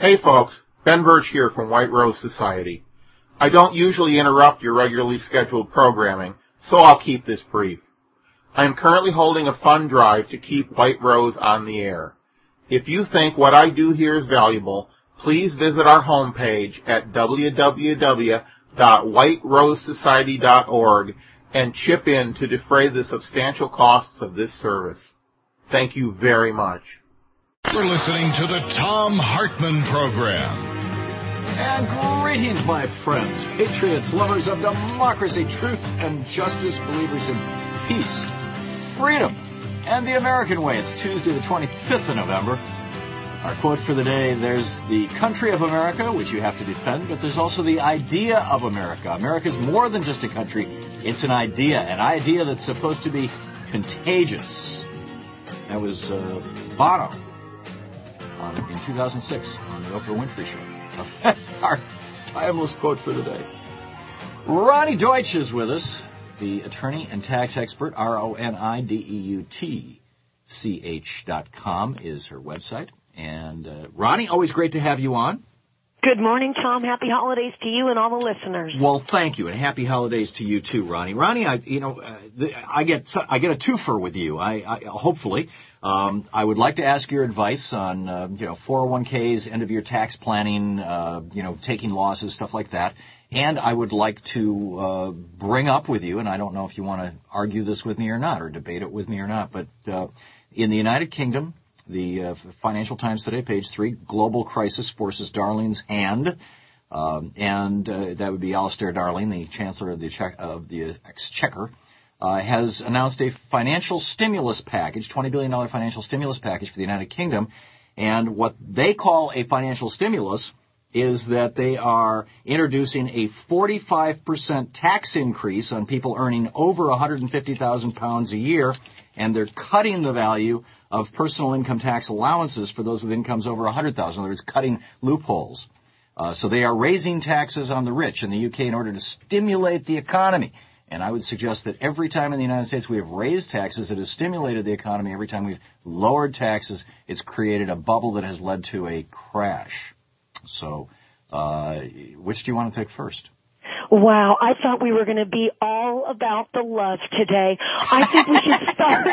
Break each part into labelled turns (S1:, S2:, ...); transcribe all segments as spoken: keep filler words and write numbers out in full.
S1: Hey folks, Ben Birch here from White Rose Society. I don't usually interrupt your regularly scheduled programming, so I'll keep this brief. I am currently holding a fund drive to keep White Rose on the air. If you think what I do here is valuable, please visit our homepage at w w w dot white rose society dot org and chip in to defray the substantial costs of this service. Thank you very much.
S2: You're listening to the Thom Hartmann Program.
S3: And greetings, my friends, patriots, lovers of democracy, truth, and justice, believers in peace, freedom, and the American way. It's Tuesday, the twenty-fifth of November. Our quote for the day, there's the country of America, which you have to defend, but there's also the idea of America. America's more than just a country. It's an idea, an idea that's supposed to be contagious. That was uh, Bono on, in two thousand six on the Oprah Winfrey Show. Our timeless quote for the day. Ronnie Deutsch is with us, the attorney and tax expert. R O N I D E U T C H dot com is her website. And uh, Ronnie, always great to have you on.
S4: Good morning, Tom. Happy holidays to you and all the listeners.
S3: Well, thank you, and happy holidays to you too, Ronnie. Ronnie, I, you know, uh, the, I get I get a twofer with you. I, I hopefully, um, I would like to ask your advice on, uh, you know, four oh one k's, end of year tax planning, uh, you know, taking losses, stuff like that. And I would like to uh, bring up with you, and I don't know if you want to argue this with me or not, or debate it with me or not, but uh, in the United Kingdom, the uh, Financial Times today, page three, global crisis forces Darlene's hand, um, and uh, that would be Alistair Darling, the Chancellor of the, Czech, of the Exchequer, uh, has announced a financial stimulus package, twenty billion dollars financial stimulus package for the United Kingdom, and what they call a financial stimulus is that they are introducing a forty-five percent tax increase on people earning over one hundred fifty thousand pounds a year, and they're cutting the value of personal income tax allowances for those with incomes over one hundred thousand dollars. In other words, cutting loopholes. Uh, so they are raising taxes on the rich in the U K in order to stimulate the economy. And I would suggest that every time in the United States we have raised taxes, it has stimulated the economy. Every time we've lowered taxes, it's created a bubble that has led to a crash. So uh, which do you want to take first?
S4: Wow, I thought we were going to be all about the love today. I think we should start.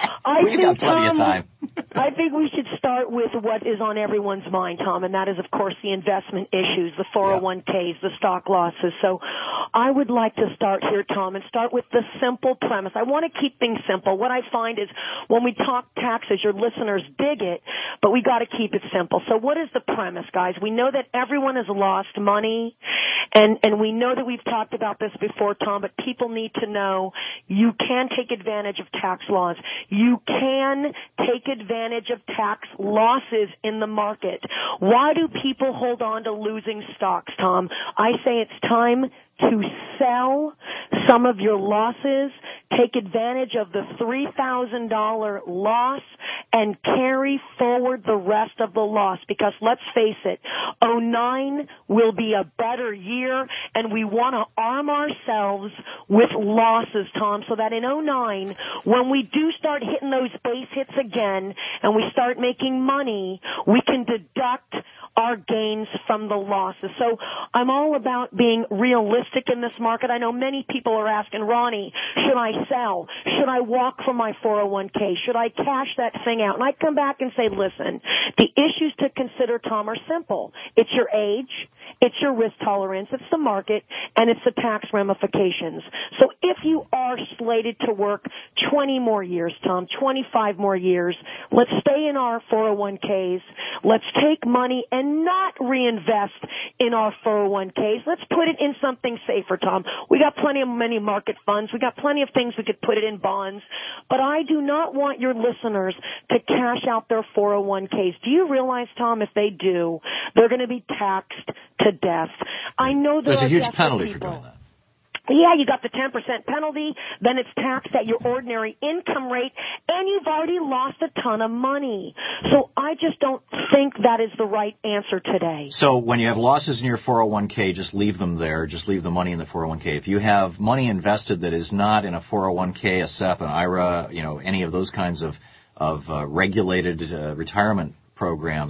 S4: I
S3: we
S4: think,
S3: got plenty
S4: Tom,
S3: of time.
S4: I think we should start with what is on everyone's mind, Tom, and that is, of course, the investment issues, the four oh one k's, the stock losses. So I would like to start here, Tom, and start with the simple premise. I want to keep things simple. What I find is when we talk taxes, your listeners dig it, but we got to keep it simple. So what is the premise, guys? We know that everyone has lost money, and, and we know that we've talked about this before, Tom, but people need to know you can take advantage of tax laws. You can take advantage of tax losses in the market. Why do people hold on to losing stocks, Tom? I say it's time to sell some of your losses, take advantage of the three thousand dollars loss, and carry forward the rest of the loss. Because let's face it, oh nine will be a better year, and we want to arm ourselves with losses, Tom, so that in oh nine, when we do start hitting those base hits again and we start making money, we can deduct our gains from the losses. So I'm all about being realistic in this market. I know many people are asking, Ronnie, should I sell? Should I walk from my four oh one k? Should I cash that thing out? And I come back and say, listen, the issues to consider, Tom, are simple. It's your age, it's your risk tolerance, it's the market, and it's the tax ramifications. So if you are slated to work twenty more years, Tom, twenty-five more years, let's stay in our four oh one k's. Let's take money and not reinvest in our four oh one k's. Let's put it in something safer, Tom. We got plenty of money market funds. We got plenty of things we could put it in bonds. But I do not want your listeners to cash out their four oh one k's. Do you realize, Tom, if they do, they're going to be taxed to death? I know there
S3: There's
S4: are
S3: a huge
S4: desperate
S3: penalty
S4: people.
S3: for doing that.
S4: Yeah, you got the ten percent penalty, then it's taxed at your ordinary income rate, and you've already lost a ton of money. So I just don't think that is the right answer today.
S3: So when you have losses in your four oh one k, just leave them there. Just leave the money in the four oh one k. If you have money invested that is not in a four oh one k, a S E P, an I R A, you know, any of those kinds of, of uh, regulated uh, retirement programs,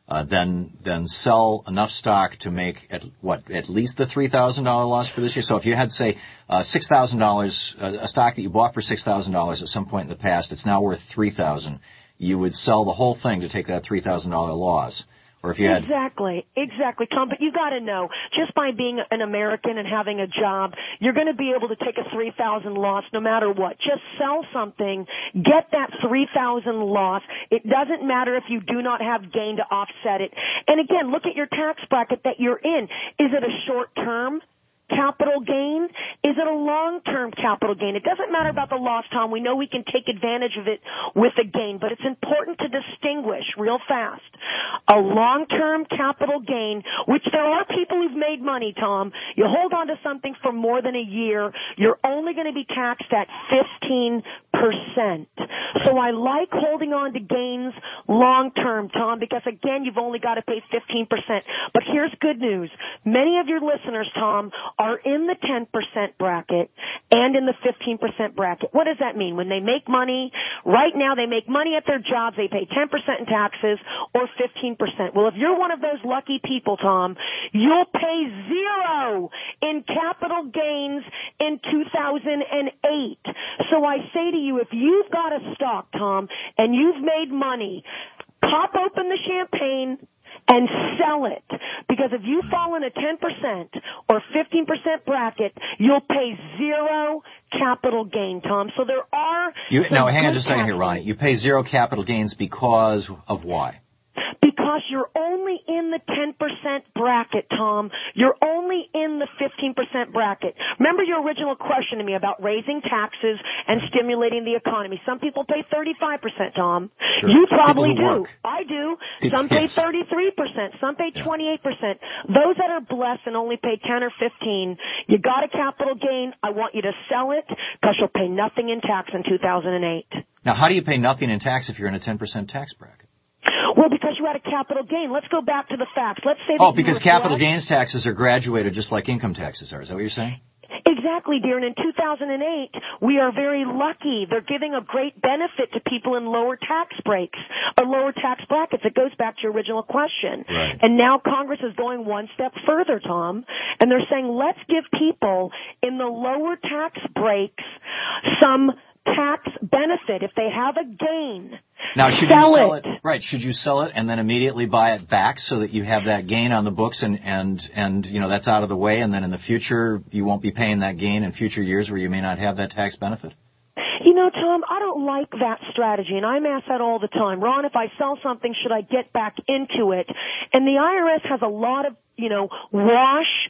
S3: uh, then then sell enough stock to make at what at least the three thousand dollar loss for this year. So if you had say uh, six thousand dollars, uh, a stock that you bought for six thousand dollars at some point in the past, it's now worth three thousand. You would sell the whole thing to take that three thousand dollar loss. Or if you had
S4: Exactly, exactly, Tom. But you got to know, just by being an American and having a job, you're going to be able to take a three thousand loss no matter what. Just sell something, get that three thousand loss. It doesn't matter if you do not have gain to offset it. And again, look at your tax bracket that you're in. Is it a short term capital gain? Is it a long-term capital gain? It doesn't matter about the loss, Tom. We know we can take advantage of it with a gain, but it's important to distinguish real fast a long-term capital gain, which there are people who've made money, Tom. You hold on to something for more than a year, you're only going to be taxed at fifteen percent. So I like holding on to gains long-term, Tom, because again, you've only got to pay fifteen percent. But here's good news. Many of your listeners, Tom, are in the ten percent bracket and in the fifteen percent bracket. What does that mean? When they make money, right now they make money at their jobs, they pay ten percent in taxes or fifteen percent. Well, if you're one of those lucky people, Tom, you'll pay zero in capital gains in two thousand eight. So I say to you, if you've got a stock, Tom, and you've made money, pop open the champagne and sell it. Because if you fall in a ten percent or fifteen percent bracket, you'll pay zero capital gain, Tom. So there are...
S3: You, now, hang on just a second here, Ronnie. You pay zero capital gains because of why?
S4: Because you're only in the ten percent bracket, Tom. You're only in the fifteen percent bracket. Remember your original question to me about raising taxes and stimulating the economy. Some people pay thirty-five percent, Tom.
S3: Sure.
S4: You probably do.
S3: Work.
S4: I do.
S3: People,
S4: Some pay
S3: yes.
S4: thirty-three percent. Some pay
S3: Yeah.
S4: twenty-eight percent. Those that are blessed and only pay ten or fifteen, you got a capital gain. I want you to sell it because you'll pay nothing in tax in two thousand eight.
S3: Now, how do you pay nothing in tax if you're in a ten percent tax bracket?
S4: Well, because you had a capital gain. Let's go back to the facts. Let's say that
S3: Oh, because
S4: you were
S3: capital
S4: blessed.
S3: gains taxes are graduated just like income taxes are. Is that what you're saying?
S4: Exactly, dear. And in two thousand eight, we are very lucky. They're giving a great benefit to people in lower tax breaks or lower tax brackets. It goes back to your original question.
S3: Right.
S4: And now Congress is going one step further, Tom, and they're saying let's give people in the lower tax breaks some tax benefit if they have a gain.
S3: Now, should
S4: sell
S3: you sell it.
S4: it?
S3: Right? Should you sell it and then immediately buy it back so that you have that gain on the books and and and you know that's out of the way, and then in the future you won't be paying that gain in future years where you may not have that tax benefit?
S4: You know, Tom, I don't like that strategy, and I'm asked that all the time. Ron, if I sell something, should I get back into it? And the I R S has a lot of, you know, wash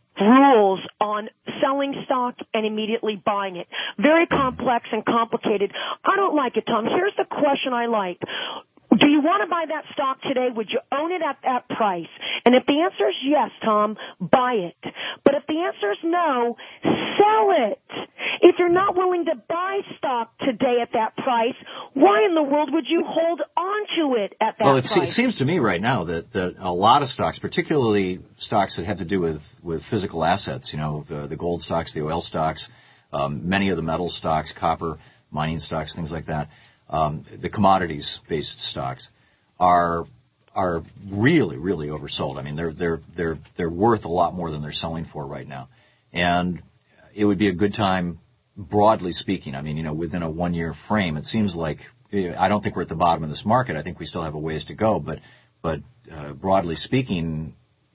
S4: rules on selling stock and immediately buying it. Very complex and complicated. I don't like it, Tom. Here's the question I like. Do you want to buy that stock today? Would you own it at that price? And if the answer is yes, Tom, buy it. But if the answer is no, sell it. If you're not willing to buy stock today at that price, why in the world would you hold on to it at that
S3: well, it,
S4: price?
S3: se- it seems to me right now that, that a lot of stocks, particularly stocks that have to do with, with physical assets, you know, the, the gold stocks, the oil stocks, um, many of the metal stocks, copper, mining stocks, things like that, um, the commodities-based stocks are are really, really oversold. I mean, they're they're they're they're worth a lot more than they're selling for right now, and it would be a good time, broadly speaking. I mean, you know, within a one-year frame, it seems like I don't think we're at the bottom of this market. I think we still have a ways to go, but but uh, broadly speaking,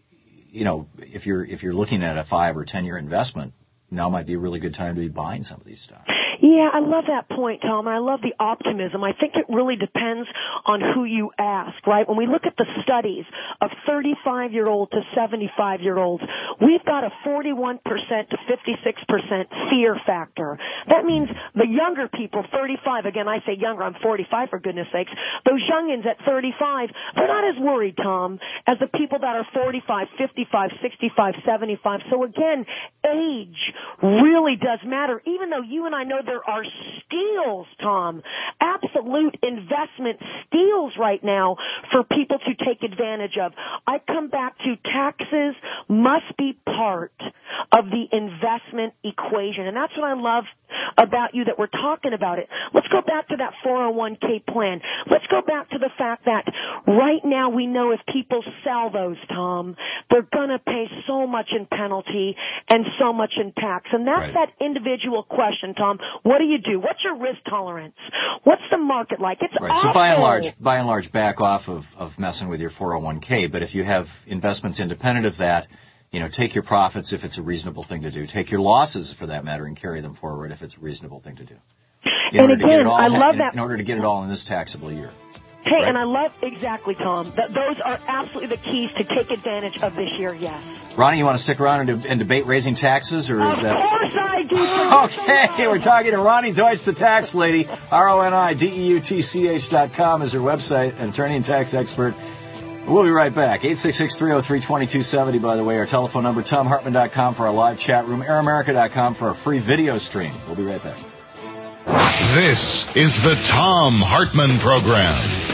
S3: you know, if you're if you're looking at a five or ten-year investment, now might be a really good time to be buying some of these stocks.
S4: Yeah, I love that point, Tom, and I love the optimism. I think it really depends on who you ask, right? When we look at the studies of thirty-five-year-old to seventy-five-year-olds, we've got a forty-one percent to fifty-six percent fear factor. That means the younger people, thirty-five, again, I say younger, I'm forty-five for goodness sakes, those youngins at thirty-five, they're not as worried, Tom, as the people that are forty-five, fifty-five, sixty-five, seventy-five. So again, age really does matter, even though you and I know there are steals, Tom, absolute investment steals right now for people to take advantage of. I come back to taxes must be part of the investment equation. And that's what I love about you, that we're talking about it. Let's go back to that four oh one k plan. Let's go back to the fact that right now we know if people sell those, Tom, they're going to pay so much in penalty and so much in tax. And that's
S3: right.
S4: that individual question, Tom. What do you do? What's your risk tolerance? What's the market like? It's
S3: right.
S4: awful.
S3: So by and large, by and large, back off of, of messing with your four oh one k. But if you have investments independent of that, you know, take your profits if it's a reasonable thing to do. Take your losses, for that matter, and carry them forward if it's a reasonable thing to do. In
S4: and again, I love
S3: in,
S4: that.
S3: In order to get it all in this taxable year.
S4: Hey,
S3: right?
S4: and I love, exactly, Tom. Th- those are absolutely the keys to take advantage of this year, yes.
S3: Ronnie, you want to stick around and, and debate raising taxes, or is
S4: of
S3: that...
S4: Of course I do.
S3: Okay, we're talking to Ronnie Deutsch, the tax lady. R O N I D E U T C H dot com is her website, an attorney and tax expert. We'll be right back. eight six six, three oh three, two two seven oh, by the way, our telephone number, tom hartman dot com for our live chat room, air america dot com for our free video stream. We'll be right back.
S2: This is the Thom Hartmann Program.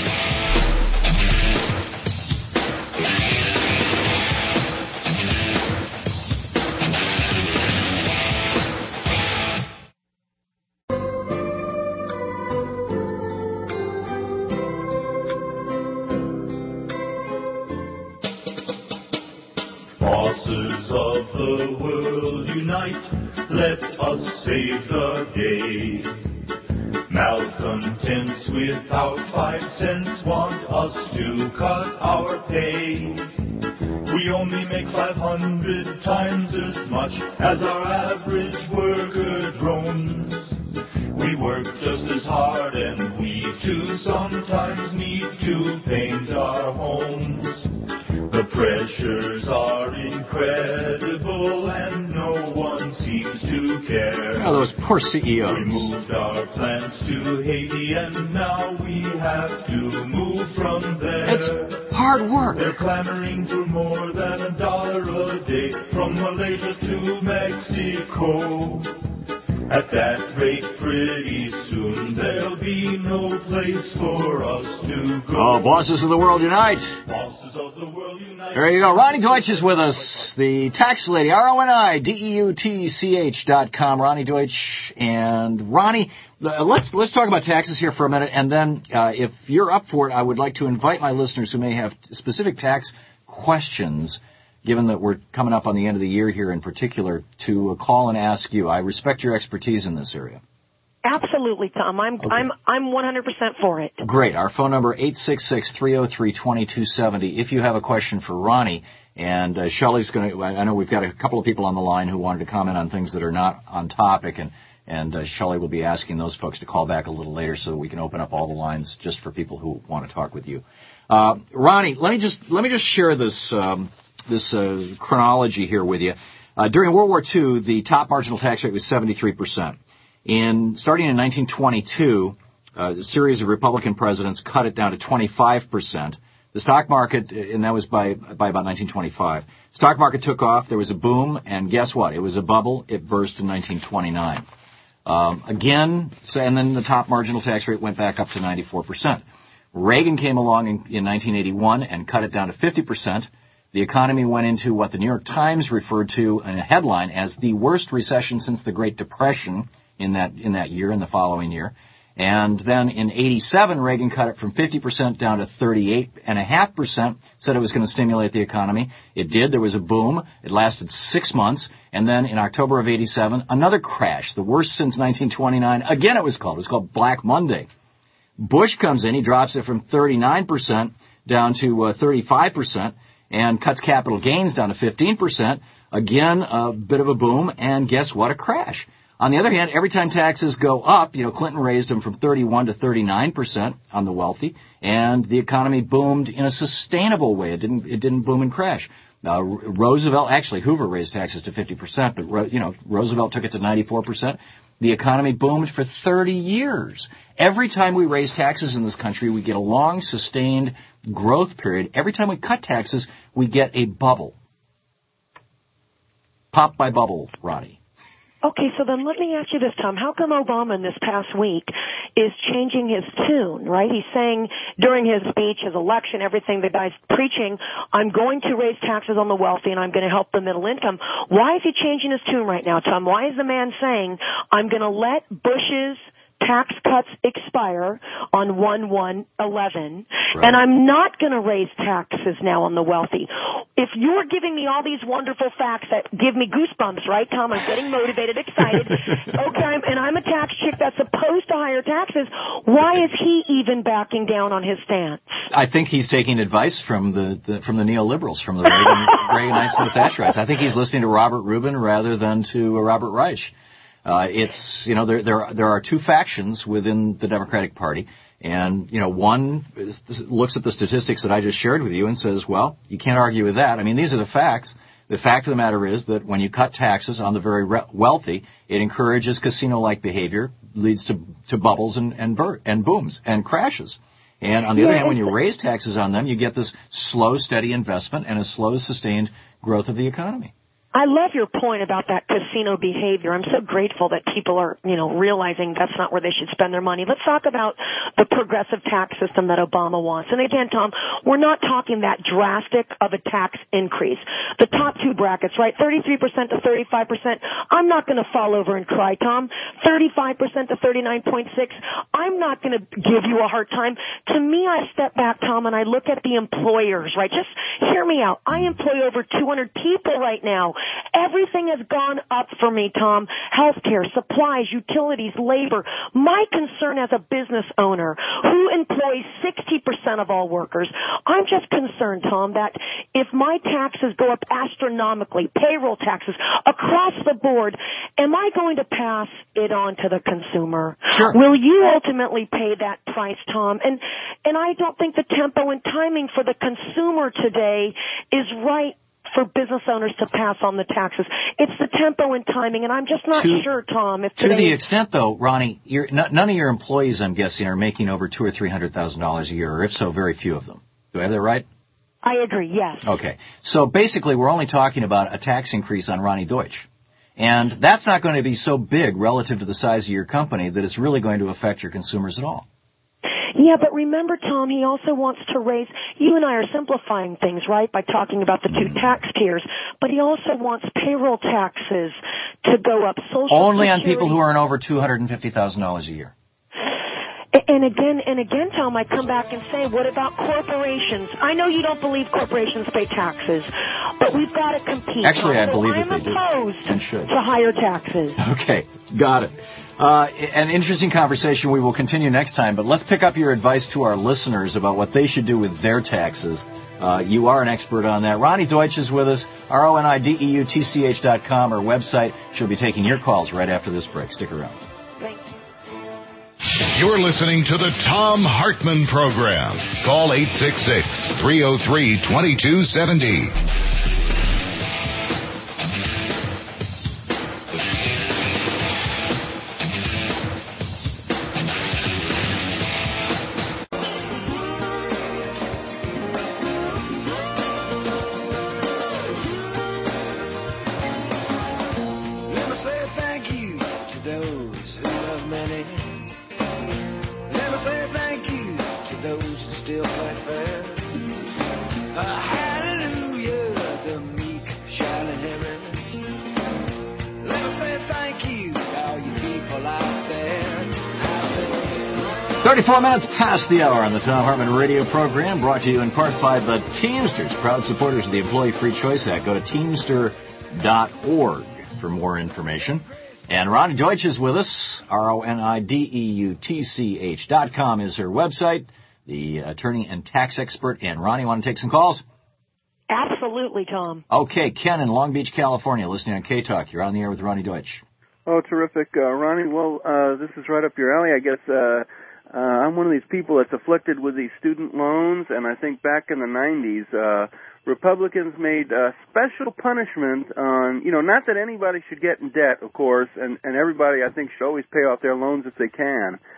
S5: Bosses of the world unite, let us save the day. Malcontents without five cents want us to cut our pay. We only make five hundred times as much as our average worker drones. We work just as hard and we too sometimes need to paint our homes. The pressures are incredible and no one seems to care.
S3: Oh, those poor C E Os.
S5: We moved our plants to Haiti and now we have to move from there.
S3: It's hard work.
S5: They're clamoring for more than a dollar a day from Malaysia to Mexico. At that rate, pretty soon there'll be no place for us to go.
S3: Oh, bosses of the world unite.
S5: Bosses of the world unite.
S3: There you go. Ronnie Deutsch is with us, the tax lady, R O N I D E U T C H dot com, Ronnie Deutsch. And Ronnie, let's let's talk about taxes here for a minute, and then uh, if you're up for it, I would like to invite my listeners who may have specific tax questions, given that we're coming up on the end of the year here in particular, to call and ask you. I respect your expertise in this area.
S4: Absolutely, Tom. I'm
S3: okay.
S4: I'm I'm one hundred percent for it.
S3: Great. Our phone number eight six six, three oh three, two two seven oh. If you have a question for Ronnie, and uh, Shelley's going to, I know we've got a couple of people on the line who wanted to comment on things that are not on topic, and and uh, Shelley will be asking those folks to call back a little later so that we can open up all the lines just for people who want to talk with you. Uh, Ronnie, let me just let me just share this um, this uh, chronology here with you. Uh, during World War Two, the top marginal tax rate was seventy-three percent. In starting in nineteen twenty-two, uh, a series of Republican presidents cut it down to twenty-five percent. The stock market, and that was by by about nineteen twenty-five. Stock market took off. There was a boom, and guess what? It was a bubble. It burst in nineteen twenty-nine. Um, again, so, and then the top marginal tax rate went back up to ninety-four percent. Reagan came along in, in nineteen eighty-one and cut it down to fifty percent. The economy went into what the New York Times referred to in a headline as the worst recession since the Great Depression in that in that year and the following year. And then in eighty-seven, Reagan cut it from fifty percent down to thirty-eight point five percent, said it was going to stimulate the economy. It did. There was a boom. It lasted six months. And then in October of eighty-seven, another crash, the worst since nineteen twenty-nine. Again, it was called. It was called Black Monday. Bush comes in. He drops it from thirty-nine percent down to uh, thirty-five percent and cuts capital gains down to fifteen percent. Again, a bit of a boom. And guess what? A crash. On the other hand, every time taxes go up, you know, Clinton raised them from thirty-one to thirty-nine percent on the wealthy, and the economy boomed in a sustainable way. It didn't, it didn't boom and crash. Uh, Roosevelt, actually, Hoover raised taxes to fifty percent, but, you know, Roosevelt took it to ninety-four percent. The economy boomed for thirty years. Every time we raise taxes in this country, we get a long, sustained growth period. Every time we cut taxes, we get a bubble. Pop by bubble, Ronnie.
S4: Okay, so then let me ask you this, Tom. How come Obama in this past week is changing his tune, right? He's saying during his speech, his election, everything the guy's preaching, I'm going to raise taxes on the wealthy and I'm going to help the middle income. Why is he changing his tune right now, Tom? Why is the man saying, I'm going to let Bush's tax cuts expire on one one eleven, right, and I'm not going to raise taxes now on the wealthy? If you're giving me all these wonderful facts that give me goosebumps, right, Tom? I'm getting motivated, excited. Okay, I'm, and I'm a tax chick that's opposed to higher taxes. Why is he even backing down on his stance?
S3: I think he's taking advice from the, the from the neoliberals, from the Reagan, Reaganites and the Thatcherites. I think he's listening to Robert Rubin rather than to uh, Robert Reich. Uh, it's, you know, there, there, there are two factions within the Democratic Party. And, you know, one is, looks at the statistics that I just shared with you and says, well, you can't argue with that. I mean, these are the facts. The fact of the matter is that when you cut taxes on the very re- wealthy, it encourages casino-like behavior, leads to, to bubbles and, and, bur- and booms and crashes. And on the other hand, when you raise taxes on them, you get this slow, steady investment and a slow, sustained growth of the economy.
S4: I love your point about that casino behavior. I'm so grateful that people are, you know, realizing that's not where they should spend their money. Let's talk about the progressive tax system that Obama wants. And again, Tom, we're not talking that drastic of a tax increase. The top two brackets, right, thirty-three percent to thirty-five percent, I'm not going to fall over and cry, Tom. thirty-five percent to thirty-nine point six, I'm not going to give you a hard time. To me, I step back, Tom, and I look at the employers, right? Just hear me out. I employ over two hundred people right now. Everything has gone up for me, Tom. Healthcare, supplies, utilities, labor. My concern as a business owner who employs sixty percent of all workers, I'm just concerned, Tom, that if my taxes go up astronomically, payroll taxes across the board, am I going to pass it on to the consumer?
S3: Sure.
S4: Will you ultimately pay that price, Tom? And and I don't think the tempo and timing for the consumer today is right for business owners to pass on the taxes. It's the tempo and timing, and I'm just not
S3: to,
S4: sure, Tom. If
S3: to the extent, though, Ronnie, you're, n- none of your employees, I'm guessing, are making over two or three hundred thousand dollars a year, or if so, very few of them. Do I have that right?
S4: I agree. Yes.
S3: Okay. So basically, we're only talking about a tax increase on Ronnie Deutsch, and that's not going to be so big relative to the size of your company that it's really going to affect your consumers at all.
S4: Yeah, but remember, Tom, he also wants to raise, you and I are simplifying things, right, by talking about the two tax tiers, but he also wants payroll taxes to go up. Social
S3: Only
S4: Security.
S3: on people who earn over two hundred fifty thousand dollars a year.
S4: And again, and again, Tom, I come back and say, what about corporations? I know you don't believe corporations pay taxes, but we've got to compete.
S3: Actually, I
S4: so
S3: believe
S4: I'm
S3: that they do.
S4: opposed
S3: And should.
S4: to higher taxes.
S3: Okay, got it. Uh, an interesting conversation we will continue next time, but let's pick up your advice to our listeners about what they should do with their taxes. Uh, you are an expert on that. Ronnie Deutsch is with us, R O N I D E U T C H dot com, our website. She'll be taking your calls right after this break. Stick around.
S4: Thank you.
S2: You're listening to the Thom Hartmann Program. Call eight six six, three oh three, two two seven oh.
S3: thirty-four minutes past the hour on the Thom Hartmann radio program, brought to you in part by the Teamsters, proud supporters of the Employee Free Choice Act. Go to teamster dot org for more information. And Ronnie Deutsch is with us. R O N I D E U T C H dot com is her website, the attorney and tax expert. And Ronnie, want to take some calls?
S4: Absolutely, Tom.
S3: Okay, Ken in Long Beach, California, listening on K-Talk. You're on the air with Ronnie Deutsch.
S6: Oh, terrific. Uh, Ronnie, well, uh, this is right up your alley, I guess. Uh, uh, I'm one of these people that's afflicted with these student loans, and I think back in the nineties, uh, Republicans made uh, special punishment on, you know, not that anybody should get in debt, of course, and, and everybody, I think, should always pay off their loans if they can.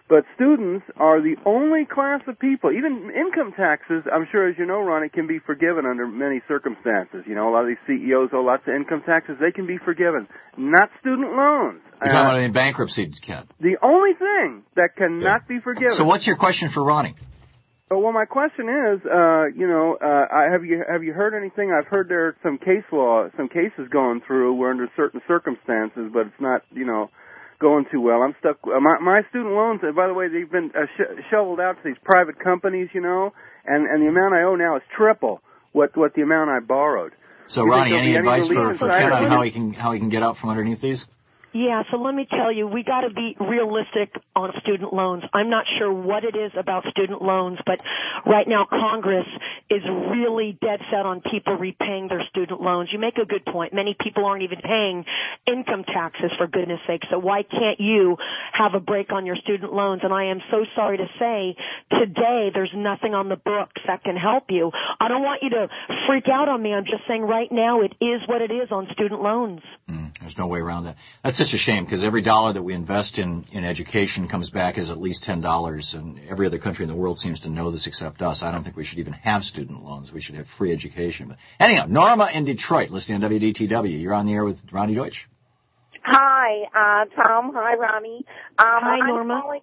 S6: But students are the only class of people, even income taxes, I'm sure as you know, Ronnie, can be forgiven under many circumstances. You know, a lot of these C E Os owe lots of income taxes. They can be forgiven. Not student loans.
S3: You're talking about in bankruptcy, Ken.
S6: The only thing that cannot be forgiven.
S3: So what's your question for Ronnie?
S6: Oh, well, my question is, uh, you know, uh, I, have you have you heard anything? I've heard there are some case law, some cases going through where under certain circumstances, but it's not, you know, going too well. I'm stuck. Uh, my, my student loans, uh, by the way, they've been uh, sh- shoveled out to these private companies, you know, and, and the amount I owe now is triple what what the amount I borrowed.
S3: So, Ronnie, any advice for, for Ken on how he can how he can get out from underneath these?
S4: Yeah, so let me tell you, we got to be realistic on student loans. I'm not sure what it is about student loans, but right now Congress is really dead set on people repaying their student loans. You make a good point. Many people aren't even paying income taxes, for goodness sake, so why can't you have a break on your student loans? And I am so sorry to say, today there's nothing on the books that can help you. I don't want you to freak out on me. I'm just saying right now it is what it is on student loans.
S3: Mm, there's no way around that. That's such a shame, because every dollar that we invest in, in education comes back as at least ten dollars, and every other country in the world seems to know this except us. I don't think we should even have student loans. We should have free education. But anyhow, Norma in Detroit, listening on W D T W. You're on the air with Ronnie Deutsch.
S7: Hi, uh, Tom. Hi, Ronnie. Um,
S4: Hi,
S7: I'm
S4: Norma.
S7: Calling,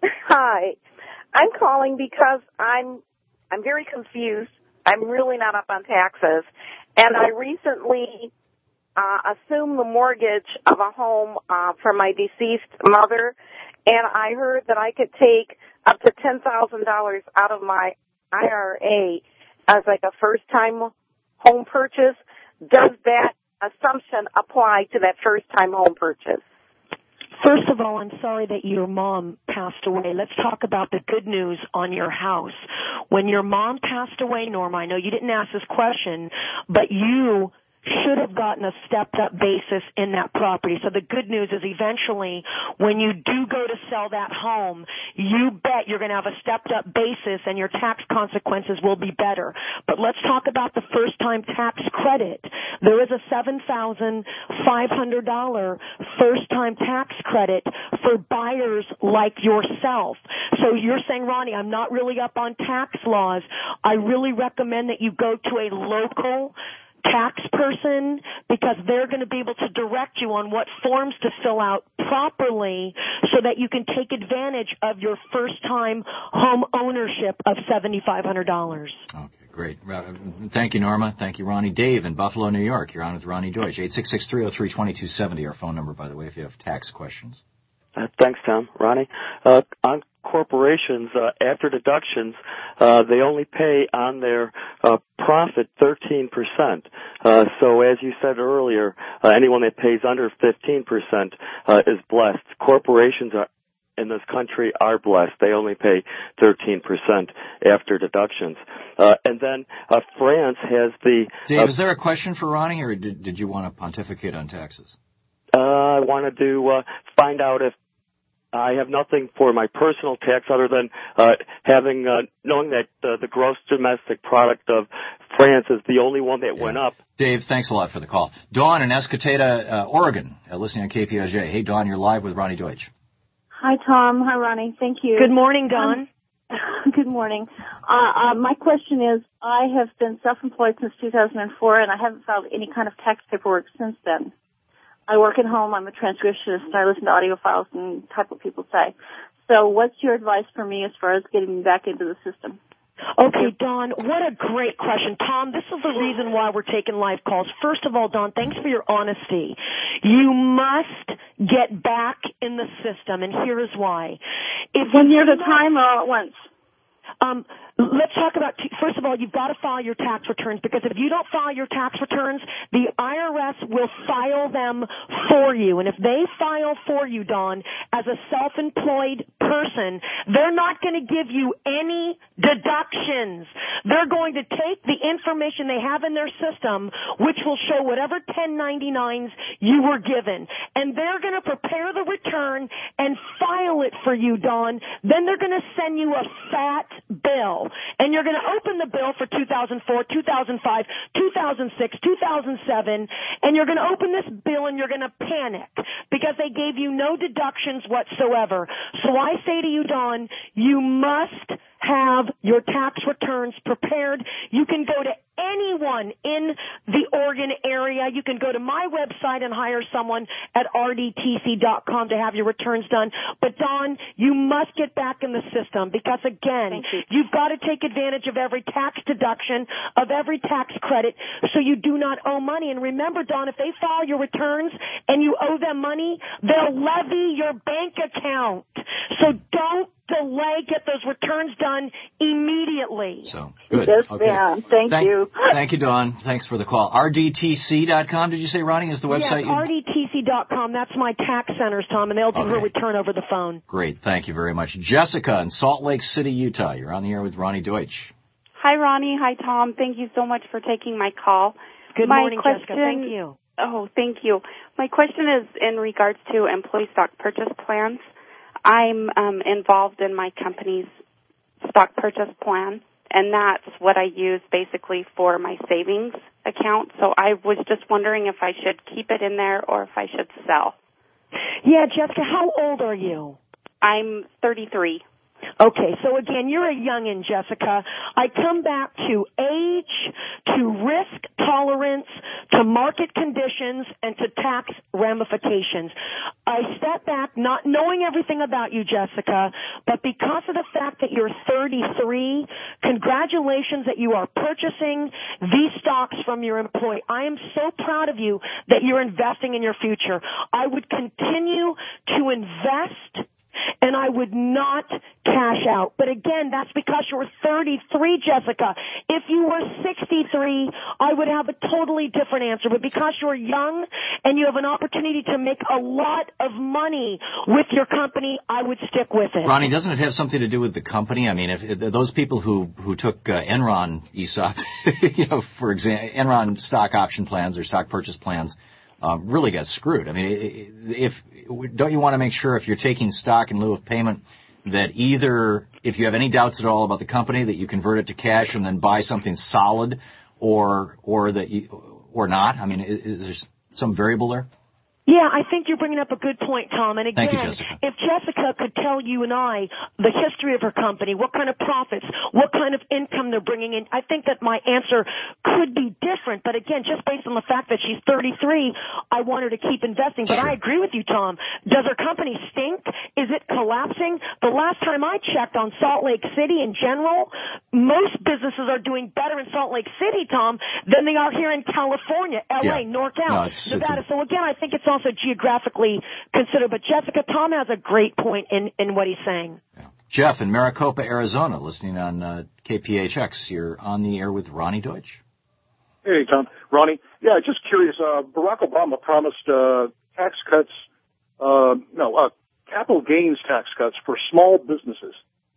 S7: hi. I'm calling because I'm I'm very confused. I'm really not up on taxes, and I recently Uh, assume the mortgage of a home uh, for my deceased mother, and I heard that I could take up to ten thousand dollars out of my I R A as like a first-time home purchase. Does that assumption apply to that first-time home purchase?
S4: First of all, I'm sorry that your mom passed away. Let's talk about the good news on your house. When your mom passed away, Norma, I know you didn't ask this question, but you should have gotten a stepped-up basis in that property. So the good news is eventually when you do go to sell that home, you bet you're going to have a stepped-up basis and your tax consequences will be better. But let's talk about the first-time tax credit. There is a seven thousand five hundred dollars first-time tax credit for buyers like yourself. So you're saying, Ronnie, I'm not really up on tax laws. I really recommend that you go to a local tax person, because they're going to be able to direct you on what forms to fill out properly so that you can take advantage of your first-time home ownership of seven thousand five hundred dollars.
S3: Okay, great. Thank you, Norma. Thank you, Ronnie. Dave in Buffalo, New York. You're on with Ronnie Deutsch. eight six six, three oh three, two two seven oh, our phone number, by the way, if you have tax questions.
S8: Uh, thanks, Tom. Ronnie, uh, on corporations, uh, after deductions, uh, they only pay on their uh, profit thirteen percent. Uh, so as you said earlier, uh, anyone that pays under fifteen percent uh, is blessed. Corporations are, in this country are blessed. They only pay thirteen percent after deductions. Uh, and then uh, France has the...
S3: Dave,
S8: uh,
S3: is there a question for Ronnie, or did, did you want to pontificate on taxes?
S8: Uh, I wanted to uh, find out if I have nothing for my personal tax other than uh, having uh, knowing that uh, the gross domestic product of France is the only one that
S3: yeah.
S8: went up.
S3: Dave, thanks a lot for the call. Dawn in Escateda, uh, Oregon, uh, listening on K P O J. Hey, Dawn, you're live with Ronnie Deutsch.
S9: Hi, Tom. Hi, Ronnie. Thank you.
S4: Good morning, Dawn.
S9: Um, good morning. Uh, uh, my question is, I have been self-employed since two thousand four, and I haven't filed any kind of tax paperwork since then. I work at home. I'm a transcriptionist, and I listen to audio files and type what people say. So what's your advice for me as far as getting me back into the system?
S4: Okay, Dawn, what a great question. Tom, this is the reason why we're taking live calls. First of all, Dawn, thanks for your honesty. You must get back in the system, and here is why. If
S9: One year at a time or all at once?
S4: Um, let's talk about, first of all, you've got to file your tax returns, because if you don't file your tax returns, the I R S will file them for you. And if they file for you, Dawn, as a self-employed person, they're not going to give you any deductions. They're going to take the information they have in their system, which will show whatever ten ninety-nines you were given. And they're going to prepare the return and file it for you, Dawn. Then they're going to send you a fat bill. bill, and you're going to open the bill for two thousand four, two thousand five, two thousand six, two thousand seven, and you're going to open this bill and you're going to panic because they gave you no deductions whatsoever. So I say to you, Dawn, you must have your tax returns prepared. You can go to anyone in the Oregon area. You can go to my website and hire someone at R D T C dot com to have your returns done. But, Dawn, you must get back in the system because, again, you. you've got to take advantage of every tax deduction, of every tax credit, so you do not owe money. And remember, Dawn, if they file your returns and you owe them money, they'll levy your bank account. So don't delay, get those returns done immediately.
S3: So, good.
S9: Yes,
S3: okay.
S9: ma'am. Thank,
S3: thank
S9: you.
S3: Thank you, Dawn. Thanks for the call. R D T C dot com, did you say, Ronnie, is the website?
S4: Yes, R D T C dot com. That's my tax centers, Tom, and they'll do
S3: okay.
S4: her return over the phone.
S3: Great. Thank you very much. Jessica in Salt Lake City, Utah. You're on the air with Ronnie Deutsch.
S10: Hi, Ronnie. Hi, Tom. Thank you so much for taking my call.
S4: Good
S10: my
S4: morning,
S10: question,
S4: Jessica. Thank you.
S10: Oh, thank you. My question is in regards to employee stock purchase plans. I'm um, involved in my company's stock purchase plan, and that's what I use basically for my savings account. So I was just wondering if I should keep it in there or if I should sell.
S4: Yeah, Jessica, how old are you?
S10: I'm thirty-three.
S4: Okay, so again, you're a youngin', Jessica. I come back to age, to risk tolerance, to market conditions, and to tax ramifications. I step back not knowing everything about you, Jessica, but because of the fact that you're thirty-three, congratulations that you are purchasing these stocks from your employee. I am so proud of you that you're investing in your future. I would continue to invest, and I would not cash out. But again, that's because you're thirty-three, Jessica. If you were sixty-three, I would have a totally different answer. But because you're young and you have an opportunity to make a lot of money with your company, I would stick with it.
S3: Ronnie, doesn't it have something to do with the company? I mean, if, if those people who, who took uh, Enron E S O P, you know, for example, Enron stock option plans or stock purchase plans, Um, really got screwed. I mean, if don't you want to make sure if you're taking stock in lieu of payment that either if you have any doubts at all about the company that you convert it to cash and then buy something solid, or or that you, or not? I mean, is, is there some variable there?
S4: Yeah, I think you're bringing up a good point, Tom. And again,
S3: Thank you, Jessica.
S4: If Jessica could tell you and I the history of her company, what kind of profits, what kind of income they're bringing in, I think that my answer could be different. But again, just based on the fact that she's thirty-three, I want her to keep investing. But sure. I agree with you, Tom. Does her company stink? Is it collapsing? The last time I checked on Salt Lake City in general, most businesses are doing better in Salt Lake City, Tom, than they are here in California, L A, yeah. NorCal, no, it's, Nevada. It's a, so again, I think it's also geographically considered. But Jessica, Tom has a great point in, in what he's saying.
S3: Yeah. Jeff in Maricopa, Arizona, listening on uh, K P H X. You're on the air with Ronnie Deutsch.
S11: Hey, Tom. Ronnie. Yeah, just curious. Uh, Barack Obama promised uh, tax cuts, uh, no, uh, capital gains tax cuts for small businesses.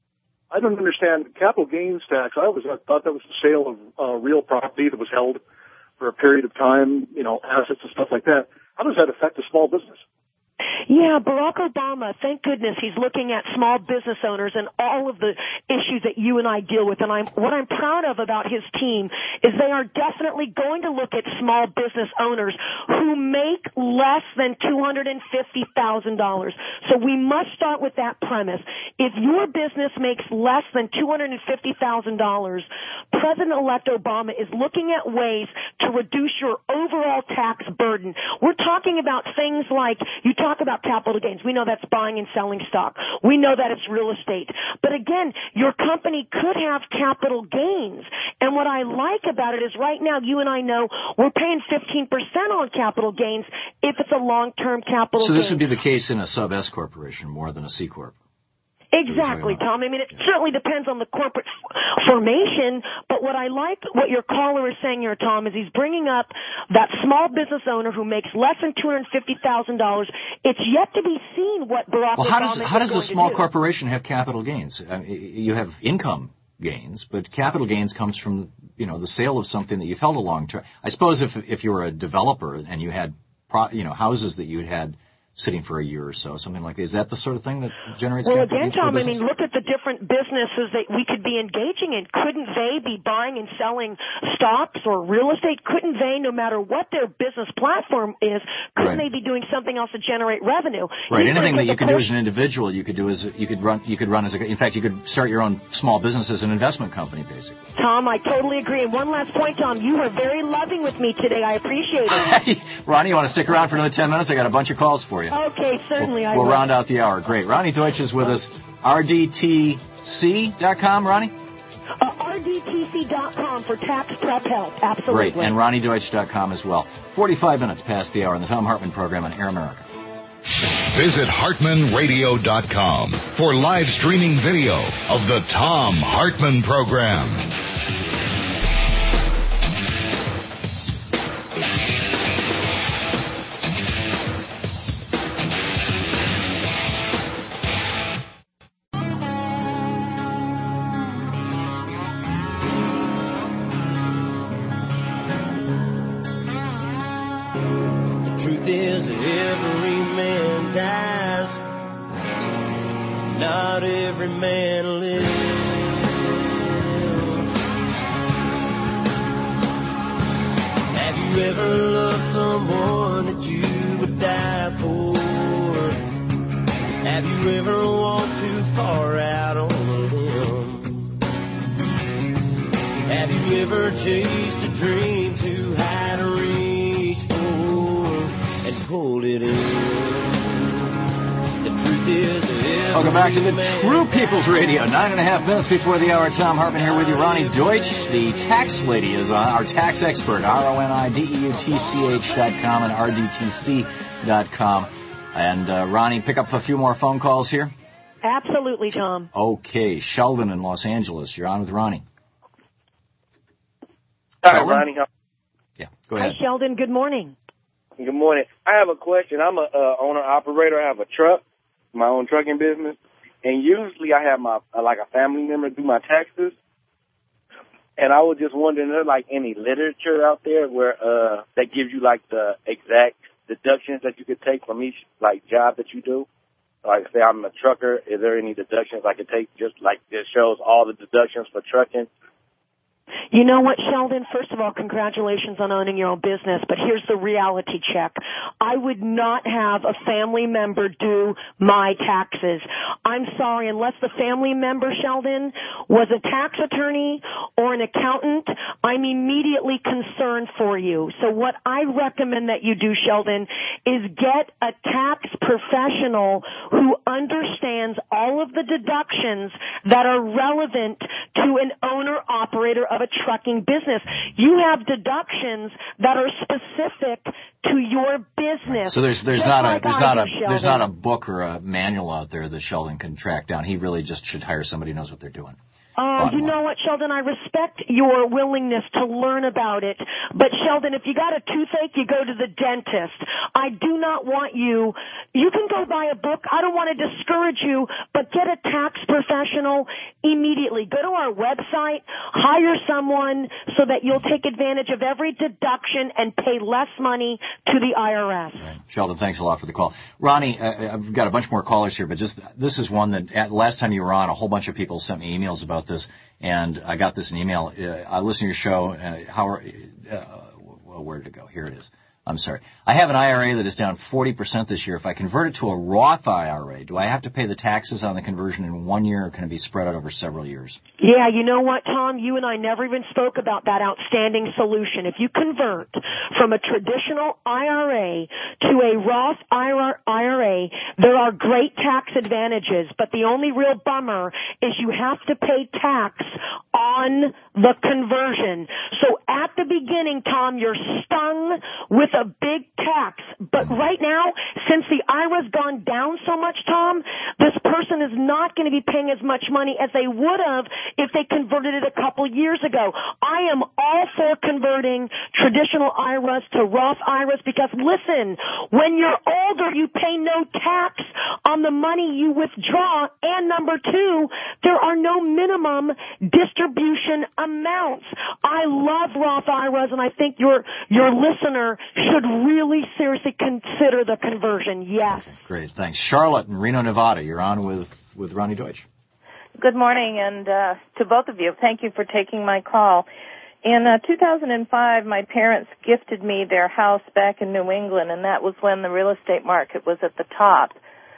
S11: I don't understand capital gains tax. I always thought that was the sale of uh, real property that was held for a period of time, you know, assets and stuff like that. How does that affect a small business?
S4: Yeah, Barack Obama, thank goodness he's looking at small business owners and all of the issues that you and I deal with. And I'm, what I'm proud of about his team is they are definitely going to look at small business owners who make less than two hundred fifty thousand dollars. So we must start with that premise. If your business makes less than two hundred fifty thousand dollars, President-elect Obama is looking at ways to reduce your overall tax burden. We're talking about things like, you talk about capital gains. We know that's buying and selling stock. We know that it's real estate. But again, your company could have capital gains. And what I like about it is right now, you and I know we're paying fifteen percent on capital gains if it's a long-term capital gain.
S3: So this would be the case in a sub-S corporation more than a C corp.
S4: Exactly, Tom. I mean, it certainly depends on the corporate formation, but what I like, what your caller is saying here, Tom, is he's bringing up that small business owner who makes less than two hundred fifty thousand dollars. It's yet to be seen what Barack
S3: well, how
S4: Obama
S3: does, how does a small
S4: do.
S3: corporation have capital gains? I mean, you have income gains, but capital gains comes from, you know, the sale of something that you've held a long term. I suppose if if you were a developer and you had, pro, you know, houses that you had sitting for a year or so, something like that. Is that the sort of thing that generates
S4: Well,
S3: capital
S4: again,
S3: gains for
S4: Tom, I
S3: business?
S4: mean, look at the different businesses that we could be engaging in. Couldn't they be buying and selling stocks or real estate? Couldn't they, no matter what their business platform is, couldn't
S3: Right.
S4: they be doing something else to generate revenue?
S3: Right.
S4: He's
S3: Anything
S4: gonna
S3: that you
S4: take
S3: could
S4: a
S3: do as an individual, you could do as you could run. You could run as a. In fact, you could start your own small business as an investment company, basically.
S4: Tom, I totally agree. And one last point, Tom, you were very loving with me today. I appreciate it.
S3: Ronnie, you want to stick around for another ten minutes? I got a bunch of calls for you.
S4: Okay, certainly I
S3: We'll
S4: will.
S3: round out the hour. Great. Ronnie Deutsch is with us. R D T C dot com, Ronnie?
S4: Uh, R D T C dot com for tax prep help. Absolutely.
S3: Great. And Ronnie Deutsch dot com as well. forty-five minutes past the hour in the Tom Hartman program on Air America.
S2: Visit Hartman Radio dot com for live streaming video of the Tom Hartman program.
S12: Truth is that every man dies, not every man lives. Have you ever loved someone that you would die for? Have you ever walked too far out on a limb? Have you ever chased a dream too high to reach for and pulled it in? The truth is that
S3: Welcome back to the True People's Radio. Nine and a half minutes before the hour. Tom Hartman here with you. Ronnie Deutsch, the tax lady, is on, our tax expert. R O N I D E U T C H dot com and R D T C dot com. And uh, Ronnie, pick up a few more phone calls here.
S4: Absolutely, Tom.
S3: Okay, Sheldon in Los Angeles. You're on with Ronnie.
S13: Hi,
S3: Sheldon?
S13: Ronnie.
S3: Yeah, go ahead.
S4: Hi, Sheldon. Good morning.
S13: Good morning. I have a question. I'm a uh, owner operator. I have a truck, my own trucking business, and usually I have my uh, like a family member do my taxes. And I was just wondering, is there like any literature out there where uh that gives you like the exact deductions that you could take from each like job that you do? Like say I'm a trucker, is there any deductions I could take just like this shows all the deductions for trucking?
S4: You know what, Sheldon? First of all, congratulations on owning your own business, but here's the reality check. I would not have a family member do my taxes. I'm sorry, unless the family member, Sheldon, was a tax attorney or an accountant, I'm immediately concerned for you. So what I recommend that you do, Sheldon, is get a tax professional who understands all of the deductions that are relevant to an owner-operator of a trucking business. You have deductions that are specific to your business.
S3: So there's there's
S4: Just
S3: not
S4: like
S3: a there's
S4: I
S3: not
S4: do,
S3: a there's
S4: Sheldon.
S3: not a book or a manual out there that Sheldon can track down. He really just should hire somebody who knows what they're doing.
S4: Oh, you know what, Sheldon? I respect your willingness to learn about it. But, Sheldon, if you got a toothache, you go to the dentist. I do not want you. You can go buy a book. I don't want to discourage you, but get a tax professional immediately. Go to our website, hire someone so that you'll take advantage of every deduction and pay less money to the I R S.
S3: Right. Sheldon, thanks a lot for the call. Ronnie, uh, I've got a bunch more callers here, but just this is one that at, last time you were on, a whole bunch of people sent me emails about this, and I got this in email. Uh, I listened to your show. Uh, how are, uh, well, where did it go? Here it is. I'm sorry. I have an I R A that is down forty percent this year. If I convert it to a Roth I R A, do I have to pay the taxes on the conversion in one year, or can it be spread out over several years?
S4: Yeah, you know what, Tom? You and I never even spoke about that outstanding solution. If you convert from a traditional I R A to a Roth I R A, there are great tax advantages, but the only real bummer is you have to pay tax on the conversion. So at the beginning, Tom, you're stung with a big tax. But right now, since the I R A's gone down so much, Tom, this person is not going to be paying as much money as they would have if they converted it a couple years ago. I am all for converting traditional I R As to Roth I R As, because listen, when you're older, you pay no tax on the money you withdraw, and number two, there are no minimum distribution amounts. I love Roth I R As, and I think your your listener should really seriously consider the conversion. Yes.
S3: Okay, great, thanks. Charlotte in Reno, Nevada, you're on with, with Ronnie Deutsch.
S14: Good morning, and uh, to both of you, thank you for taking my call. In uh, two thousand five, my parents gifted me their house back in New England, and that was when the real estate market was at the top.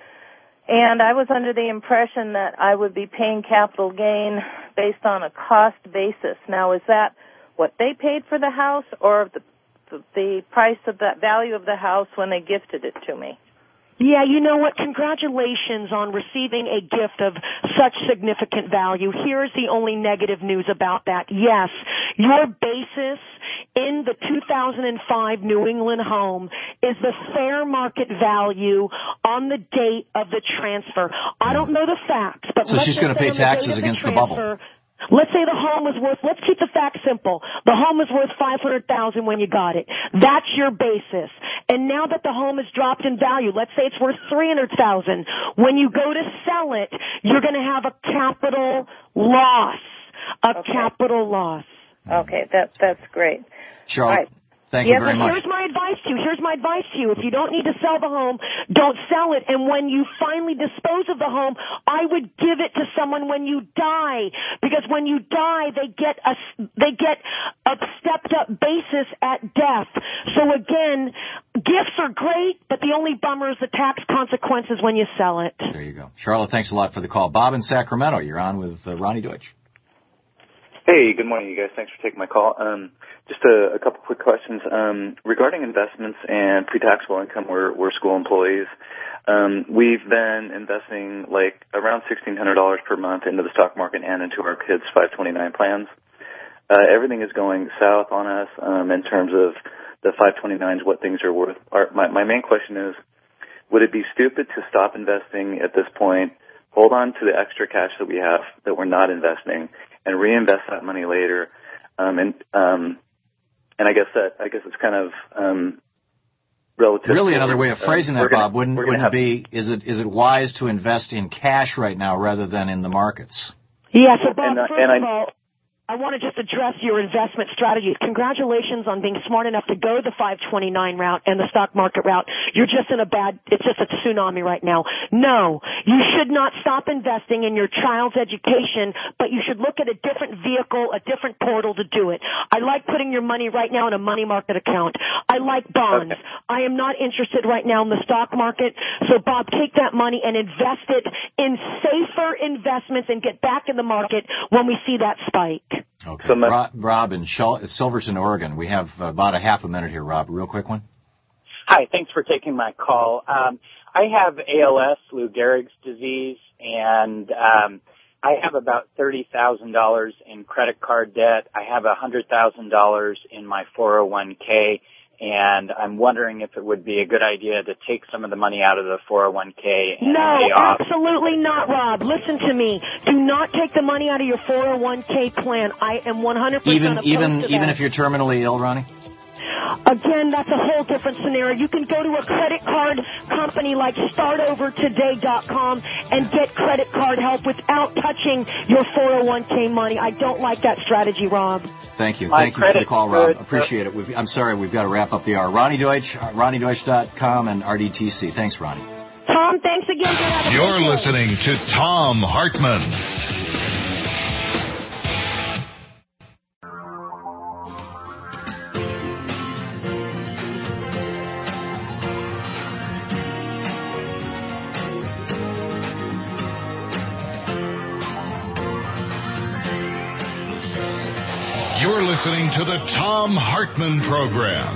S14: And I was under the impression that I would be paying capital gain based on a cost basis. Now, is that what they paid for the house, or the, the, the price of that value of the house when they gifted it to me?
S4: Yeah, you know what? Congratulations on receiving a gift of such significant value. Here's the only negative news about that. Yes, your basis in the two thousand five New England home is the fair market value on the date of the transfer. I don't know the facts, but
S3: so she's going to pay taxes against the bubble.
S4: Let's say the home was worth, let's keep the facts simple. The home was worth five hundred thousand dollars when you got it. That's your basis. And now that the home has dropped in value, let's say it's worth three hundred thousand dollars. When you go to sell it, you're going to have a capital loss. A okay. capital loss.
S14: Okay, that that's great.
S3: Charlotte.
S14: Right.
S3: Thank
S4: yes,
S3: you very much.
S4: Here's my advice to you. Here's my advice to you. If you don't need to sell the home, don't sell it. And when you finally dispose of the home, I would give it to someone when you die, because when you die, they get a they get a stepped up basis at death. So again, gifts are great, but the only bummer is the tax consequences when you sell it.
S3: There you go, Charlotte. Thanks a lot for the call. Bob in Sacramento, you're on with uh, Ronnie Deutsch.
S15: Hey, good morning, you guys. Thanks for taking my call. Um, just a, a couple quick questions. Um, regarding investments and pre-taxable income, we're, we're school employees. Um, we've been investing like around sixteen hundred dollars per month into the stock market and into our kids' five twenty-nine plans. Uh, everything is going south on us um, in terms of the five twenty-nines, what things are worth. Our, my, my main question is, would it be stupid to stop investing at this point, hold on to the extra cash that we have that we're not investing, and reinvest that money later? Um, and um, and I guess that I guess it's kind of um, relative.
S3: Really, another way of phrasing
S15: uh,
S3: that,
S15: gonna,
S3: Bob, wouldn't wouldn't it be? Is it is it wise to invest in cash right now rather than in the markets?
S4: Yeah. So, Bob,
S15: and, uh,
S4: first
S15: and
S4: of all, I want to just address your investment strategies. Congratulations on being smart enough to go the five twenty-nine route and the stock market route. You're just in a bad, it's just a tsunami right now. No, you should not stop investing in your child's education, but you should look at a different vehicle, a different portal to do it. I like putting your money right now in a money market account. I like bonds. Okay. I am not interested right now in the stock market. So, Bob, take that money and invest it in safer investments and get back in the market when we see that spike.
S3: Okay. So Rob, Rob in Shul- Silverton, Oregon. We have about a half a minute here, Rob. Real quick one.
S16: Hi. Thanks for taking my call. Um, I have A L S, Lou Gehrig's disease, and um, I have about thirty thousand dollars in credit card debt. I have one hundred thousand dollars in my four oh one k, and I'm wondering if it would be a good idea to take some of the money out of the four oh one k and
S4: no,
S16: pay off.
S4: Absolutely not, Rob. Listen to me. Do not take the money out of your four oh one k plan. I am one hundred percent
S3: even
S4: opposed
S3: even
S4: to that.
S3: even if you're terminally ill, Ronnie?
S4: Again, that's a whole different scenario. You can go to a credit card company like start over today dot com and get credit card help without touching your four oh one k money. I don't like that strategy, Rob.
S3: Thank you.
S16: My
S3: Thank you for the call, Rob.
S16: good.
S3: Appreciate it. We've, I'm sorry, we've got to wrap up the hour. Ronnie Deutsch, uh, Ronnie Deutsch dot com and R D T C. Thanks, Ronnie.
S4: Tom, thanks again for having me.
S2: You're listening to Tom Hartman. You're listening to the Tom Hartman Program.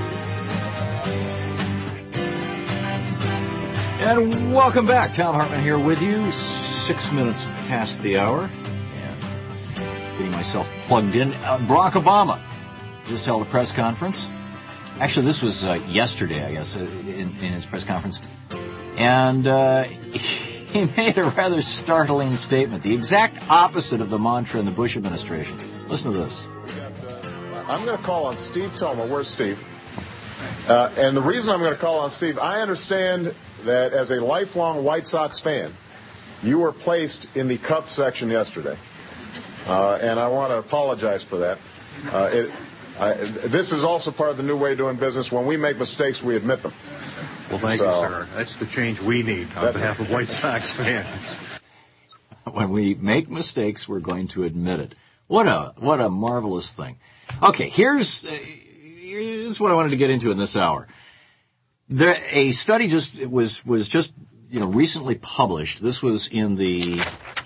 S3: And welcome back. Tom Hartman here with you. Six minutes past the hour. And getting myself plugged in. Uh, Barack Obama just held a press conference. Actually, this was uh, yesterday, I guess, uh, in, in his press conference. And uh, he made a rather startling statement, the exact opposite of the mantra in the Bush administration. Listen to this.
S17: I'm going to call on Steve Toma. Where's Steve? Uh, and the reason I'm going to call on Steve, I understand that as a lifelong White Sox fan, you were placed in the Cup section yesterday. Uh, and I want to apologize for that. Uh, it, I, this is also part of the new way of doing business. When we make mistakes, we admit them.
S18: Well, thank
S17: so,
S18: you, sir. That's the change we need on behalf of White Sox fans.
S3: When we make mistakes, we're going to admit it. What a what a marvelous thing. Okay, here's uh, here's what I wanted to get into in this hour. There, a study just was was just you know recently published. This was in the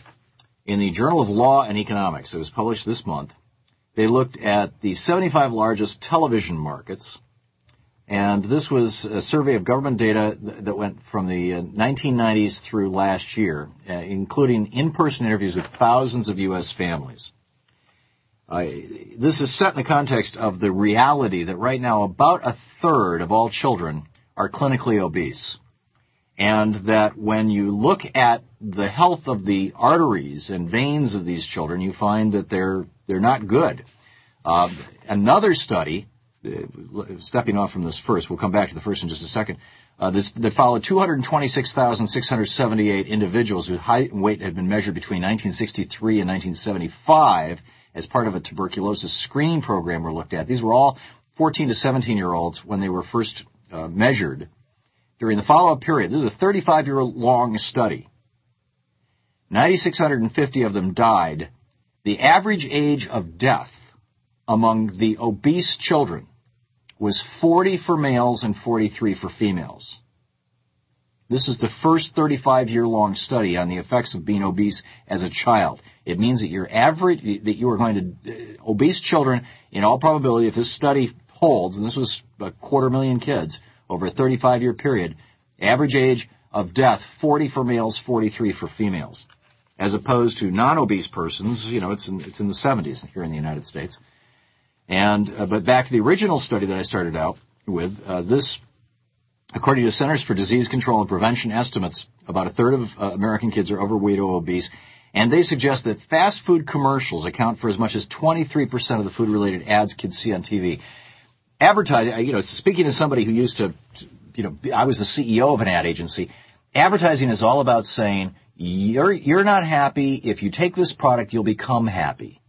S3: in the Journal of Law and Economics. It was published this month. They looked at the seventy-five largest television markets, and this was a survey of government data that went from the nineteen nineties through last year, uh, including in-person interviews with thousands of U S families. Uh, this is set in the context of the reality that right now about a third of all children are clinically obese. And that when you look at the health of the arteries and veins of these children, you find that they're they're not good. Uh, another study, uh, stepping off from this first, we'll come back to the first in just a second, uh, this, that followed two hundred twenty-six thousand six hundred seventy-eight individuals whose height and weight had been measured between nineteen sixty-three and nineteen seventy-five as part of a tuberculosis screening program were looked at. These were all fourteen to seventeen-year-olds when they were first uh, measured. During the follow-up period, this is a thirty-five-year-long study. nine thousand six hundred fifty of them died. The average age of death among the obese children was forty for males and forty-three for females. This is the first thirty-five-year-long study on the effects of being obese as a child. It means that your average, that you are going to, uh, obese children, in all probability, if this study holds, and this was a quarter million kids over a thirty-five-year period, average age of death, forty for males, forty-three for females. As opposed to non-obese persons, you know, it's in, it's in the seventies here in the United States. And, uh, but back to the original study that I started out with, uh, this, according to Centers for Disease Control and Prevention estimates, about a third of uh, American kids are overweight or obese, and they suggest that fast food commercials account for as much as twenty-three percent of the food-related ads kids see on T V. Advertising, you know, speaking as somebody who used to, you know, I was the C E O of an ad agency, advertising is all about saying, you're, you're not happy. If you take this product, you'll become happy.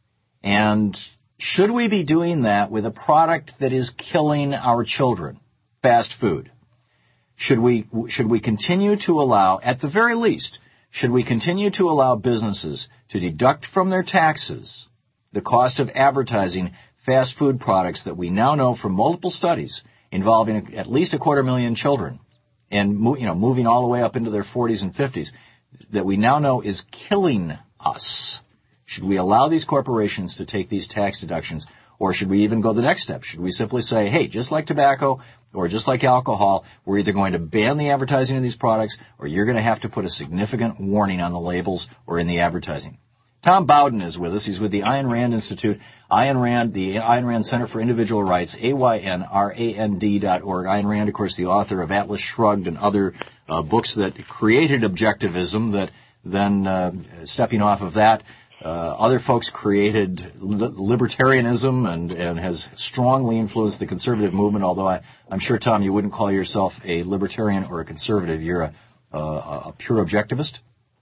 S3: And should we be doing that with a product that is killing our children? Fast food. Should we, should we continue to allow, at the very least, should we continue to allow businesses to deduct from their taxes the cost of advertising fast food products that we now know from multiple studies involving at least a quarter million children and, you know, moving all the way up into their forties and fifties that we now know is killing us? Should we allow these corporations to take these tax deductions, or should we even go the next step? Should we simply say, hey, just like tobacco or just like alcohol, we're either going to ban the advertising of these products or you're going to have to put a significant warning on the labels or in the advertising? Tom Bowden is with us. He's with the Ayn Rand Institute, Ayn Rand, the Ayn Rand Center for Individual Rights, A Y N R A N D dot org. Ayn Rand, of course, the author of Atlas Shrugged and other uh, books that created objectivism that then, uh, stepping off of that, uh, other folks created li- libertarianism and, and has strongly influenced the conservative movement, although I, I'm sure, Tom, you wouldn't call yourself a libertarian or a conservative. You're a, a, a pure objectivist?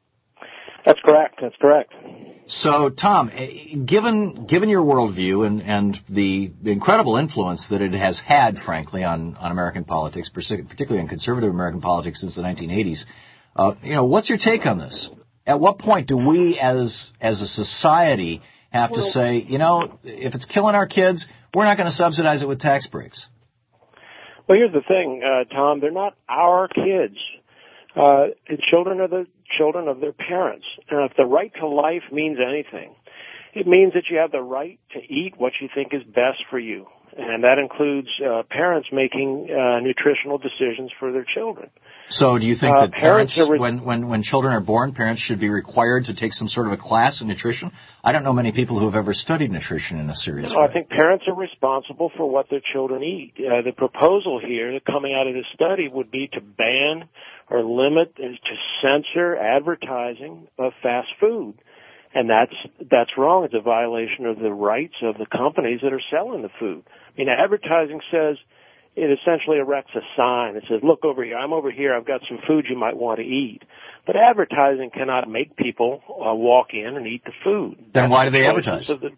S19: That's correct. That's correct.
S3: So, Tom, given given your worldview and, and the incredible influence that it has had, frankly, on, on American politics, particularly on conservative American politics since the nineteen eighties, uh, you know, what's your take on this? At what point do we, as as a society, have to say, you know, if it's killing our kids, we're not going to subsidize it with tax breaks?
S19: Well, here's the thing, uh, Tom. They're not our kids. Uh, the children are the children of their parents. And if the right to life means anything, it means that you have the right to eat what you think is best for you. And that includes uh, parents making uh, nutritional decisions for their children.
S3: So do you think
S19: uh,
S3: that parents,
S19: parents re-
S3: when, when, when children are born, parents should be required to take some sort of a class in nutrition? I don't know many people who have ever studied nutrition in a serious
S19: no,
S3: way.
S19: I think parents are responsible for what their children eat. Uh, the proposal here coming out of this study would be to ban or limit and to censor advertising of fast food. And that's that's wrong. It's a violation of the rights of the companies that are selling the food. I mean, advertising says, it essentially erects a sign that says, look over here, I'm over here, I've got some food you might want to eat. But advertising cannot make people uh, walk in and eat the food.
S3: Then
S19: That's
S3: why do
S19: the
S3: they
S19: choices
S3: advertise?
S19: of the-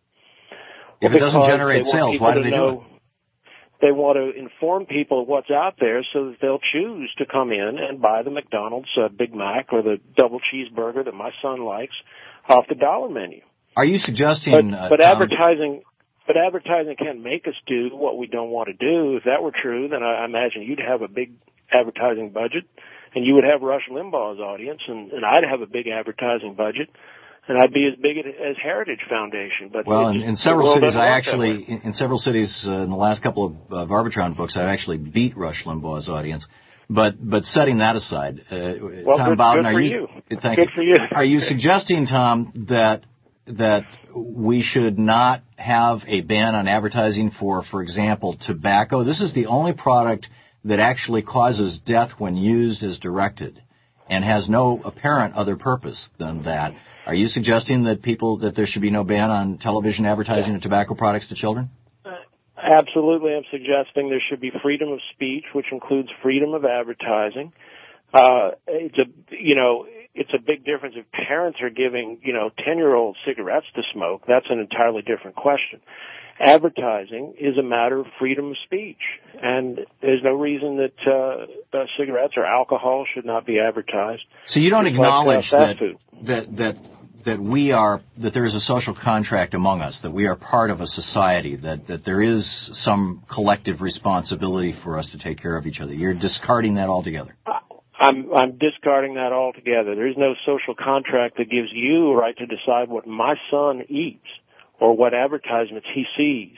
S3: If
S19: Well,
S3: it doesn't
S19: because
S3: generate
S19: they want
S3: sales,
S19: people
S3: why do
S19: to
S3: they do
S19: know-
S3: it?
S19: They want to inform people of what's out there so that they'll choose to come in and buy the McDonald's uh, Big Mac or the double cheeseburger that my son likes off the dollar menu.
S3: Are you suggesting,
S19: But,
S3: uh,
S19: but
S3: Tom,
S19: advertising, but advertising can't make us do what we don't want to do. If that were true, then I, I imagine you'd have a big advertising budget, and you would have Rush Limbaugh's audience, and, and I'd have a big advertising budget, and I'd be as big as Heritage Foundation. But
S3: Well,
S19: it
S3: in,
S19: just-
S3: in
S19: the
S3: several
S19: world
S3: cities,
S19: doesn't
S3: I
S19: work that
S3: actually,
S19: way.
S3: in, in several cities, uh, in the last couple of uh, Arbitron books, I've actually beat Rush Limbaugh's audience. But but setting that aside, uh,
S19: Well,
S3: Tom
S19: good-
S3: Bowden,
S19: good
S3: are
S19: for
S3: you?
S19: you.
S3: Thank
S19: Good
S3: you.
S19: for you.
S3: Are you suggesting, Tom, that that we should not have a ban on advertising for, for example, tobacco? This is the only product that actually causes death when used as directed, and has no apparent other purpose than that. Are you suggesting that people that there should be no ban on television advertising of tobacco products to children?
S19: Absolutely, I'm suggesting there should be freedom of speech, which includes freedom of advertising. Uh, it's a, you know, it's a big difference if parents are giving, you know, ten-year-olds cigarettes to smoke. That's an entirely different question. Advertising is a matter of freedom of speech, and there's no reason that uh, uh, cigarettes or alcohol should not be advertised.
S3: So you don't
S19: Just like, uh,
S3: acknowledge
S19: fast
S3: that,
S19: food.
S3: that that that we are that there is a social contract among us, that we are part of a society, that that there is some collective responsibility for us to take care of each other. You're discarding that altogether.
S19: I'm I'm discarding that altogether. There's no social contract that gives you a right to decide what my son eats or what advertisements he sees.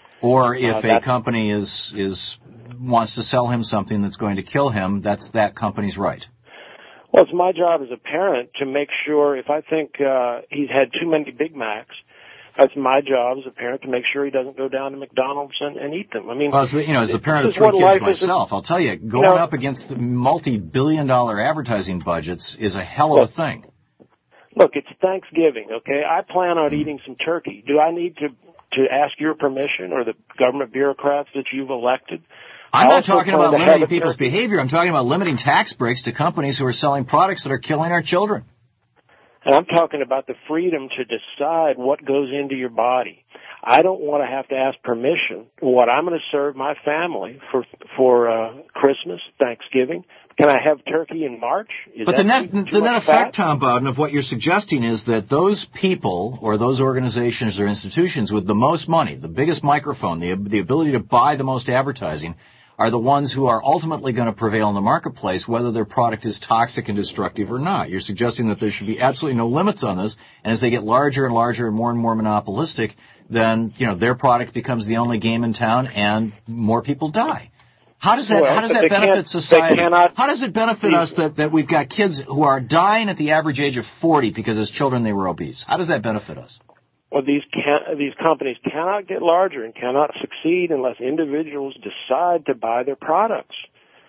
S3: Or if
S19: Uh,
S3: a
S19: that's-
S3: company is is wants to sell him something that's going to kill him, that's that company's right.
S19: Well, it's my job as a parent to make sure if I think uh, he's had too many Big Macs, that's my job as a parent to make sure he doesn't go down to McDonald's and, and eat them. I mean,
S3: Well, as the, you know, as a parent of
S19: this is
S3: three
S19: what
S3: kids
S19: life is.
S3: myself, I'll tell you, going
S19: know-
S3: up against multi-billion dollar advertising budgets is a hell of a thing.
S19: Look, it's Thanksgiving, okay? I plan on eating some turkey. Do I need to to ask your permission or the government bureaucrats that you've elected?
S3: I'm
S19: I
S3: not
S19: also
S3: talking
S19: plan
S3: about
S19: to have
S3: limiting
S19: a
S3: people's
S19: turkey.
S3: behavior. I'm talking about limiting tax breaks to companies who are selling products that are killing our children.
S19: And I'm talking about the freedom to decide what goes into your body. I don't want to have to ask permission what I'm going to serve my family for for uh, Christmas, Thanksgiving. Can I have turkey in March? Is
S3: But
S19: that
S3: the net,
S19: too- too
S3: the net
S19: much
S3: effect,
S19: fat?
S3: Tom Bowden, of what you're suggesting is that those people or those organizations or institutions with the most money, the biggest microphone, the, the ability to buy the most advertising, are the ones who are ultimately going to prevail in the marketplace, whether their product is toxic and destructive or not. You're suggesting that there should be absolutely no limits on this, and as they get larger and larger and more and more monopolistic, then, you know, their product becomes the only game in town and more people die. How does that,
S19: Well,
S3: how does
S19: but
S3: that
S19: they
S3: benefit
S19: can't- they
S3: society?
S19: cannot-
S3: How does it benefit us that, that we've got kids who are dying at the average age of forty because as children they were obese? How does that benefit us?
S19: Well, these can, these companies cannot get larger and cannot succeed unless individuals decide to buy their products.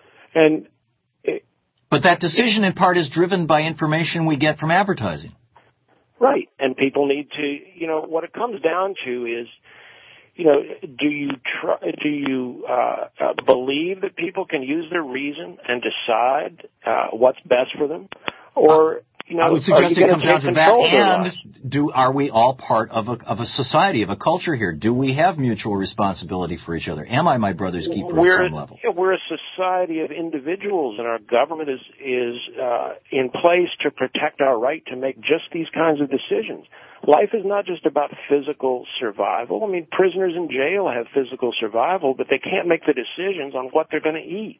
S19: And it,
S3: But that decision in part is driven by information we get from advertising.
S19: right, and people need to, you know, what it comes down to is, you know, do you try, do you uh, uh, believe that people can use their reason and decide uh, what's best for them, or you know,
S3: I would
S19: are
S3: suggest
S19: you
S3: it
S19: gonna
S3: comes down
S19: take
S3: to that.
S19: control of their
S3: And
S19: lives?
S3: do are we all part of a of a society, of a culture here? Do we have mutual responsibility for each other? Am I my brother's keeper
S19: We're,
S3: at some level?
S19: we're a society of individuals, and our government is is uh, in place to protect our right to make just these kinds of decisions. Life is not just about physical survival. I mean, prisoners in jail have physical survival, but they can't make the decisions on what they're going to eat.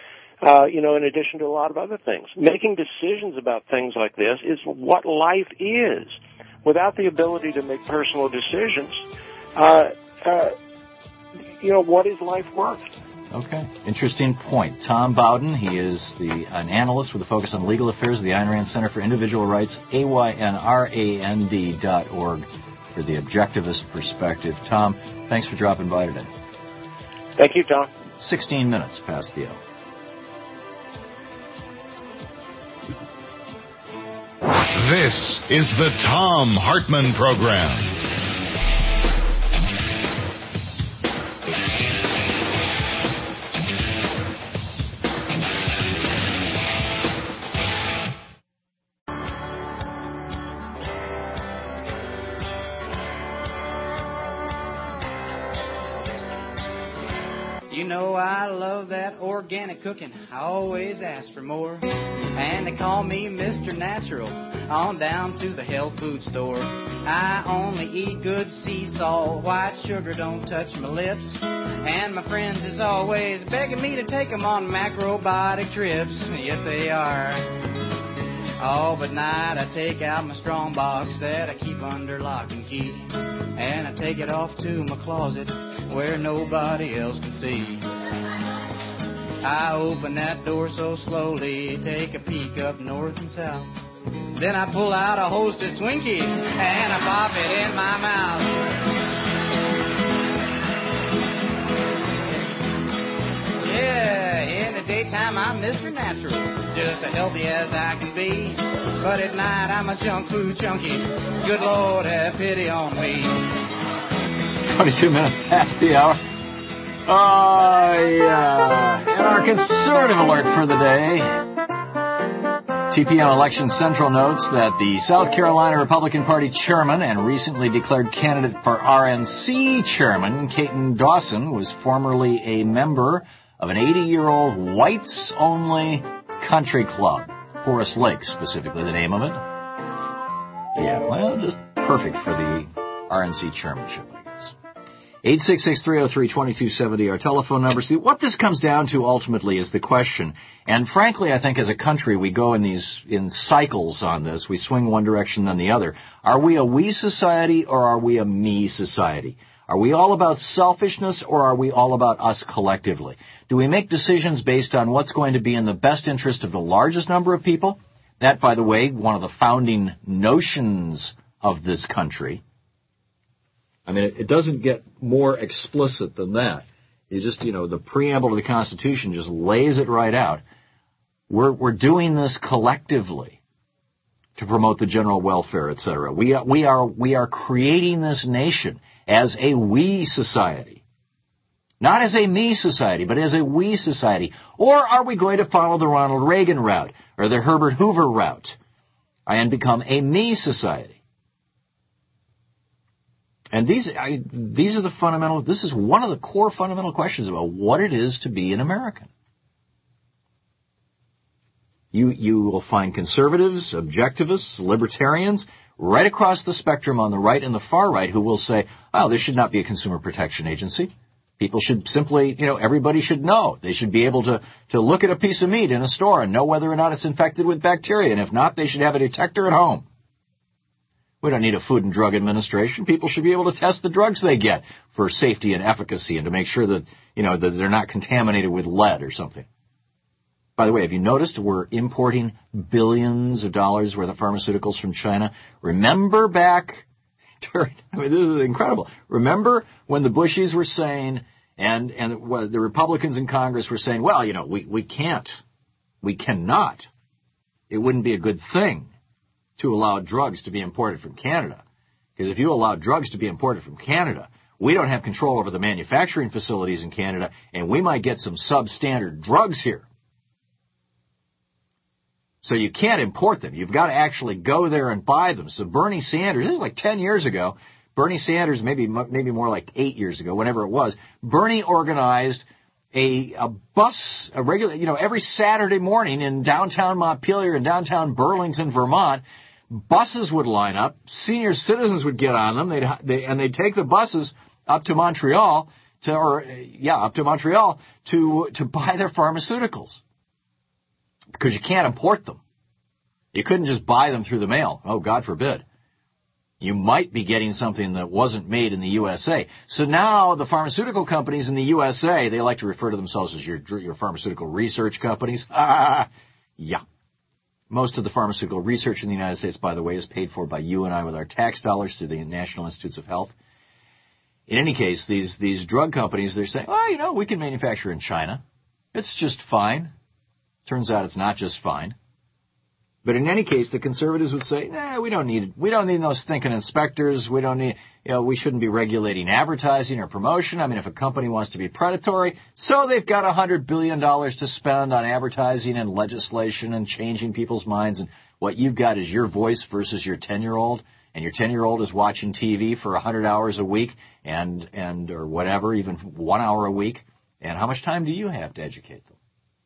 S19: Uh, you know, in addition to a lot of other things. Making decisions about things like this is what life is. Without the ability to make personal decisions, uh, uh, you know, what is life worth?
S3: Okay. Interesting point. Tom Bowden, he is the an analyst with a focus on legal affairs of the Ayn Rand Center for Individual Rights, A Y N R A N D dot org, for the objectivist perspective. Tom, thanks for dropping by today.
S19: Thank you, Tom.
S3: sixteen minutes past the hour.
S2: This is the Thom Hartmann Program.
S20: You know I love that organic cooking. I always ask for more. And they call me Mister Natural on down to the health food store. I only eat good sea salt. White sugar don't touch my lips. And my friends is always begging me to take them on macrobiotic trips. Yes, they are. Oh, but night I take out my strong box that I keep under lock and key. And I take it off to my closet where nobody else can see. I open that door so slowly, take a peek up north and south. Then I pull out a Hostess Twinkie and I pop it in my mouth. Yeah, in the daytime I'm Mister Natural, just as healthy as I can be. But at night I'm a junk food junkie. Good Lord, have pity on me.
S3: twenty-two minutes past the hour. Oh, yeah. And our conservative alert for the day. T P M Election Central notes that the South Carolina Republican Party chairman and recently declared candidate for R N C chairman, Caton Dawson, was formerly a member of an eighty-year-old whites-only country club. Forest Lake, specifically the name of it. Yeah, well, just perfect for the R N C chairmanship, I guess. eight six six, three oh three, two two seven oh, our telephone number. See, what this comes down to ultimately is the question. And frankly, I think as a country, we go in these in cycles on this. We swing one direction then the other. Are we a we society or are we a me society? Are we all about selfishness or are we all about us collectively? Do we make decisions based on what's going to be in the best interest of the largest number of people? That, by the way, one of the founding notions of this country. I mean, it doesn't get more explicit than that. You just, you know, the preamble to the Constitution just lays it right out. We're, we're doing this collectively to promote the general welfare, et cetera. We are, we are, we are creating this nation as a we society. Not as a me society, but as a we society. Or are we going to follow the Ronald Reagan route or the Herbert Hoover route and become a me society? And these, I, these are the fundamental, this is one of the core fundamental questions about what it is to be an American. You, you will find conservatives, objectivists, libertarians, right across the spectrum on the right and the far right who will say, oh, this should not be a consumer protection agency. People should simply, you know, everybody should know. They should be able to, to look at a piece of meat in a store and know whether or not it's infected with bacteria. And if not, they should have a detector at home. We don't need a Food and Drug Administration. People should be able to test the drugs they get for safety and efficacy and to make sure that, you know, that they're not contaminated with lead or something. By the way, have you noticed we're importing billions of dollars worth of pharmaceuticals from China? Remember back during, I mean, this is incredible. Remember when the Bushies were saying, and, and the Republicans in Congress were saying, well, you know, we, we can't, we cannot, it wouldn't be a good thing to allow drugs to be imported from Canada. Because if you allow drugs to be imported from Canada, we don't have control over the manufacturing facilities in Canada, and we might get some substandard drugs here. So you can't import them. You've got to actually go there and buy them. So Bernie Sanders, this was like ten years ago, Bernie Sanders, maybe maybe more like eight years ago, whenever it was, Bernie organized a, a bus, a regular, you know, every Saturday morning in downtown Montpelier and downtown Burlington, Vermont, buses would line up, senior citizens would get on them, they'd, they, and they'd take the buses up to Montreal, to, or, yeah, up to Montreal to, to buy their pharmaceuticals. Because you can't import them. You couldn't just buy them through the mail. Oh, God forbid. You might be getting something that wasn't made in the U S A. So now the pharmaceutical companies in the U S A, they like to refer to themselves as your, your pharmaceutical research companies. Ah, yeah. Most of the pharmaceutical research in the United States, by the way, is paid for by you and I with our tax dollars through the National Institutes of Health. In any case, these, these drug companies, they're saying, well, you know, we can manufacture in China. It's just fine. Turns out it's not just fine. But in any case, the conservatives would say, nah, we don't need we don't need those thinking inspectors. We don't need, you know, we shouldn't be regulating advertising or promotion. I mean, if a company wants to be predatory, so they've got one hundred billion dollars to spend on advertising and legislation and changing people's minds. And what you've got is your voice versus your ten-year-old. And your ten-year-old is watching T V for one hundred hours a week and, and or whatever, even one hour a week. And how much time do you have to educate them?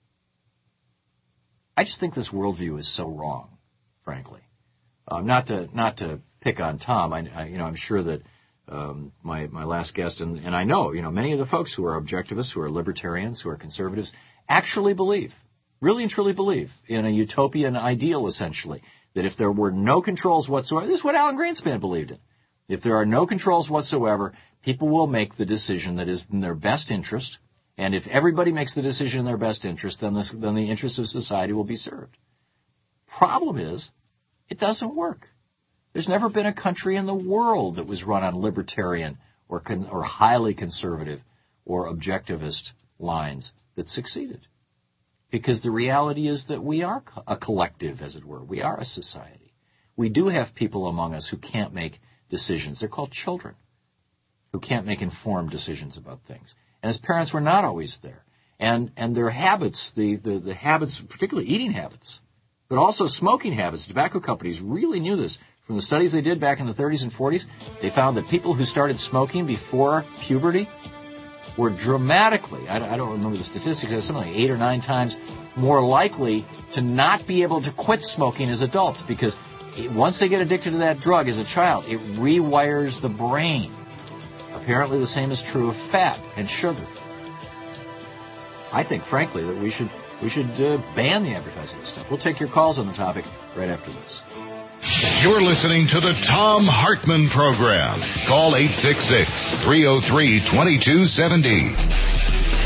S3: I just think this worldview is so wrong, frankly. Uh, not to not to pick on Tom. I, I you know I'm sure that um, my my last guest and, and I know you know many of the folks who are objectivists, who are libertarians, who are conservatives, actually believe, really and truly believe in a utopian ideal, essentially, that if there were no controls whatsoever, this is what Alan Greenspan believed in. If there are no controls whatsoever, people will make the decision that is in their best interest. And if everybody makes the decision in their best interest, then the, then the interests of society will be served. Problem is, it doesn't work. There's never been a country in the world that was run on libertarian or con, or highly conservative or objectivist lines that succeeded. Because the reality is that we are a collective, as it were. We are a society. We do have people among us who can't make decisions. They're called children, who can't make informed decisions about things. And as parents, we're not always there. And and their habits, the, the, the habits, particularly eating habits, but also smoking habits. Tobacco companies really knew this. From the studies they did back in the thirties and forties, they found that people who started smoking before puberty were dramatically, I, I don't remember the statistics, it was something like eight or nine times more likely to not be able to quit smoking as adults, because it, once they get addicted to that drug as a child, it rewires the brain. Apparently the same is true of fat and sugar. I think, frankly, that we should we should uh, ban the advertising of this stuff. We'll take your calls on the topic right after this.
S2: You're listening to the Thom Hartmann Program. Call eight six six, three oh three, two two seven oh.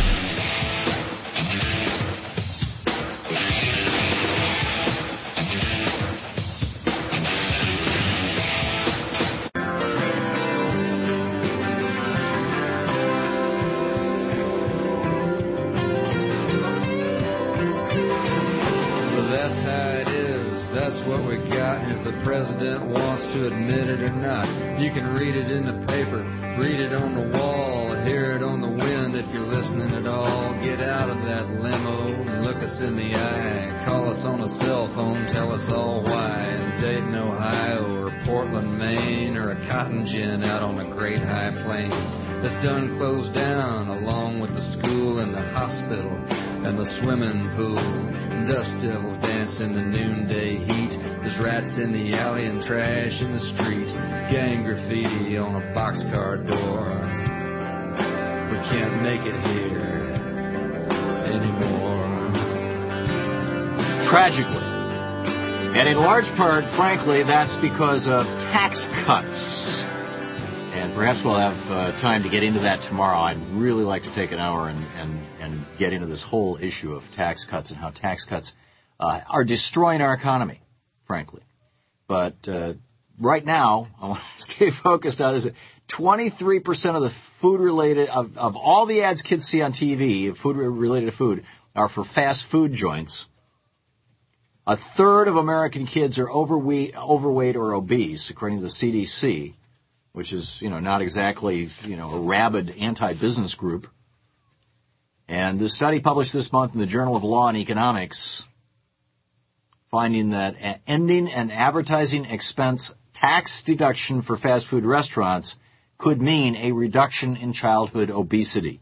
S21: You can read it in the paper, read it on the wall, hear it on the wind if you're listening at all. Get out of that limo, look us in the eye, call us on a cell phone, tell us all why. In Dayton, Ohio, or Portland, Maine, or a cotton gin out on the great high plains that's done closed down, along with the school and the hospital and the swimming pool. Dust devils dance in the noonday heat. There's rats in the alley and trash in the street. Gang graffiti on a boxcar door. We can't make it here anymore.
S3: Tragically, and in large part, frankly, that's because of tax cuts. And perhaps we'll have uh, time to get into that tomorrow. I'd really like to take an hour and, and, and get into this whole issue of tax cuts and how tax cuts uh, are destroying our economy, frankly. But uh, right now, I want to stay focused on is that twenty-three percent of the food-related, of, of all the ads kids see on T V, food related to food, are for fast food joints. A third of American kids are overweight, overweight or obese, according to the C D C, which is, you know, not exactly, you know, a rabid anti-business group. And this study published this month in the Journal of Law and Economics, finding that ending an advertising expense tax deduction for fast food restaurants could mean a reduction in childhood obesity.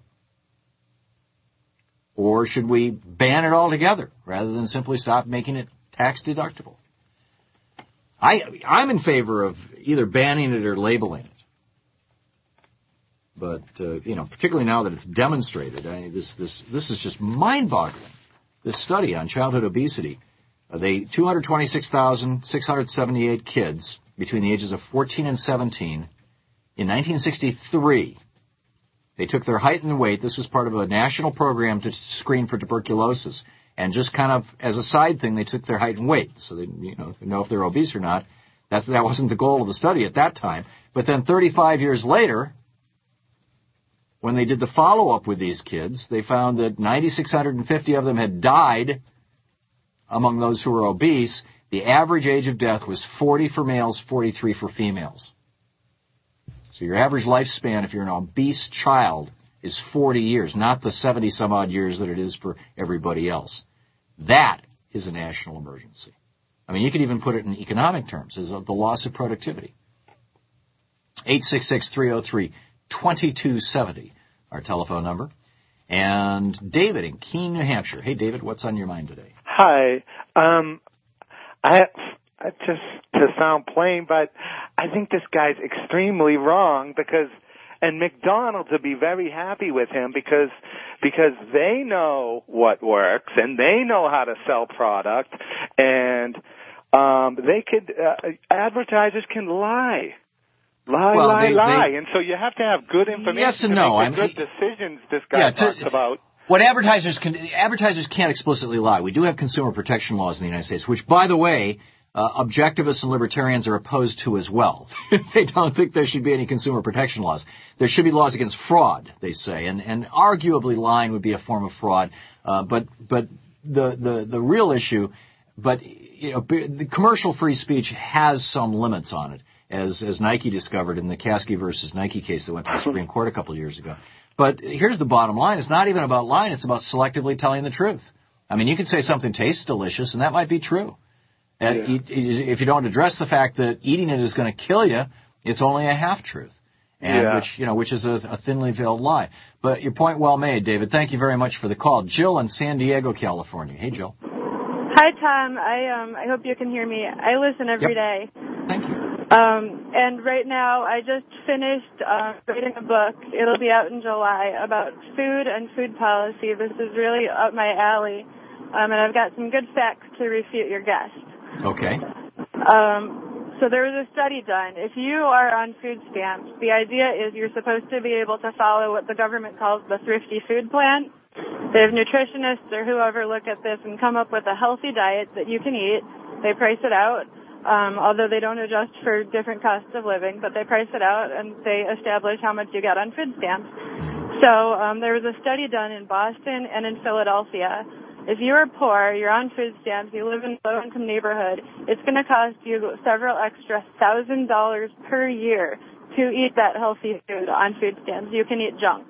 S3: Or should we ban it altogether rather than simply stop making it tax deductible? I, I'm in favor of either banning it or labeling it. But, uh, you know, particularly now that it's demonstrated, I mean, this, this, this is just mind-boggling. This study on childhood obesity, uh, they two hundred twenty-six thousand six hundred seventy-eight kids between the ages of fourteen and seventeen in nineteen sixty-three. They took their height and weight. This was part of a national program to screen for tuberculosis. And just kind of as a side thing, they took their height and weight. So they, you know, know if they're obese or not. That's, that wasn't the goal of the study at that time. But then thirty-five years later, when they did the follow-up with these kids, they found that nine thousand six hundred fifty of them had died among those who were obese. The average age of death was forty for males, forty-three for females. So your average lifespan, if you're an obese child, is forty years, not the seventy-some-odd years that it is for everybody else. That is a national emergency. I mean, you could even put it in economic terms, as the loss of productivity. eight six six, three oh three, two two seven oh, our telephone number. And David in Keene, New Hampshire. Hey, David, what's on your mind today?
S1: Hi. Um, I, I just to sound plain, but I think this guy's extremely wrong because, and McDonald's would be very happy with him because because they know what works and they know how to sell product, and um, they could uh, advertisers can lie. Lie,
S3: well,
S1: lie,
S3: they,
S1: lie.
S3: they,
S1: and so you have to have good information
S3: yes and
S1: to
S3: no.
S1: make the
S3: I
S1: good
S3: mean,
S1: decisions this guy
S3: yeah, to,
S1: talks about.
S3: What advertisers can, advertisers can't explicitly lie. We do have consumer protection laws in the United States, which, by the way, uh, objectivists and libertarians are opposed to as well. They don't think there should be any consumer protection laws. There should be laws against fraud, they say, and, and arguably lying would be a form of fraud. Uh, but but the, the, the real issue, but you know, the commercial free speech has some limits on it, as as Nike discovered in the Caskey versus Nike case that went to the Supreme Court a couple of years ago. But here's the bottom line. It's not even about lying. It's about selectively telling the truth. I mean, you could say something tastes delicious, and that might be true. Yeah. Uh, if you don't address the fact that eating it is going to kill you, it's only a half-truth, and
S1: yeah.
S3: which, you know, which is a, a thinly veiled lie. But your point well made, David. Thank you very much for the call. Jill in San Diego, California. Hey, Jill.
S22: Hi, Tom. I um I hope you can hear me. I listen every
S3: yep.
S22: day.
S3: Thank you.
S22: Um, and right now, I just finished uh, reading a book. It'll be out in July about food and food policy. This is really up my alley, um, and I've got some good facts to refute your guess.
S3: Okay.
S22: Um, so there was a study done. If you are on food stamps, the idea is you're supposed to be able to follow what the government calls the Thrifty Food Plan. They have nutritionists or whoever look at this and come up with a healthy diet that you can eat. They price it out. Um, although they don't adjust for different costs of living, but they price it out and they establish how much you get on food stamps. So um, there was a study done in Boston and in Philadelphia. If you are poor, you're on food stamps, you live in a low-income neighborhood, it's going to cost you several extra thousand dollars per year to eat that healthy food on food stamps. You can eat junk.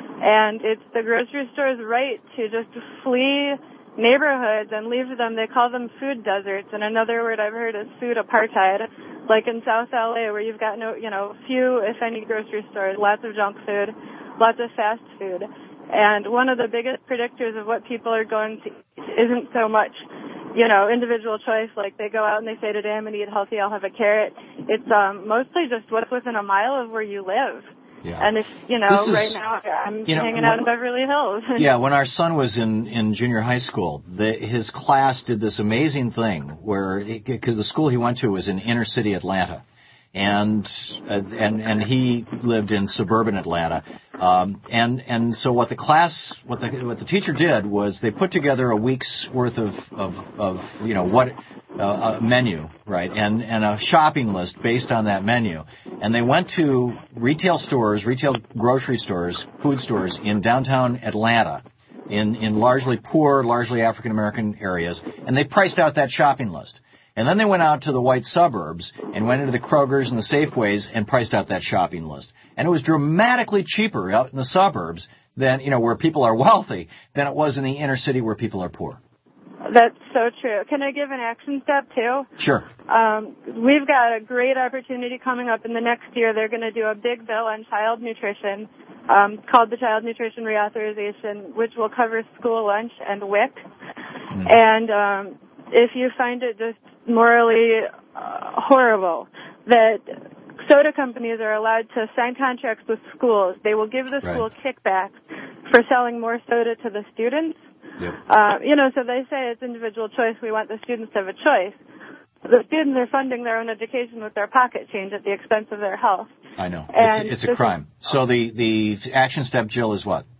S22: And it's the grocery store's right to just flee neighborhoods and leave them. They call them food deserts, and another word I've heard is food apartheid, like in South L A where you've got no, you know, few, if any, grocery stores, lots of junk food, lots of fast food. And one of the biggest predictors of what people are going to eat isn't so much, you know, individual choice, like they go out and they say today I'm going to eat healthy, I'll have a carrot. It's um, mostly just what's within a mile of where you live.
S3: Yeah.
S22: And if, you know,
S3: is,
S22: right now I'm
S3: you know,
S22: hanging
S3: when,
S22: out in Beverly Hills.
S3: Yeah, when our son was in, in junior high school, the, his class did this amazing thing where, because the school he went to was in inner city Atlanta, and uh, and and he lived in suburban Atlanta, um, and and so what the class, what the what the teacher did was they put together a week's worth of of, of you know what. Uh, a menu, right, and, and a shopping list based on that menu. And they went to retail stores, retail grocery stores, food stores in downtown Atlanta, in, in largely poor, largely African-American areas, and they priced out that shopping list. And then they went out to the white suburbs and went into the Krogers and the Safeways and priced out that shopping list. And it was dramatically cheaper out in the suburbs than, you know, where people are wealthy than it was in the inner city where people are poor.
S22: That's so true. Can I give an action step, too?
S3: Sure.
S22: Um, we've got a great opportunity coming up in the next year. They're going to do a big bill on child nutrition um, called the Child Nutrition Reauthorization, which will cover school lunch and W I C. Mm-hmm. And um, if you find it just morally uh, horrible that soda companies are allowed to sign contracts with schools, they will give the school right. kickbacks for selling more soda to the students.
S3: Yep.
S22: Uh, you know, so they say it's individual choice. We want the students to have a choice. The students are funding their own education with their pocket change at the expense of their health.
S3: I know.
S22: And
S3: it's, it's a crime. Is, so the, the action step, Jill, is what?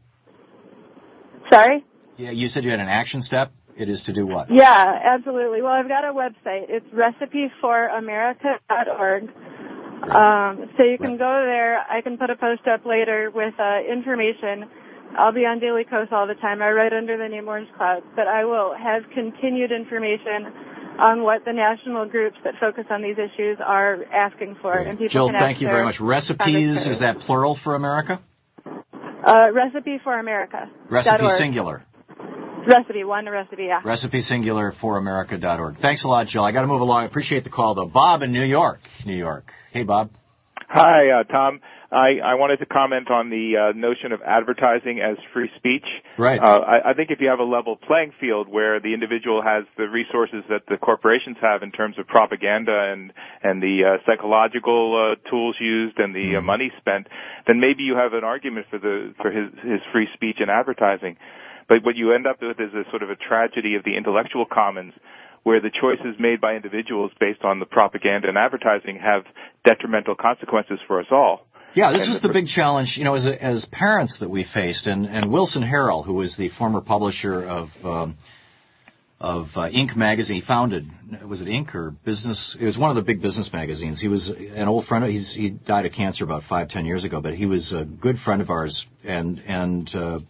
S22: Sorry?
S3: Yeah, you said you had an action step. It is to do what?
S22: Yeah, absolutely. Well, I've got a website. It's recipe for america dot org. Um, so you can right. go there. I can put a post up later with uh, information. I'll be on Daily Kos all the time. I write under the name Orange Cloud, but I will have continued information on what the national groups that focus on these issues are asking for. And people
S3: Jill,
S22: can
S3: thank you
S22: their
S3: very much. Recipes, is that plural for America?
S22: Uh, Recipe for America.
S3: Recipe singular.
S22: Recipe, one recipe, yeah.
S3: Recipe singular for America dot org. Thanks a lot, Jill. I got to move along. I appreciate the call, though. Bob in New York. New York. Hey, Bob.
S5: Hi, uh, Tom. I, I wanted to comment on the uh, notion of advertising as free speech.
S3: Right.
S5: Uh, I, I think if you have a level playing field where the individual has the resources that the corporations have in terms of propaganda and and the uh, psychological uh, tools used and the uh, money spent, then maybe you have an argument for the for his his free speech and advertising. But what you end up with is a sort of a tragedy of the intellectual commons, where the choices made by individuals based on the propaganda and advertising have detrimental consequences for us all.
S3: Yeah, this
S5: and
S3: is the big challenge, you know, as a, as parents that we faced. And, and Wilson Harrell, who was the former publisher of um, of uh, Inc magazine, he founded, was it Inc or Business? It was one of the big business magazines. He was an old friend. Of, he's, he died of cancer about five, ten years ago, but he was a good friend of ours. And and uh,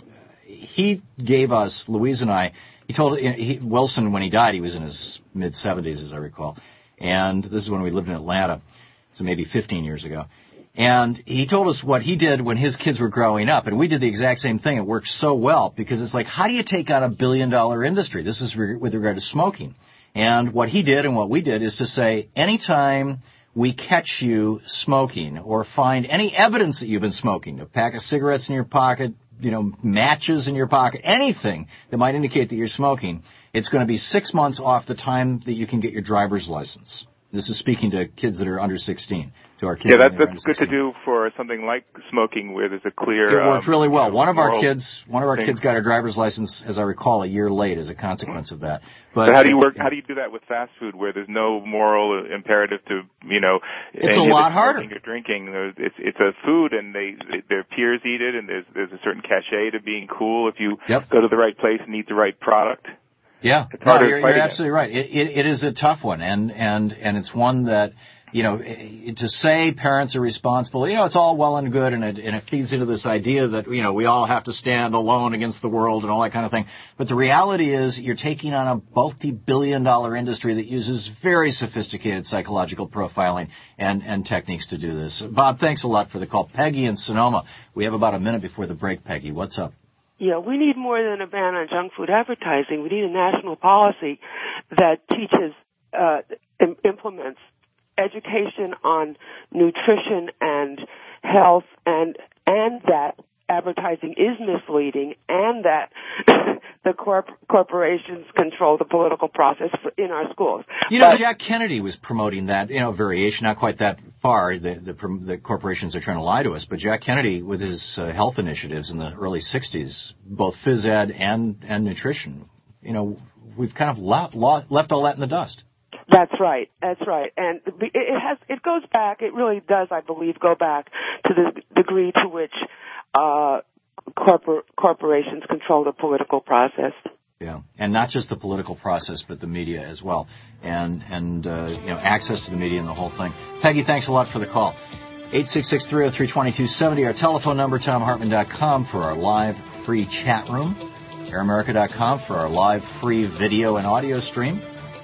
S3: he gave us, Louise and I, he told he, Wilson, when he died, he was in his mid seventies, as I recall. And this is when we lived in Atlanta, so maybe fifteen years ago. And he told us what he did when his kids were growing up, and we did the exact same thing. It worked so well because it's like, how do you take on a billion-dollar industry? This is re- with regard to smoking. And what he did and what we did is to say, anytime we catch you smoking or find any evidence that you've been smoking, a pack of cigarettes in your pocket, you know, matches in your pocket, anything that might indicate that you're smoking, it's going to be six months off the time that you can get your driver's license. This is speaking to kids that are under sixteen. To our kids
S5: yeah, that's,
S3: that are
S5: that's good to do for something like smoking, where there's a clear.
S3: It worked
S5: um,
S3: really well.
S5: You know,
S3: one of our
S5: moral
S3: kids, one of our
S5: thing.
S3: kids got a driver's license, as I recall, a year late as a consequence of that. But,
S5: but how do you work? How do you do that with fast food, where there's no moral imperative to, you know?
S3: It's a lot harder.
S5: Or drinking, it's it's a food, and they their peers eat it, and there's there's a certain cachet to being cool if you
S3: yep.
S5: go to the right place and eat the right product.
S3: Yeah,
S5: it's
S3: no,
S5: harder
S3: you're,
S5: to fight
S3: you're
S5: against.
S3: absolutely right. It, it, it is a tough one, and and and it's one that, you know, to say parents are responsible, you know, it's all well and good, and it, and it feeds into this idea that, you know, we all have to stand alone against the world and all that kind of thing. But the reality is you're taking on a multi-billion-dollar industry that uses very sophisticated psychological profiling and, and techniques to do this. Bob, thanks a lot for the call. Peggy in Sonoma, we have about a minute before the break. Peggy, what's up?
S6: Yeah, we need more than a ban on junk food advertising. We need a national policy that teaches, uh, im- implements education on nutrition and health, and and that advertising is misleading, and that the corp- corporations control the political process for, in our schools.
S3: You know,
S6: but,
S3: Jack Kennedy was promoting that, you know, variation, not quite that far. The, the, the corporations are trying to lie to us, but Jack Kennedy, with his uh, health initiatives in the early sixties, both phys ed and, and nutrition, you know, we've kind of left, left all that in the dust.
S6: That's right. That's right. And it has, it goes back, it really does, I believe, go back to the degree to which uh, corpor- corporations control the political process.
S3: Yeah, and not just the political process, but the media as well, and and uh, you know, access to the media and the whole thing. Peggy, thanks a lot for the call. eight six six, three oh three, two two seven oh, our telephone number, tom hartman dot com for our live free chat room, air america dot com for our live free video and audio stream.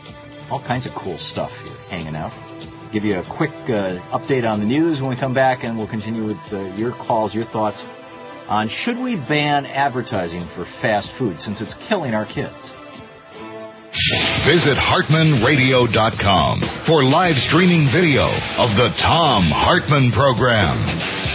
S3: All kinds of cool stuff here hanging out. Give you a quick uh, update on the news when we come back, and we'll continue with uh, your calls, your thoughts on should we ban advertising for fast food since it's killing our kids.
S2: Visit hartman radio dot com for live streaming video of the Tom Hartman Program.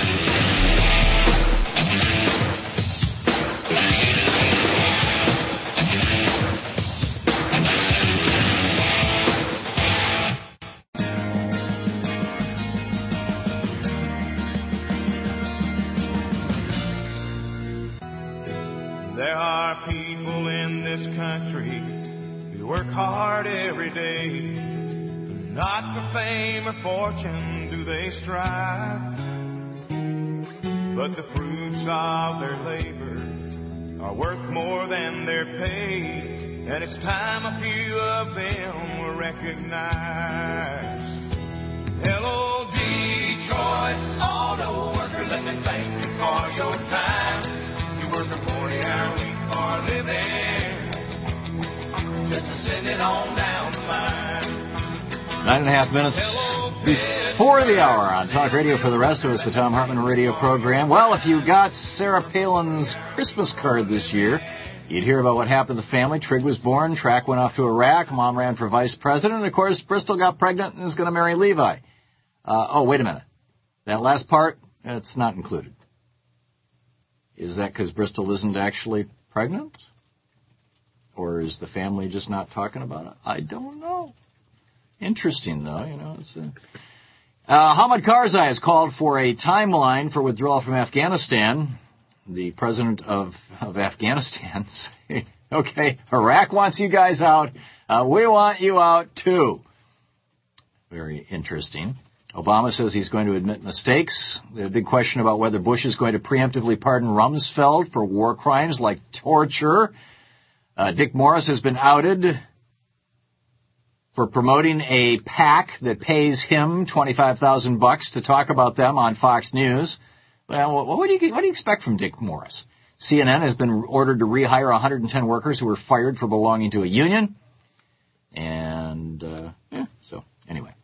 S23: There are people in this country who work hard every day. Not for fame or fortune do they strive, but the fruits of their labor are worth more than their pay, and it's time a few of them were recognized. Hello, Detroit auto worker, let me thank you for your time. You work a forty-hour week for a living, just to send it on down the line.
S3: Nine and a half minutes before the hour on Talk Radio for the rest of us, the Tom Hartman radio program. Well, if you got Sarah Palin's Christmas card this year, you'd hear about what happened to the family. Trig was born, Track went off to Iraq, Mom ran for vice president, and of course, Bristol got pregnant and is going to marry Levi. Uh, oh, wait a minute. That last part, it's not included. Is that because Bristol isn't actually pregnant? Or is the family just not talking about it? I don't know. Interesting, though. You know, it's a... uh, Hamid Karzai has called for a timeline for withdrawal from Afghanistan. The president of, of Afghanistan saying, okay, Iraq wants you guys out. Uh, we want you out, too. Very interesting. Obama says he's going to admit mistakes. The big question about whether Bush is going to preemptively pardon Rumsfeld for war crimes like torture. Uh, Dick Morris has been outed for promoting a PAC that pays him twenty-five thousand bucks to talk about them on Fox News. Well, what do you what do you expect from Dick Morris? C N N has been ordered to rehire one hundred ten workers who were fired for belonging to a union. And, uh, yeah, so, anyway.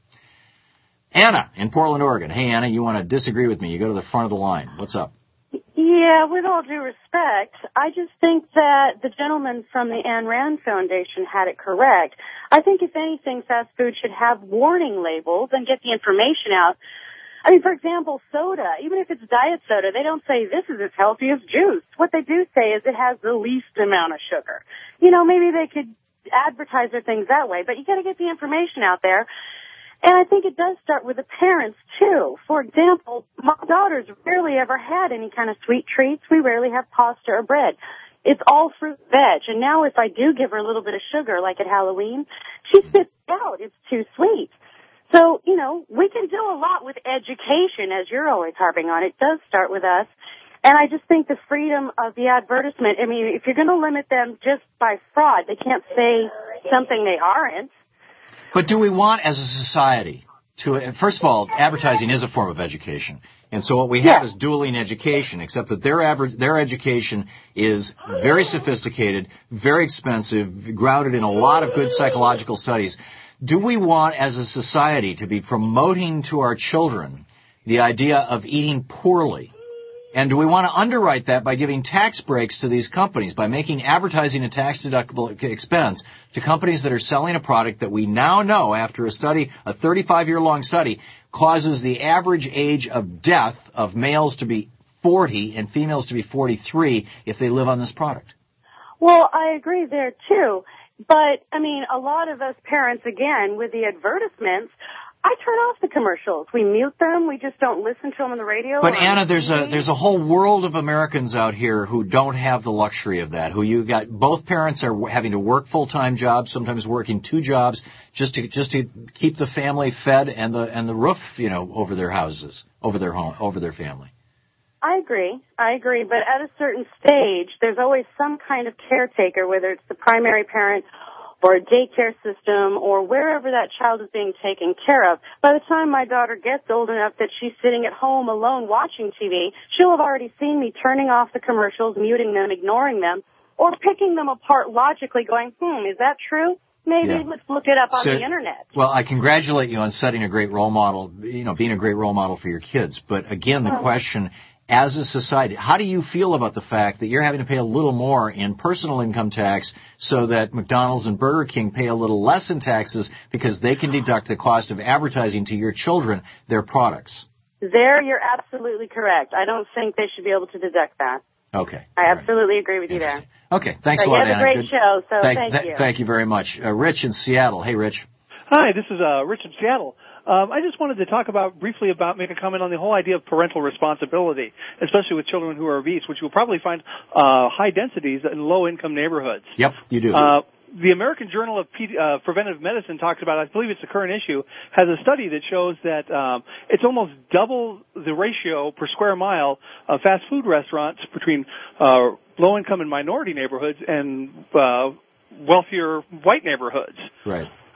S3: Anna in Portland, Oregon. Hey, Anna, you want to disagree with me? You go to the front of the line. What's up?
S7: Yeah, with all due respect, I just think that the gentleman from the Ayn Rand Foundation had it correct. I think, if anything, fast food should have warning labels and get the information out. I mean, for example, soda, even if it's diet soda, they don't say this is as healthy as juice. What they do say is it has the least amount of sugar. You know, maybe they could advertise their things that way, but you got to get the information out there. And I think it does start with the parents, too. For example, my daughter's rarely ever had any kind of sweet treats. We rarely have pasta or bread. It's all fruit veg. And now if I do give her a little bit of sugar, like at Halloween, she spits it out. It's too sweet. So, you know, we can do a lot with education, as you're always harping on. It does start with us. And I just think the freedom of the advertisement, I mean, if you're going to limit them just by fraud, they can't say something they aren't.
S3: But do we want, as a society, to, first of all, advertising is a form of education. And so what we have yeah. is dueling education, except that their aver- their education is very sophisticated, very expensive, grounded in a lot of good psychological studies. Do we want, as a society, to be promoting to our children the idea of eating poorly? And do we want to underwrite that by giving tax breaks to these companies, by making advertising a tax-deductible expense to companies that are selling a product that we now know, after a study, a thirty-five-year-long study, causes the average age of death of males to be forty and females to be forty-three if they live on this product?
S7: Well, I agree there, too. But, I mean, a lot of us parents, again, with the advertisements, I turn off the commercials. We mute them. We just don't listen to them on the radio.
S3: But Anna, there's a there's a whole world of Americans out here who don't have the luxury of that. Who you got both parents are having to work full-time jobs, sometimes working two jobs just to just to keep the family fed and the and the roof, you know, over their houses, over their home, over their family.
S7: I agree. I agree. But at a certain stage, there's always some kind of caretaker, whether it's the primary parent or a daycare system, or wherever that child is being taken care of. By the time my daughter gets old enough that she's sitting at home alone watching T V, she'll have already seen me turning off the commercials, muting them, ignoring them, or picking them apart logically, going, hmm, is that true? Maybe yeah. let's look it up on so, the Internet.
S3: Well, I congratulate you on setting a great role model, you know, being a great role model for your kids. But again, the oh. question, as a society, how do you feel about the fact that you're having to pay a little more in personal income tax so that McDonald's and Burger King pay a little less in taxes because they can deduct the cost of advertising to your children their products?
S7: There, you're absolutely correct. I don't think they should be able to deduct that.
S3: Okay.
S7: I absolutely right. agree with you there.
S3: Okay, thanks
S7: so
S3: a lot,
S7: Anna. You have a great
S3: Good.
S7: show, so
S3: thank,
S7: thank
S3: th-
S7: you.
S3: Thank you very much. Uh, Rich in Seattle. Hey, Rich.
S8: Hi, this is uh, Rich in Seattle. Um, I just wanted to talk about briefly about, make a comment on the whole idea of parental responsibility, especially with children who are obese, which you'll probably find uh, high densities in low-income neighborhoods.
S3: Yep, you do.
S8: Uh, the American Journal of Pedi- uh, Preventive Medicine talks about, I believe it's the current issue, has a study that shows that um, it's almost double the ratio per square mile of fast food restaurants between uh, low-income and minority neighborhoods and uh, wealthier white neighborhoods.
S3: Right.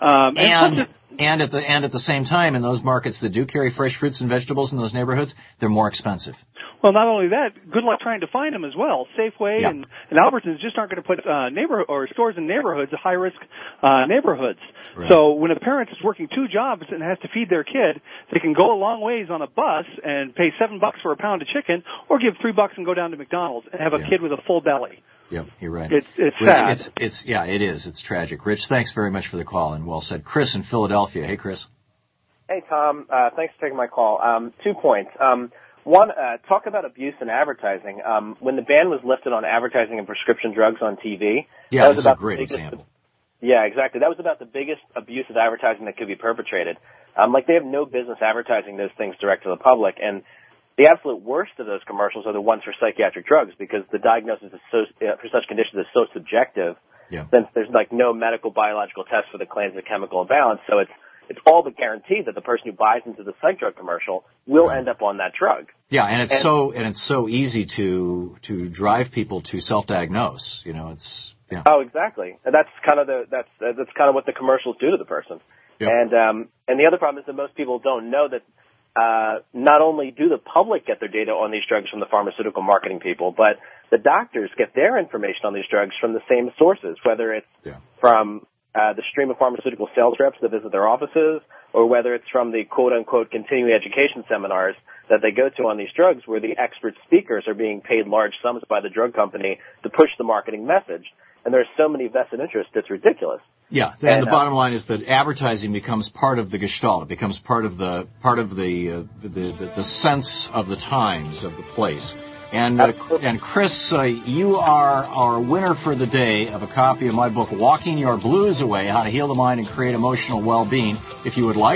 S8: Um, and
S3: and and at the and at the same time, in those markets that do carry fresh fruits and vegetables in those neighborhoods, they're more expensive.
S8: Well, not only that, good luck trying to find them as well. Safeway
S3: Yep.
S8: and, and Albertsons just aren't going to put uh, neighbor or stores in neighborhoods, high risk uh, neighborhoods.
S3: Right.
S8: So when a parent is working two jobs and has to feed their kid, they can go a long ways on a bus and pay seven bucks for a pound of chicken, or give three bucks and go down to McDonald's and have a
S3: Yeah.
S8: kid with a full belly.
S3: Yep, you're right.
S8: It's it's
S3: Rich,
S8: sad.
S3: It's, it's yeah, it is. It's tragic. Rich, thanks very much for the call, and well said. Chris in Philadelphia. Hey, Chris.
S9: Hey, Tom. Uh, thanks for taking my call. Um, two points. Um, one, uh, talk about abuse in advertising. Um, when the ban was lifted on advertising and prescription drugs on T V,
S3: Yeah,
S9: that was
S3: this is a
S9: about
S3: great
S9: the biggest,
S3: example.
S9: Yeah, exactly. That was about the biggest abuse of advertising that could be perpetrated. Um, like they have no business advertising those things direct to the public, and the absolute worst of those commercials are the ones for psychiatric drugs because the diagnosis is so, uh, for such conditions is so subjective.
S3: Yeah.
S9: Since there's like no medical biological test for the claims of chemical imbalance, so it's it's all but guaranteed that the person who buys into the psych drug commercial will end up on that drug.
S3: Yeah, and it's
S9: And-
S3: so and it's so easy to to drive people to self-diagnose. You know, it's yeah.
S9: Oh, exactly. And that's kind of the that's uh, that's kind of what the commercials do to the person.
S3: Yep.
S9: And um, and the other problem is that most people don't know that uh, not only do the public get their data on these drugs from the pharmaceutical marketing people, but the doctors get their information on these drugs from the same sources, whether it's
S3: Yeah.
S9: from uh, the stream of pharmaceutical sales reps that visit their offices, or whether it's from the quote-unquote continuing education seminars that they go to on these drugs where the expert speakers are being paid large sums by the drug company to push the marketing message. And there's so many vested interests, it's ridiculous.
S3: Yeah, and,
S9: And,
S3: the
S9: uh,
S3: bottom line is that advertising becomes part of the gestalt. It becomes part of the part of the uh, the, the the sense of the times of the place. And uh, and Chris, uh, you are our winner for the day of a copy of my book, Walking Your Blues Away: How to Heal the Mind and Create Emotional Well-Being. If you would like.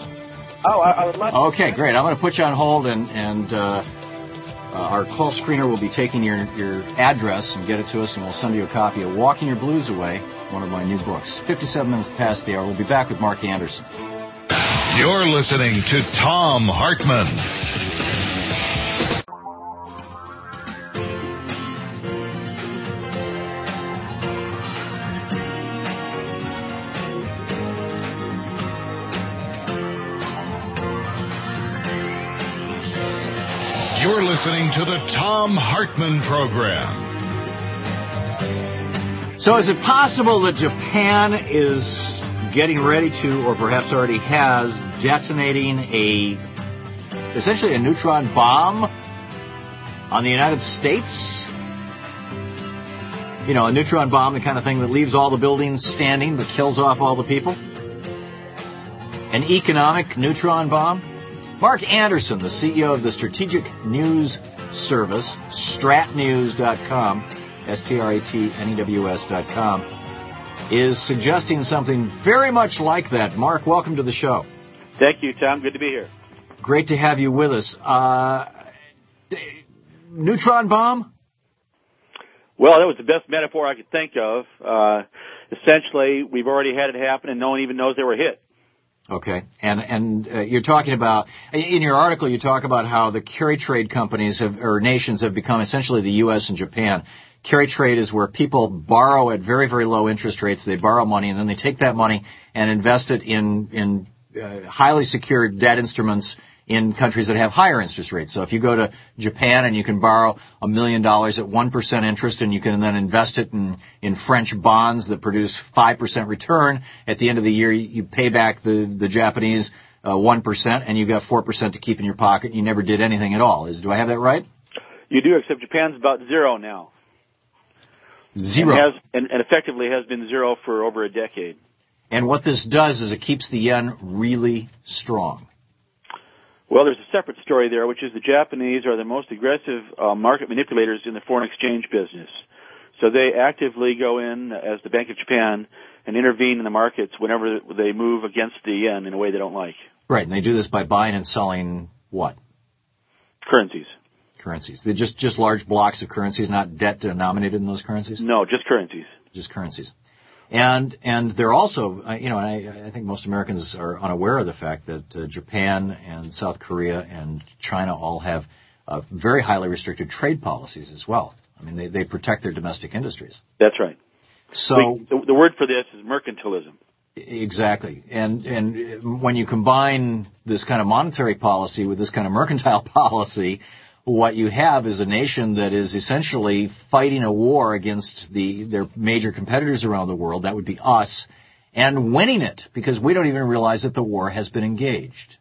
S9: Oh, I, I would love to.
S3: Okay, great. I'm going to put you on hold, and and uh, uh, our call screener will be taking your your address and get it to us, and we'll send you a copy of Walking Your Blues Away, one of my new books. fifty-seven minutes past the hour. We'll be back with Mark Anderson.
S2: You're listening to Tom Hartman. You're listening to the Tom Hartman Program.
S3: So is it possible that Japan is getting ready to, or perhaps already has, detonating a, essentially a neutron bomb on the United States? You know, a neutron bomb, the kind of thing that leaves all the buildings standing but kills off all the people? An economic neutron bomb? Mark Anderson, the C E O of the Strategic News Service, strat news dot com, S T R A T N E W S dot com, is suggesting something very much like that. Mark, welcome to the show.
S10: Thank you, Tom. Good to be here.
S3: Great to have you with us. Uh, d- neutron bomb?
S10: Well, that was the best metaphor I could think of. Uh, essentially, we've already had it happen, and no one even knows they were hit.
S3: Okay, and and uh, you're talking about, in your article, you talk about how the carry trade companies have, or nations have become essentially the U S and Japan. Carry trade is where people borrow at very, very low interest rates. They borrow money, and then they take that money and invest it in in uh, highly secured debt instruments in countries that have higher interest rates. So if you go to Japan and you can borrow a million dollars at one percent interest, and you can then invest it in, in French bonds that produce five percent return, at the end of the year you pay back the, the Japanese uh, one percent, and you've got four percent to keep in your pocket, and you never did anything at all. Is, do I have that right?
S10: You do, except Japan's about zero now.
S3: Zero.
S10: And, has, and, and effectively has been zero for over a decade.
S3: And what this does is it keeps the yen really strong.
S10: Well, there's a separate story there, which is the Japanese are the most aggressive uh, market manipulators in the foreign exchange business. So they actively go in as the Bank of Japan and intervene in the markets whenever they move against the yen in a way they don't like.
S3: Right, and they do this by buying and selling what?
S10: Currencies.
S3: Currencies. They're just, just large blocks of currencies, not debt denominated in those currencies?
S10: No, just currencies.
S3: Just currencies. And and they're also, you know, I, I think most Americans are unaware of the fact that uh, Japan and South Korea and China all have uh, very highly restricted trade policies as well. I mean, they, they protect their domestic industries.
S10: That's right.
S3: So
S10: we, the, the word for this is mercantilism.
S3: Exactly. And and when you combine this kind of monetary policy with this kind of mercantile policy, what you have is a nation that is essentially fighting a war against the their major competitors around the world. That would be us, and winning it because we don't even realize that the war has been engaged.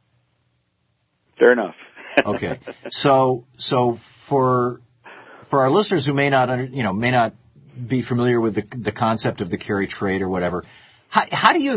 S10: Fair enough.
S3: Okay. So so for for our listeners who may not under, you know may not be familiar with the the concept of the carry trade or whatever, how, how do you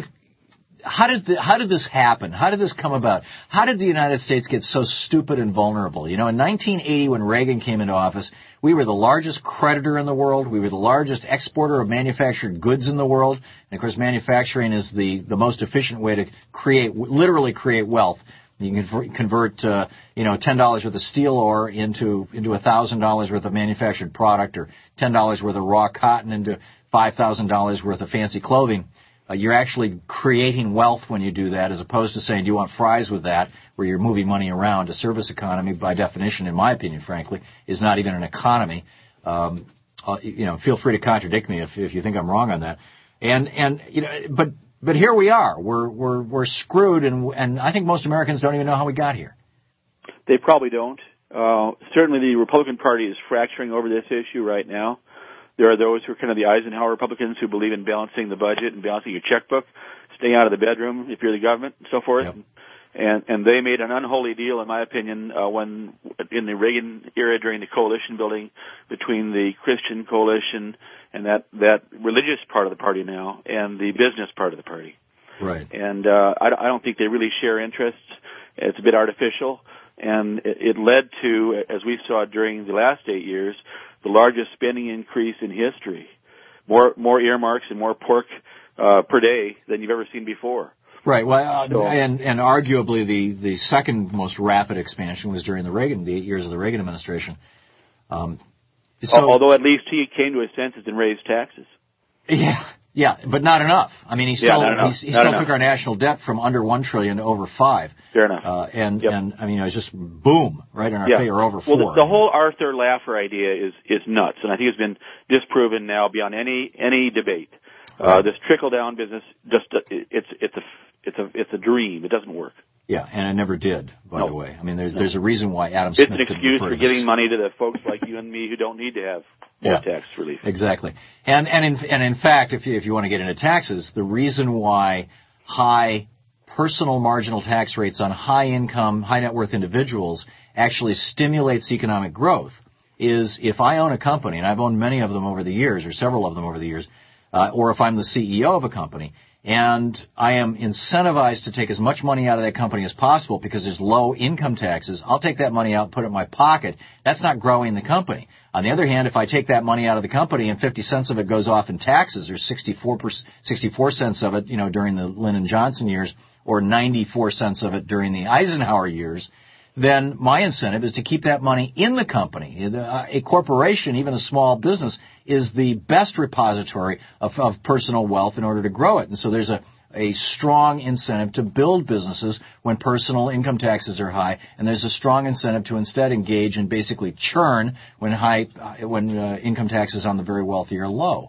S3: how did the, how did this happen? How did this come about? How did the United States get so stupid and vulnerable? You know, in nineteen eighty, when Reagan came into office, we were the largest creditor in the world. We were the largest exporter of manufactured goods in the world. And of course, manufacturing is the the most efficient way to create literally create wealth. You can convert, uh, you know, ten dollars worth of steel ore into into one thousand dollars worth of manufactured product, or ten dollars worth of raw cotton into five thousand dollars worth of fancy clothing. Uh, you're actually creating wealth when you do that, as opposed to saying, do you want fries with that, where you're moving money around. A service economy, by definition, in my opinion, frankly, is not even an economy. Um, uh, you know, feel free to contradict me if if you think I'm wrong on that. And and you know, but. But here we are. We're we're we're screwed, and and I think most Americans don't even know how we got here.
S10: They probably don't. Uh, certainly, the Republican Party is fracturing over this issue right now. There are those who are kind of the Eisenhower Republicans who believe in balancing the budget and balancing your checkbook, staying out of the bedroom if you're the government, and so forth. Yep. And and they made an unholy deal, in my opinion, uh, when in the Reagan era during the coalition building between the Christian coalition and that that religious part of the party now and the business part of the party.
S3: Right.
S10: And uh, I, I don't think they really share interests. It's a bit artificial, and it, it led to, as we saw during the last eight years, the largest spending increase in history. More more earmarks and more pork uh, per day than you've ever seen before.
S3: Right. Well, uh, and and arguably the, the second most rapid expansion was during the Reagan, the eight years of the Reagan administration. Um, so,
S10: Although at least he came to his senses and raised taxes.
S3: Yeah, yeah, but not enough. I mean, he still
S10: yeah,
S3: he, he still enough. took our national debt from under one trillion to over five.
S10: Fair enough.
S3: Uh, and
S10: yep.
S3: and I mean, it was just boom right in our
S10: yeah.
S3: face, or over four.
S10: Well, the, the whole Arthur Laffer idea is is nuts, and I think it's been disproven now beyond any any debate. Uh, this trickle down business, just uh, it's it's a it's a it's a dream. It doesn't work.
S3: Yeah, and it never did, by
S10: no.
S3: the way. I mean, there's, no. there's a reason why Adam
S10: it's
S3: Smith...
S10: It's an excuse for giving money to the folks like you and me who don't need to have more yeah, tax relief.
S3: Exactly. And and in, and in fact, if you, if you want to get into taxes, the reason why high personal marginal tax rates on high-income, high-net-worth individuals actually stimulates economic growth is if I own a company, and I've owned many of them over the years, or several of them over the years, uh, or if I'm the C E O of a company, and I am incentivized to take as much money out of that company as possible because there's low income taxes, I'll take that money out, put it in my pocket. That's not growing the company. On the other hand, if I take that money out of the company and fifty cents of it goes off in taxes, or sixty-four, sixty-four cents of it, you know, during the Lyndon Johnson years, or ninety-four cents of it during the Eisenhower years, then my incentive is to keep that money in the company. A corporation, even a small business, is the best repository of, of personal wealth in order to grow it. And so there's a, a strong incentive to build businesses when personal income taxes are high, and there's a strong incentive to instead engage in basically churn when high when uh, income taxes on the very wealthy are low.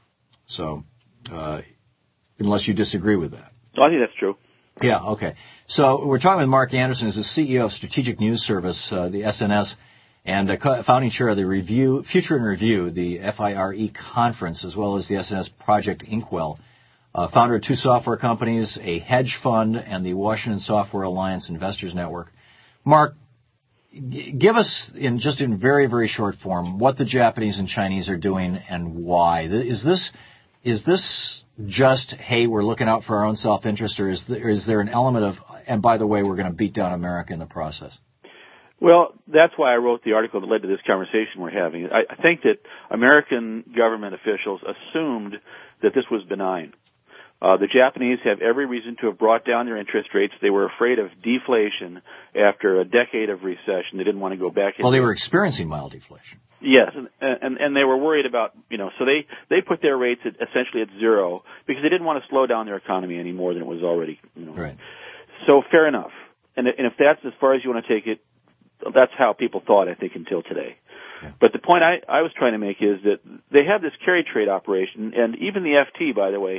S3: So, uh, unless you disagree with that.
S10: I think that's true.
S3: Yeah, okay. So we're talking with Mark Anderson, who's the C E O of Strategic News Service, uh, the S N S, and uh, founding chair of the Review, Future in Review, the F I R E conference, as well as the S N S Project Inkwell. Uh, founder of two software companies, a hedge fund, and the Washington Software Alliance Investors Network. Mark, g- give us, in just in very, very short form, what the Japanese and Chinese are doing and why. Is this... Is this just, hey, we're looking out for our own self-interest, or is there, is there an element of, and by the way, we're going to beat down America in the process?
S10: Well, that's why I wrote the article that led to this conversation we're having. I, I think that American government officials assumed that this was benign. Uh, the Japanese have every reason to have brought down their interest rates. They were afraid of deflation after a decade of recession. They didn't want to go back.
S3: Well, they were experiencing mild deflation.
S10: Yes, and, and and they were worried about, you know, so they, they put their rates at, essentially at zero because they didn't want to slow down their economy any more than it was already, you know.
S3: Right.
S10: So fair enough. And and if that's as far as you want to take it, that's how people thought, I think, until today. Yeah. But the point I, I was trying to make is that they have this carry trade operation, and even the F T, by the way,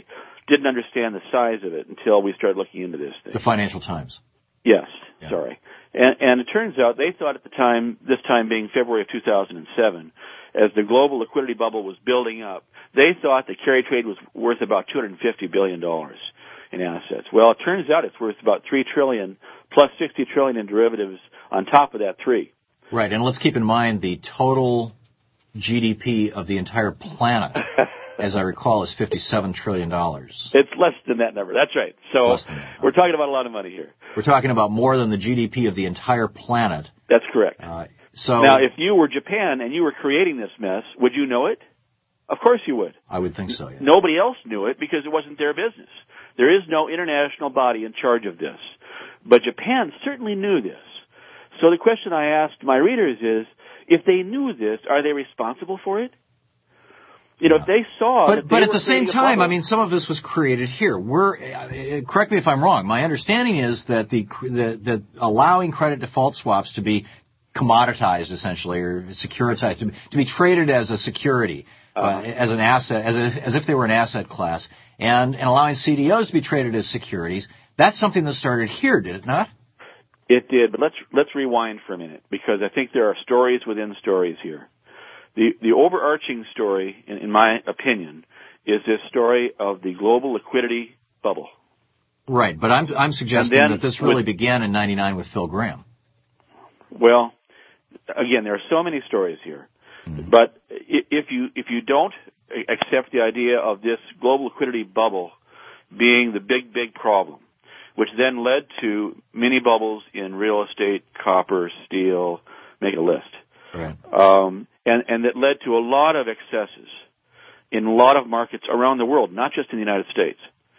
S10: didn't understand the size of it until we started looking into this thing.
S3: The Financial Times.
S10: Yes,
S3: yeah.
S10: sorry. And, and it turns out they thought at the time, this time being February of two thousand seven, as the global liquidity bubble was building up, they thought the carry trade was worth about two hundred fifty billion dollars in assets. Well, it turns out it's worth about three trillion dollars plus sixty trillion dollars in derivatives on top of that three.
S3: Right, and let's keep in mind the total G D P of the entire planet, as I recall, is fifty-seven trillion dollars.
S10: It's less than that number. That's right. So we're talking about a lot of money here.
S3: We're talking about more than the G D P of the entire planet.
S10: That's correct.
S3: Uh, so
S10: now, if you were Japan and you were creating this mess, would you know it? Of course you would.
S3: I would think so, yeah.
S10: Nobody else knew it because it wasn't their business. There is no international body in charge of this. But Japan certainly knew this. So the question I asked my readers is, if they knew this, are they responsible for it? You know, yeah. if they saw...
S3: But,
S10: that they
S3: but at the same time,
S10: bubble,
S3: I mean, some of this was created here. We're, uh, correct me if I'm wrong, my understanding is that the, the, the allowing credit default swaps to be commoditized, essentially, or securitized, to be, to be traded as a security, uh-huh. uh, as an asset, as, a, as if they were an asset class, and, and allowing C D Os to be traded as securities, that's something that started here, did it not?
S10: It did, but let's let's rewind for a minute, because I think there are stories within stories here. The the overarching story, in, in my opinion, is this story of the global liquidity bubble.
S3: Right, but I'm I'm suggesting that this really
S10: with,
S3: began in ninety-nine with Phil Gramm.
S10: Well, again, there are so many stories here, mm-hmm. but if you if you don't accept the idea of this global liquidity bubble being the big big problem, which then led to mini bubbles in real estate, copper, steel, make a list.
S3: Right.
S10: Um, and, and that led to a lot of excesses in a lot of markets around the world, not just in the United States.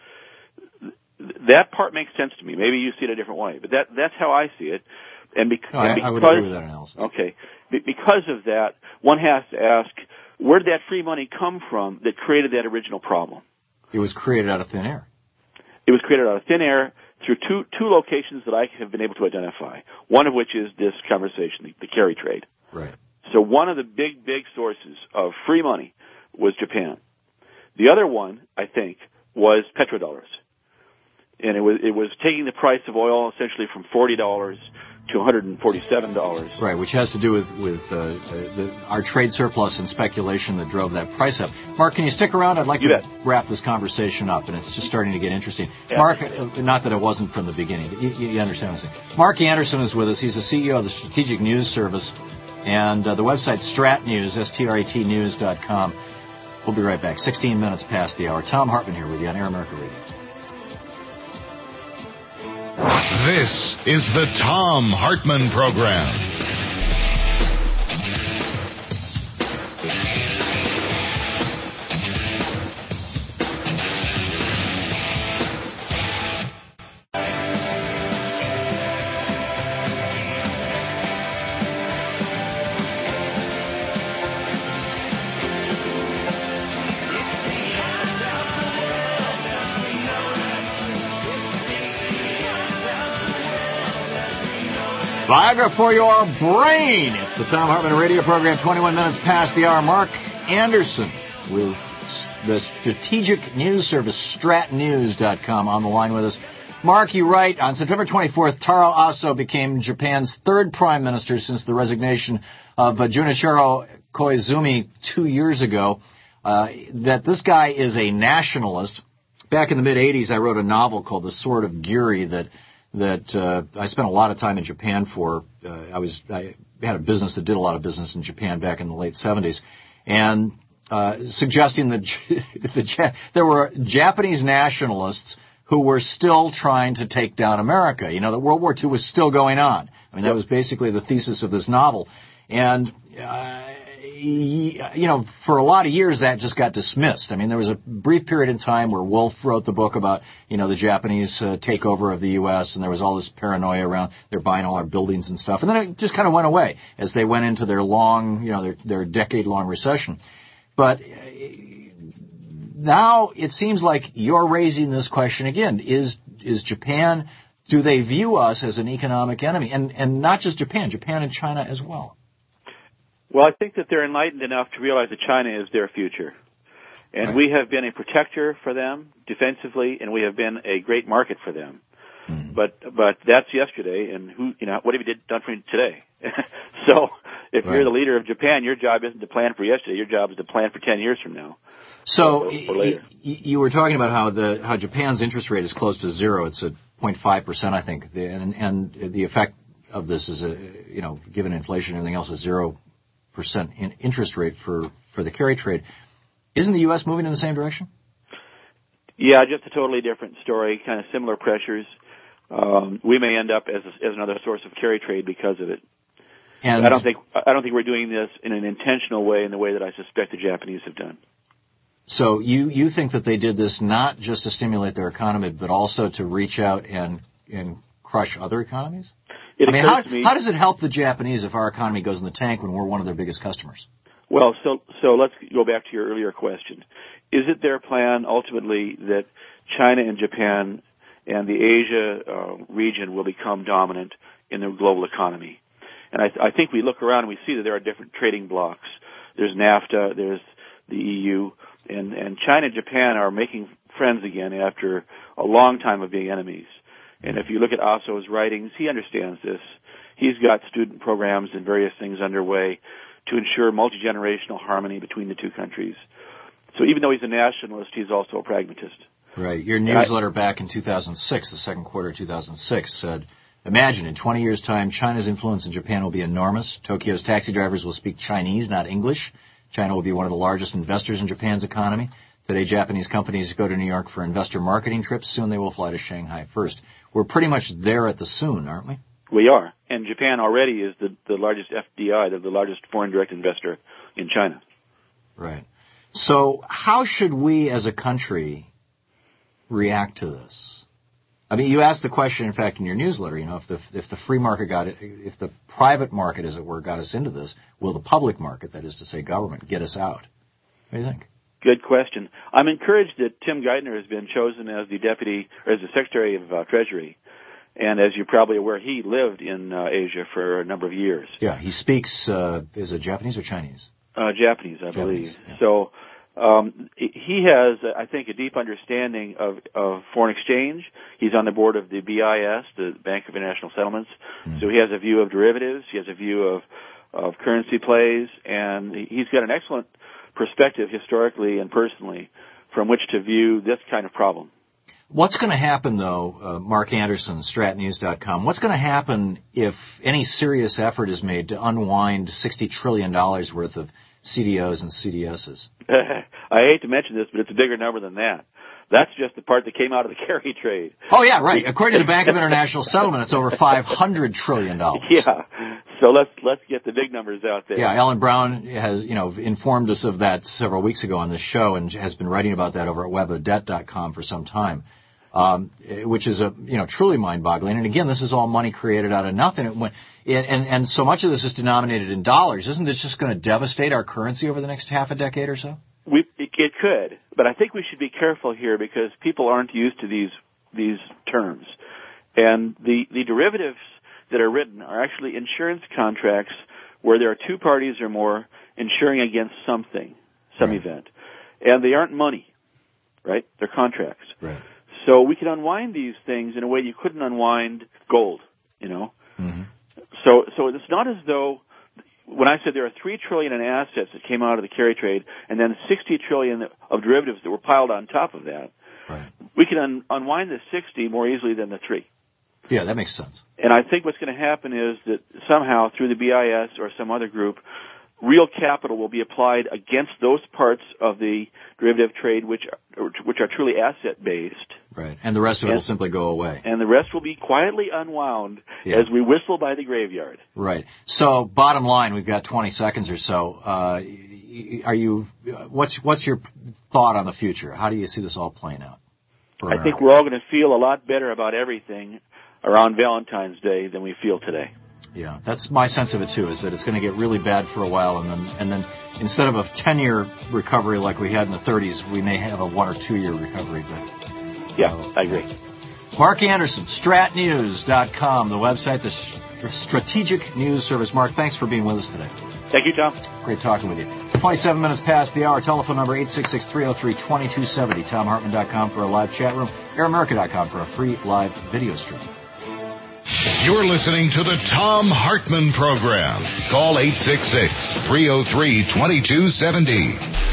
S10: That part makes sense to me. Maybe you see it a different way, but that, that's how I see it. And, bec-
S3: no,
S10: and
S3: I,
S10: because,
S3: I would agree with that analysis.
S10: Okay. Be- because of that, one has to ask, where did that free money come from that created that original problem?
S3: It was created out of thin air.
S10: It was created out of thin air through two two locations that I have been able to identify, one of which is this conversation, the, the carry trade.
S3: Right.
S10: So one of the big, big sources of free money was Japan. The other one, I think, was petrodollars. And it was it was taking the price of oil essentially from forty dollars to one hundred forty-seven dollars.
S3: Right, which has to do with, with uh, the, our trade surplus and speculation that drove that price up. Mark, can you stick around? I'd like
S10: you
S3: to
S10: bet.
S3: wrap this conversation up, and it's just starting to get interesting.
S10: Yeah.
S3: Mark, not that it wasn't from the beginning, but you, you understand what I'm saying. Mark Anderson is with us. He's the C E O of the Strategic News Service, and uh, the website Strat News, S T R A T news dot com. We'll be right back. sixteen minutes past the hour. Tom Hartman here with you on Air America Radio.
S2: This is the Tom Hartman Program.
S3: Viagra for your brain. It's the Tom Hartman Radio Program, twenty-one minutes past the hour. Mark Anderson with the Strategic News Service, strat news dot com, on the line with us. Mark, you write, on September twenty-fourth, Taro Aso became Japan's third prime minister since the resignation of uh, Junichiro Koizumi two years ago, uh, that this guy is a nationalist. Back in the mid-eighties, I wrote a novel called The Sword of Giri that that uh, I spent a lot of time in Japan for. Uh, I was I had a business that did a lot of business in Japan back in the late seventies, and uh, suggesting that the, there were Japanese nationalists who were still trying to take down America. You know, that World War Two was still going on. I mean, that was basically the thesis of this novel. And, uh, you know, for a lot of years that just got dismissed. I mean, there was a brief period in time where Wolf wrote the book about, you know, the Japanese uh, takeover of the U S, and there was all this paranoia around they're buying all our buildings and stuff. And then it just kind of went away as they went into their long, you know, their, their decade-long recession. But now it seems like you're raising this question again. Is is Japan, do they view us as an economic enemy? And and not just Japan, Japan and China as well.
S10: Well, I think that they're enlightened enough to realize that China is their future. And
S3: right.
S10: we have been a protector for them defensively, and we have been a great market for them.
S3: Mm.
S10: But but that's yesterday, and who you know what have you did, done for me today? So if
S3: right.
S10: you're the leader of Japan, your job isn't to plan for yesterday. Your job is to plan for ten years from now.
S3: So
S10: or, or later.
S3: Y- you were talking about how the how Japan's interest rate is close to zero. It's at zero point five percent, I think, the, and, and the effect of this is a you know given inflation and everything else, a zero percent in interest rate for for the carry trade. Isn't the U S moving in the same direction?
S10: Yeah, just a totally different story. Kind of similar pressures. Um, we may end up as a, as another source of carry trade because of it.
S3: And
S10: I don't think I don't think we're doing this in an intentional way, in the way that I suspect the Japanese have done.
S3: So you, you think that they did this not just to stimulate their economy, but also to reach out and and crush other economies?
S10: It
S3: I mean, how,
S10: occurs to me,
S3: how does it help the Japanese if our economy goes in the tank when we're one of their biggest customers?
S10: Well, so so let's go back to your earlier question. Is it their plan ultimately that China and Japan and the Asia uh, region will become dominant in the global economy? And I, I think we look around and we see that there are different trading blocks. There's NAFTA, there's the E U, and, and China and Japan are making friends again after a long time of being enemies. And if you look at Aso's writings, he understands this. He's got student programs and various things underway to ensure multi-generational harmony between the two countries. So even though he's a nationalist, he's also a pragmatist.
S3: Right. Your newsletter back in two thousand six, the second quarter of two thousand six, said, imagine in twenty years' time, China's influence in Japan will be enormous. Tokyo's taxi drivers will speak Chinese, not English. China will be one of the largest investors in Japan's economy. Today, Japanese companies go to New York for investor marketing trips. Soon they will fly to Shanghai first. We're pretty much there at the soon, aren't we?
S10: We are. And Japan already is the, the largest F D I, the, the largest foreign direct investor in China.
S3: Right. So how should we as a country react to this? I mean, you asked the question, in fact, in your newsletter, you know, if the if the free market got it, if the private market, as it were, got us into this, will the public market, that is to say government, get us out? What do you think?
S10: Good question. I'm encouraged that Tim Geithner has been chosen as the deputy, or as the Secretary of uh, Treasury. And as you're probably aware, he lived in uh, Asia for a number of years.
S3: Yeah, he speaks, uh, is it Japanese or Chinese?
S10: Uh, Japanese, I
S3: Japanese,
S10: believe.
S3: Yeah.
S10: So um, he has, I think, a deep understanding of, of foreign exchange. He's on the board of the B I S, the Bank of International Settlements. Mm-hmm. So he has a view of derivatives. He has a view of, of currency plays. And he's got an excellent perspective historically and personally from which to view this kind of problem.
S3: What's going to happen, though, uh, Mark Anderson, Strat News dot com, what's going to happen if any serious effort is made to unwind sixty trillion dollars worth of C D Os and C D Ss?
S10: I hate to mention this, but it's a bigger number than that. That's just the part that came out of the carry trade.
S3: Oh, yeah, right. According to the Bank of International Settlement, it's over five hundred trillion dollars.
S10: Yeah. So let's let's get the big numbers out there.
S3: Yeah, Ellen Brown has, you know, informed us of that several weeks ago on this show and has been writing about that over at web of debt dot com for some time, um, which is, a you know, truly mind-boggling. And again, this is all money created out of nothing. It went, and, and so much of this is denominated in dollars. Isn't this just going to devastate our currency over the next half a decade or so?
S10: We, it could, but I think we should be careful here because people aren't used to these these terms. And the, the derivatives that are written are actually insurance contracts where there are two parties or more insuring against something, some right. event. And they aren't money, right? They're contracts.
S3: Right.
S10: So we can unwind these things in a way you couldn't unwind gold, you know?
S3: Mm-hmm.
S10: So, so it's not as though when I said there are three trillion in assets that came out of the carry trade, and then sixty trillion of derivatives that were piled on top of that,
S3: right.
S10: we can un- unwind the sixty more easily than the three.
S3: Yeah, that makes sense.
S10: And I think what's going to happen is that somehow through the B I S or some other group, real capital will be applied against those parts of the derivative trade which are, which are truly asset based.
S3: Right. And the rest of it and, will simply go away.
S10: And the rest will be quietly unwound yeah. as we whistle by the graveyard.
S3: Right. So, bottom line, we've got twenty seconds or so. Uh, are you? What's what's your thought on the future? How do you see this all playing out?
S10: I think we're all going to feel a lot better about everything around Valentine's Day than we feel today.
S3: Yeah, that's my sense of it too. Is that it's going to get really bad for a while, and then and then instead of a ten-year recovery like we had in the thirties, we may have a one or two-year recovery. But
S10: yeah, uh, I agree.
S3: Mark Anderson, Strat News dot com, the website, the Strategic News Service. Mark, thanks for being with us today.
S10: Thank you, Tom.
S3: Great talking with you. twenty-seven minutes past the hour. Telephone number eight six six, three oh three, two two seven oh. Tom Hartman dot com for a live chat room. air america dot com for a free live video stream.
S2: You're listening to the Tom Hartman Program. Call eight six six, three oh three, two two seven oh.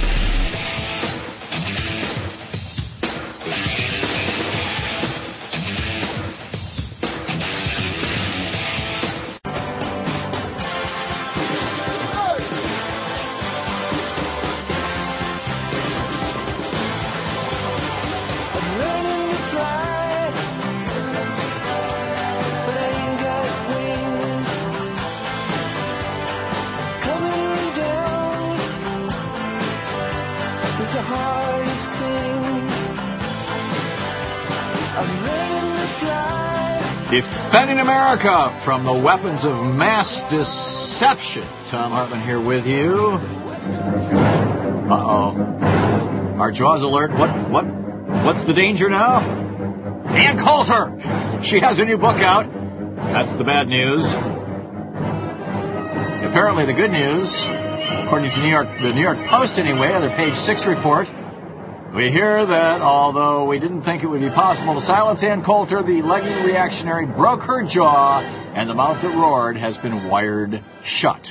S3: Defending America from the weapons of mass deception. Tom Hartman here with you. Uh-oh. Our Jaws alert. What, what, what's the danger now? Ann Coulter! She has a new book out. That's the bad news. Apparently the good news, according to New York, the New York Post anyway, on their page six report, we hear that although we didn't think it would be possible to silence Ann Coulter, the legging reactionary broke her jaw, and the mouth that roared has been wired shut.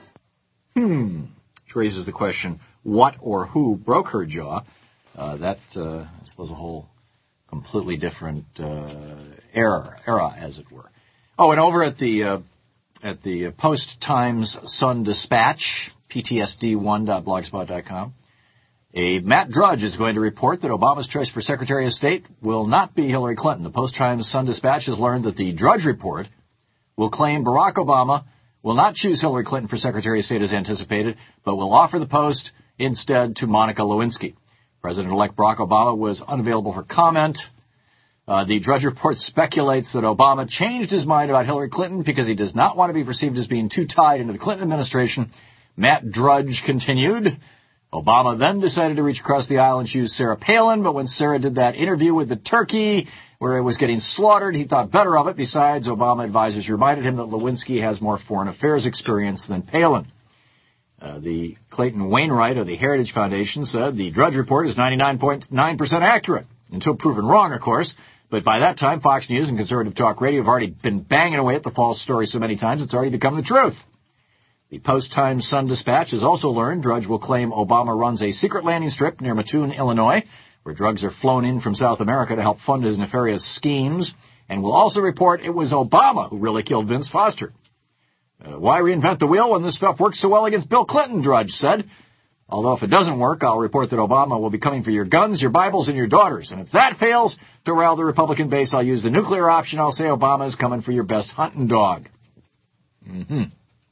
S3: Hmm. Which raises the question, what or who broke her jaw? Uh, that, uh, I suppose, a whole completely different uh, era, era, as it were. Oh, and over at the uh, at the Post-Times Sun Dispatch, P T S D one dot blogspot dot com, A Matt Drudge is going to report that Obama's choice for Secretary of State will not be Hillary Clinton. The Post-Times Sun-Dispatch has learned that the Drudge report will claim Barack Obama will not choose Hillary Clinton for Secretary of State as anticipated, but will offer the post instead to Monica Lewinsky. President-elect Barack Obama was unavailable for comment. Uh, the Drudge report speculates that Obama changed his mind about Hillary Clinton because he does not want to be perceived as being too tied into the Clinton administration. Matt Drudge continued, Obama then decided to reach across the aisle and choose Sarah Palin, but when Sarah did that interview with the turkey where it was getting slaughtered, he thought better of it. Besides, Obama advisors reminded him that Lewinsky has more foreign affairs experience than Palin. Uh, the Clayton Wainwright of the Heritage Foundation said the Drudge report is ninety-nine point nine percent accurate, until proven wrong, of course. But by that time, Fox News and conservative talk radio have already been banging away at the false story so many times it's already become the truth. The Post-Times Sun-Dispatch has also learned Drudge will claim Obama runs a secret landing strip near Mattoon, Illinois, where drugs are flown in from South America to help fund his nefarious schemes, and will also report it was Obama who really killed Vince Foster. Uh, why reinvent the wheel when this stuff works so well against Bill Clinton, Drudge said. Although if it doesn't work, I'll report that Obama will be coming for your guns, your Bibles, and your daughters. And if that fails to rile the Republican base, I'll use the nuclear option. I'll say Obama is coming for your best hunting dog. Mm-hmm.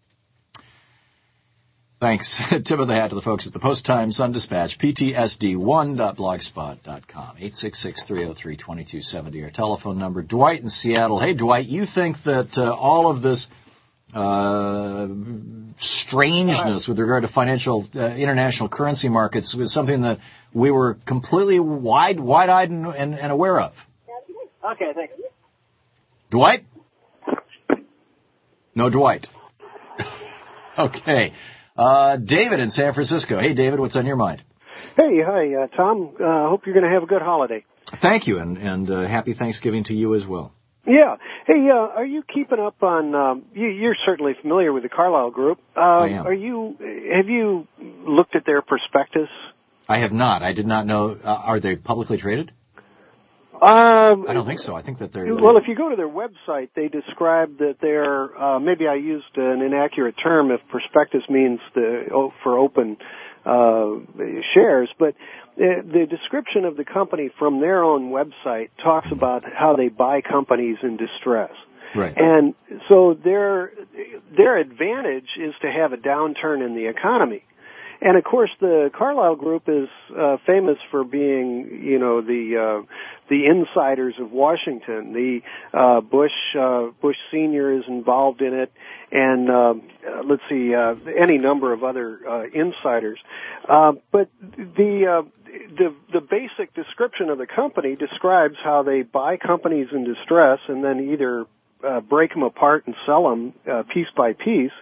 S3: Thanks. Tip of the hat to the folks at the Post-Times Sun-Dispatch, P T S D one dot blogspot dot com. eight six six, three oh three, two two seven oh, our telephone number. Dwight in Seattle. Hey, Dwight, you think that uh, all of this uh, strangeness with regard to financial uh, international currency markets was something that we were completely wide, wide-eyed and, and, and aware of?
S11: Okay, thanks.
S3: Dwight? No, Dwight. Okay. Uh, David in San Francisco. Hey, David, what's on your mind?
S11: Hey, hi, uh, Tom. I uh, hope you're going to have a good holiday.
S3: Thank you, and, and uh, happy Thanksgiving to you as well.
S11: Yeah. Hey, uh, are you keeping up on, um, you, you're certainly familiar with the Carlyle Group. Uh,
S3: I am.
S11: Are you, have you looked at their prospectus?
S3: I have not. I did not know. Uh, are they publicly traded?
S11: Um,
S3: I don't think so. I think that they're...
S11: Well, if you go to their website, they describe that they're, uh, maybe I used an inaccurate term if prospectus means the, oh, for open uh, shares, but the, the description of the company from their own website talks about how they buy companies in distress.
S3: Right.
S11: And so their their advantage is to have a downturn in the economy. And of course, the Carlyle Group is uh, famous for being, you know, the uh, the insiders of Washington. The uh, Bush uh, Bush Senior is involved in it, and uh, let's see, uh, any number of other uh, insiders. Uh, but the uh, the the basic description of the company describes how they buy companies in distress and then either uh, break them apart and sell them uh, piece by piece,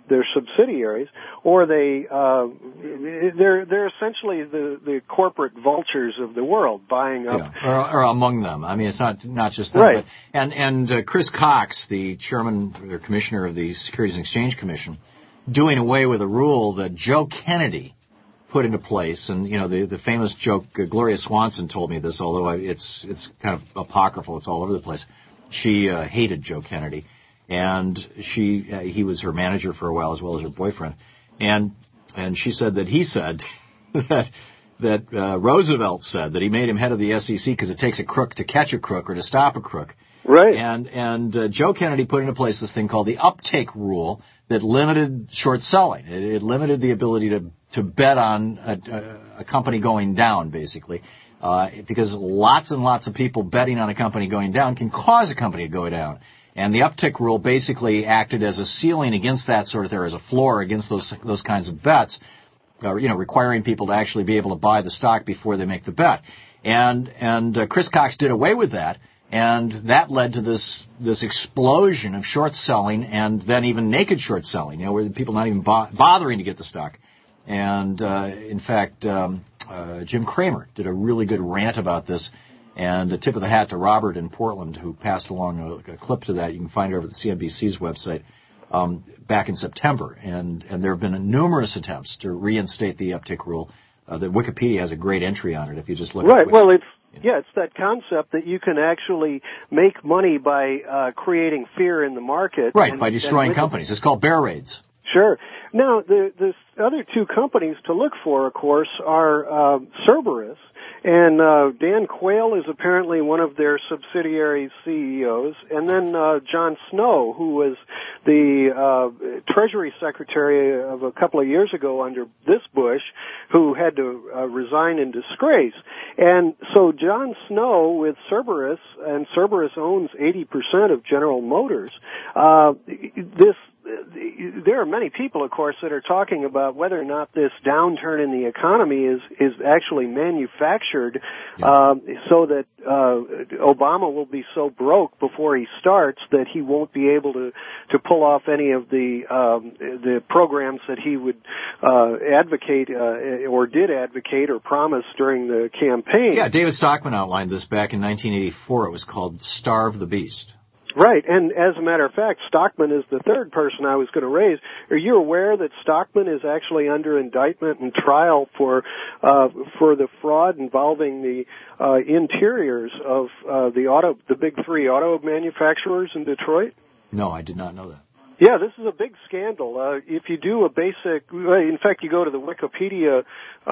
S11: their subsidiaries, or they uh, they're they're essentially the the corporate vultures of the world, buying up
S3: yeah. or, or among them. I mean, it's not not just them.
S11: Right.
S3: But, and and uh, Chris Cox, the chairman or commissioner of the Securities and Exchange Commission, doing away with a rule that Joe Kennedy put into place. And, you know, the, the famous joke, uh, Gloria Swanson told me this, although I, it's it's kind of apocryphal. It's all over the place. She uh, hated Joe Kennedy, and she uh, he was her manager for a while as well as her boyfriend. And and she said that he said that that uh, Roosevelt said that he made him head of the S E C because it takes a crook to catch a crook or to stop a crook.
S11: Right.
S3: And and uh, Joe Kennedy put into place this thing called the uptake rule that limited short selling. It, it limited the ability to to bet on a, a, a company going down, basically, uh, because lots and lots of people betting on a company going down can cause a company to go down. And the uptick rule basically acted as a ceiling against that sort of thing, as a floor against those those kinds of bets, uh, you know, requiring people to actually be able to buy the stock before they make the bet. And and uh, Chris Cox did away with that. And that led to this this explosion of short selling, and then even naked short selling, you know, where people not even bo- bothering to get the stock. And, uh, in fact, um, uh, Jim Cramer did a really good rant about this, and a tip of the hat to Robert in Portland, who passed along a, a clip to that. You can find it over at the C N B C's website um, back in September. And, and there have been numerous attempts to reinstate the uptick rule. Uh, the Wikipedia has a great entry on it if you just look
S11: right.
S3: at it.
S11: Well, it's Yeah, it's that concept that you can actually make money by uh, creating fear in the market.
S3: Right,
S11: and,
S3: by destroying companies. It's called bear raids.
S11: Sure. Now, the, the other two companies to look for, of course, are uh, Cerberus, and uh, Dan Quayle is apparently one of their subsidiary C E Os, and then uh, John Snow, who was the uh, Treasury Secretary of a couple of years ago under this Bush, who had to uh, resign in disgrace. And so John Snow with Cerberus, and Cerberus owns eighty percent of General Motors, uh, this there are many people, of course, that are talking about whether or not this downturn in the economy is is actually manufactured, yeah. um, so that uh, Obama will be so broke before he starts that he won't be able to to pull off any of the um, the programs that he would uh, advocate uh, or did advocate or promise during the campaign.
S3: Yeah, David Stockman outlined this back in nineteen eighty-four. It was called Starve the Beast.
S11: Right, and as a matter of fact, Stockman is the third person I was going to raise. Are you aware that Stockman is actually under indictment and trial for uh, for the fraud involving the uh, interiors of uh, the auto, the big three auto manufacturers in Detroit?
S3: No, I did not know that.
S11: Yeah, this is a big scandal. Uh, if you do a basic, in fact, you go to the Wikipedia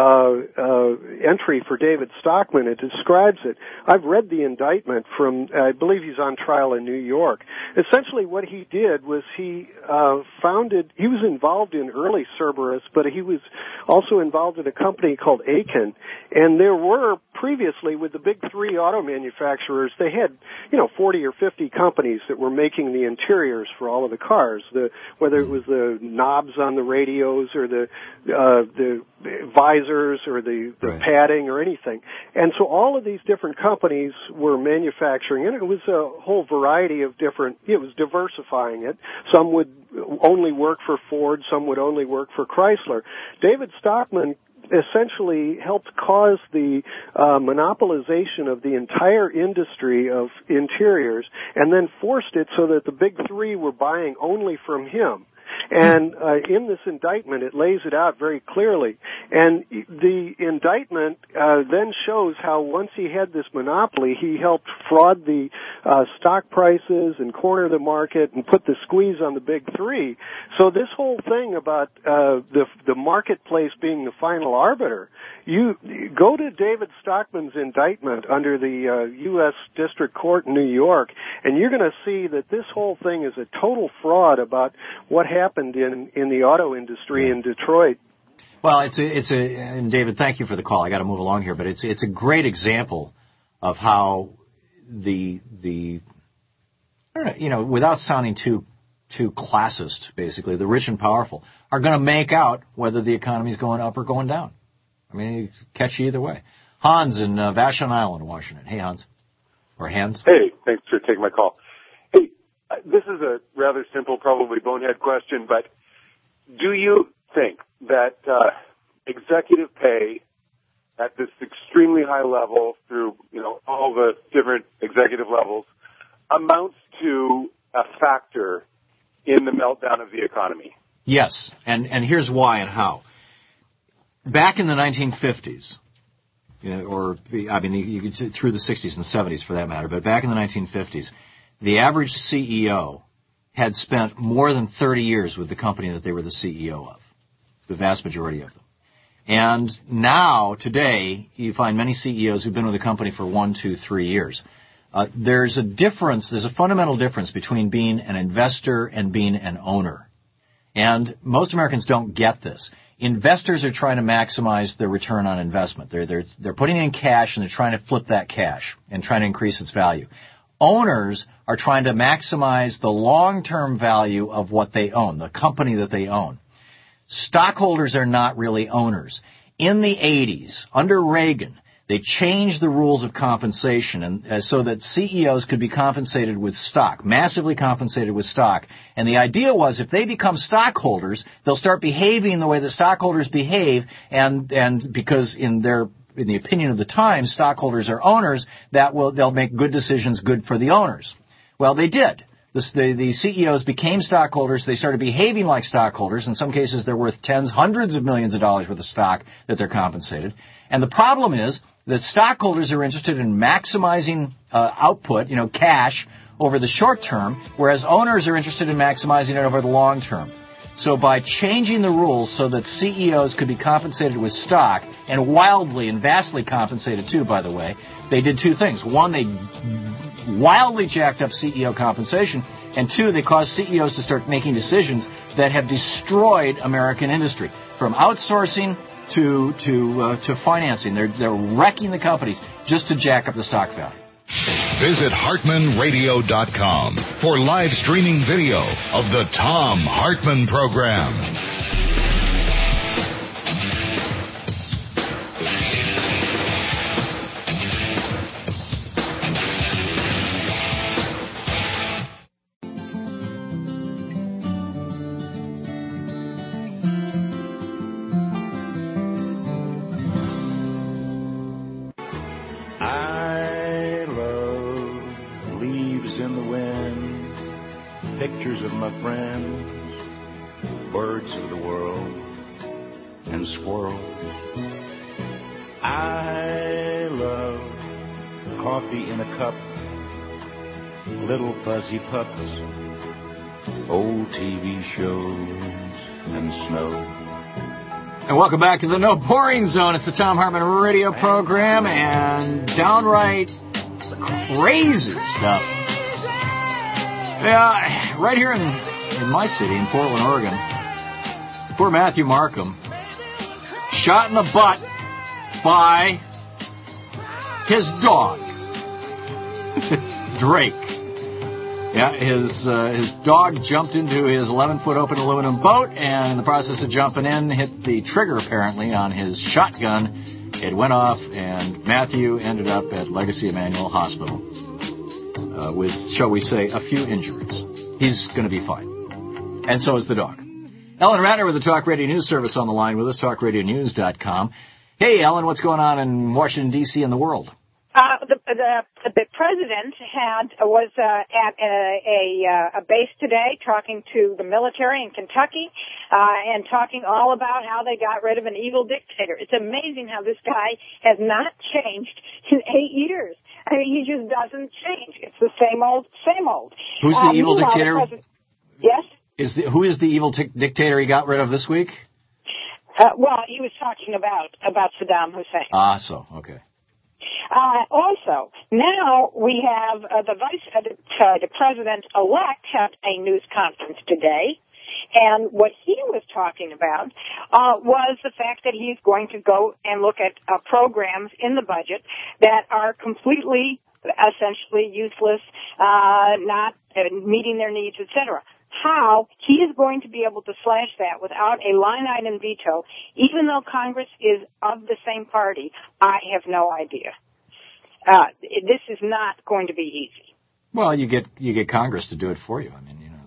S11: uh, uh, entry for David Stockman, it describes it. I've read the indictment from, I believe he's on trial in New York. Essentially what he did was he uh, founded, he was involved in early Cerberus, but he was also involved in a company called Aiken. And there were previously, with the big three auto manufacturers, they had, you know, forty or fifty companies that were making the interiors for all of the cars. The, whether it was the knobs on the radios or the uh, the visors or the, the right. padding or anything. And so all of these different companies were manufacturing, and it was a whole variety of different, it was diversifying it. Some would only work for Ford, some would only work for Chrysler. David Stockman essentially helped cause the uh, monopolization of the entire industry of interiors, and then forced it so that the big three were buying only from him. And uh, in this indictment, it lays it out very clearly. And the indictment uh, then shows how once he had this monopoly, he helped fraud the uh, stock prices and corner the market and put the squeeze on the big three. So this whole thing about uh, the the marketplace being the final arbiter, you go to David Stockman's indictment under the uh, U S District Court in New York, and you're going to see that this whole thing is a total fraud about what happened in, in the auto industry in Detroit.
S3: Well, it's a, it's a, and David, thank you for the call. I got to move along here, but it's it's a great example of how the the I don't know, you know, without sounding too too classist, basically, the rich and powerful are going to make out whether the economy is going up or going down. I mean, you catch you either way. Hans in uh, Vashon Island, Washington. Hey, Hans. Or Hans.
S12: Hey, thanks for taking my call. Hey, this is a rather simple, probably bonehead question, but do you think that uh, executive pay at this extremely high level through, you know, all the different executive levels amounts to a factor in the meltdown of the economy?
S3: Yes, and, and here's why and how. Back in the nineteen fifties, you know, or, I mean, you could, through the sixties and seventies for that matter, but back in the nineteen fifties, the average C E O had spent more than thirty years with the company that they were the C E O of, the vast majority of them. And now, today, you find many C E Os who've been with the company for one, two, three years. Uh, there's a difference, there's a fundamental difference between being an investor and being an owner. And most Americans don't get this. Investors are trying to maximize their return on investment. They're, they're, they're putting in cash and they're trying to flip that cash and trying to increase its value. Owners are trying to maximize the long-term value of what they own, the company that they own. Stockholders are not really owners. In the eighties, under Reagan, they changed the rules of compensation and uh, so that C E Os could be compensated with stock, massively compensated with stock. And the idea was if they become stockholders, they'll start behaving the way the stockholders behave, and and because in their in the opinion of the time, stockholders are owners, that will they'll make good decisions good for the owners. Well, they did. The, the, the C E Os became stockholders. They started behaving like stockholders. In some cases, they're worth tens, hundreds of millions of dollars worth of stock that they're compensated. And the problem is that stockholders are interested in maximizing uh, output, you know, cash, over the short term, whereas owners are interested in maximizing it over the long term. So by changing the rules so that C E Os could be compensated with stock, and wildly and vastly compensated too, by the way, they did two things. One, they wildly jacked up C E O compensation, and two, they caused C E Os to start making decisions that have destroyed American industry, from outsourcing to to uh, to financing. They're they're wrecking the companies just to jack up the stock value.
S2: Visit Hartman Radio dot com for live streaming video of the Thom Hartmann Program.
S23: Pictures of my friends, birds of the world, and squirrels. I love coffee in a cup, little fuzzy pups, old T V shows, and snow.
S3: And welcome back to the No Boring Zone. It's the Thom Hartmann Radio Program, and downright crazy stuff. Yeah, right here in, in my city, in Portland, Oregon, poor Matthew Markham, shot in the butt by his dog, Drake. Yeah, his uh, his dog jumped into his eleven-foot open aluminum boat, and in the process of jumping in, hit the trigger, apparently, on his shotgun. It went off, and Matthew ended up at Legacy Emanuel Hospital. Uh, with, shall we say, a few injuries. He's going to be fine. And so is the dog. Ellen Ratner with the Talk Radio News Service on the line with us, talk radio news dot com. Hey, Ellen, what's going on in Washington, D C and the world?
S13: Uh, the, the, the president had was uh, at a, a, a base today talking to the military in Kentucky uh, and talking all about how they got rid of an evil dictator. It's amazing how this guy has not changed in eight years. I mean, he just doesn't change. It's the same old, same old.
S3: Who's the um, evil dictator?
S13: The yes?
S3: Is the, who is the evil t- dictator he got rid of this week?
S13: Uh, well, he was talking about, about Saddam Hussein.
S3: Ah, so, okay.
S13: Uh, also, now we have uh, the vice, uh, the, uh, the president-elect had a news conference today. And what he was talking about uh, was the fact that he's going to go and look at uh, programs in the budget that are completely, essentially useless, uh, not uh, meeting their needs, et cetera. How he is going to be able to slash that without a line-item veto, even though Congress is of the same party, I have no idea. Uh, this is not going to be easy.
S3: Well, you get you get Congress to do it for you. I mean, you know. It's...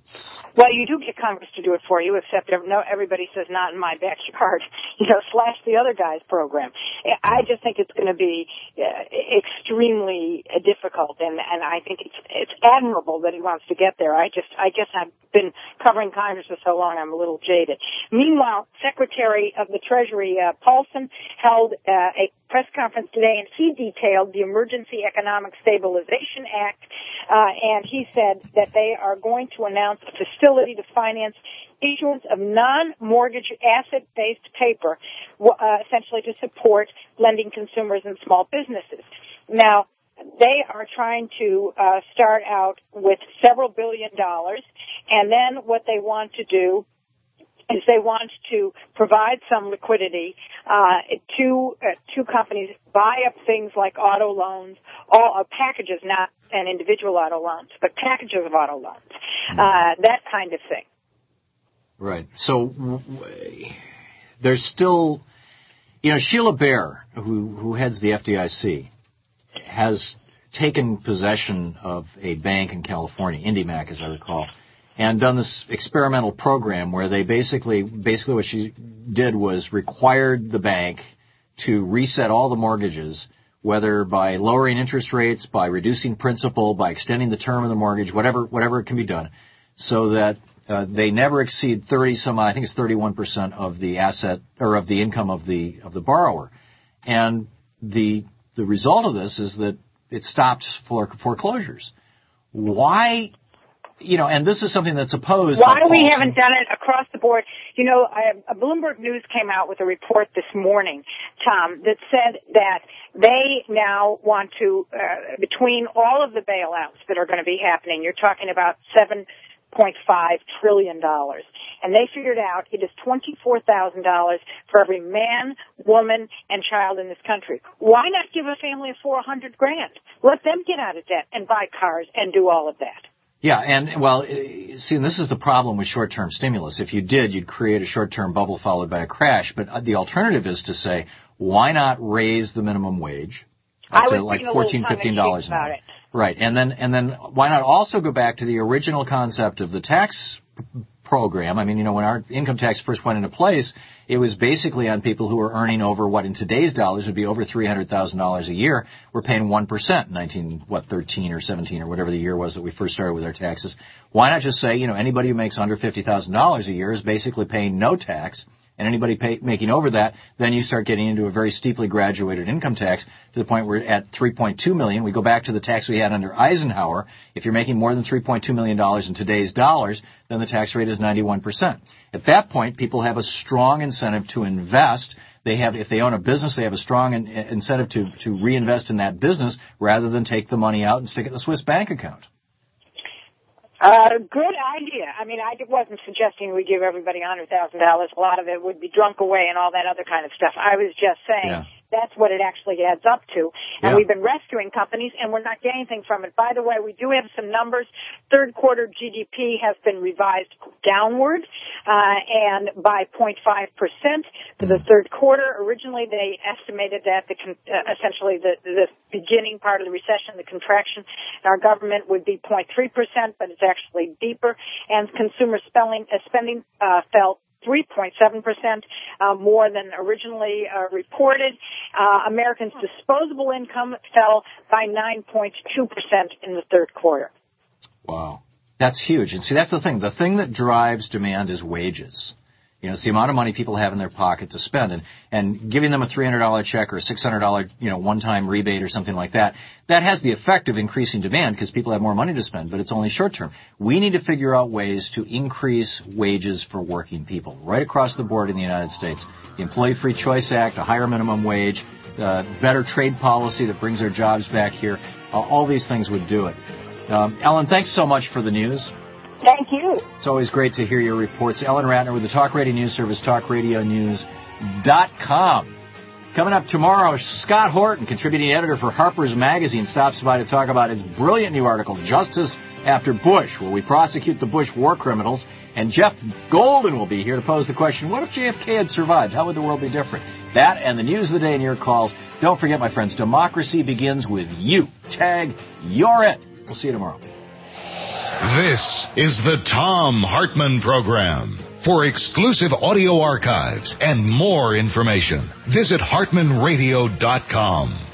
S13: Well, you do get Congress to do it for you, except no, everybody says not in my backyard. You know, slash the other guy's program. I just think it's going to be uh, extremely uh, difficult, and and I think it's it's admirable that he wants to get there. I just I guess I've been covering Congress for so long, I'm a little jaded. Meanwhile, Secretary of the Treasury uh, Paulson held uh, a press conference today, and he detailed the Emergency Economic Stabilization Act, uh, and he said that they are going to announce a facility to finance issuance of non-mortgage asset-based paper, uh, essentially to support lending consumers and small businesses. Now, they are trying to uh, start out with several billion dollars, and then what they want to do is they want to provide some liquidity uh, to uh, to companies, buy up things like auto loans, all uh, packages, not an individual auto loans, but packages of auto loans, uh, that kind of thing.
S3: Right. So w- w- there's still, you know, Sheila Bair, who who heads the F D I C, has taken possession of a bank in California, IndyMac, as I recall, and done this experimental program where they basically, basically what she did was required the bank to reset all the mortgages, whether by lowering interest rates, by reducing principal, by extending the term of the mortgage, whatever, whatever can be done, so that uh, they never exceed thirty some, I think it's thirty-one percent of the asset or of the income of the of the borrower, and the the result of this is that it stopped foreclosures. Why? You know, and this is something that's opposed.
S13: Why
S3: by
S13: we
S3: Paulson.
S13: haven't done it across the board? You know, uh, Bloomberg News came out with a report this morning, Tom, that said that they now want to, uh, between all of the bailouts that are going to be happening, you're talking about seven point five trillion dollars. And they figured out it is twenty-four thousand dollars for every man, woman, and child in this country. Why not give a family of four hundred grand? Let them get out of debt and buy cars and do all of that.
S3: Yeah, and, well, see, and this is the problem with short-term stimulus. If you did, you'd create a short-term bubble followed by a crash. But the alternative is to say, why not raise the minimum wage up to like fourteen, fifteen dollars an hour? Right, and then and then why not also go back to the original concept of the tax program? I mean, you know, when our income tax first went into place, it was basically on people who were earning over what in today's dollars would be over three hundred thousand dollars a year. We're paying one percent in nineteen, what, thirteen or seventeen or whatever the year was that we first started with our taxes. Why not just say, you know, anybody who makes under fifty thousand dollars a year is basically paying no tax, and anybody pay, making over that, then you start getting into a very steeply graduated income tax to the point where at three point two million dollars, we go back to the tax we had under Eisenhower. If you're making more than three point two million dollars in today's dollars, then the tax rate is ninety-one percent. At that point, people have a strong incentive to invest. They have, if they own a business, they have a strong in, incentive to, to reinvest in that business rather than take the money out and stick it in a Swiss bank account.
S13: Uh, good idea. I mean, I wasn't suggesting we give everybody one hundred thousand dollars. A lot of it would be drunk away and all that other kind of stuff. I was just saying yeah. that's what it actually adds up to. And yeah. we've been rescuing companies, and we're not getting anything from it. By the way, we do have some numbers. Third quarter G D P has been revised downward, uh, and by zero point five percent for the third quarter. Originally, they estimated that the con- uh, essentially the, the beginning part of the recession, the contraction in our government would be zero point three percent, but it's actually deeper, and consumer spending, uh, spending uh, fell three point seven percent uh, more than originally uh, reported. Uh, Americans' disposable income fell by nine point two percent in the third quarter.
S3: Wow. That's huge. And see, that's the thing. The thing that drives demand is wages. You know, it's the amount of money people have in their pocket to spend. And, and giving them a three hundred dollars check or a six hundred dollars, you know, one-time rebate or something like that, that has the effect of increasing demand because people have more money to spend, but it's only short-term. We need to figure out ways to increase wages for working people right across the board in the United States. The Employee Free Choice Act, a higher minimum wage, uh, better trade policy that brings our jobs back here, uh, all these things would do it. Um, Ellen, thanks so much for the news.
S13: Thank you.
S3: It's always great to hear your reports. Ellen Ratner with the Talk Radio News Service, talk radio news dot com. Coming up tomorrow, Scott Horton, contributing editor for Harper's Magazine, stops by to talk about his brilliant new article, Justice After Bush, where we prosecute the Bush war criminals. And Jeff Golden will be here to pose the question, what if J F K had survived? How would the world be different? That and the news of the day and your calls. Don't forget, my friends, democracy begins with you. Tag, you're it. We'll see you tomorrow.
S2: This is the Thom Hartmann Program. For exclusive audio archives and more information, visit hartman radio dot com.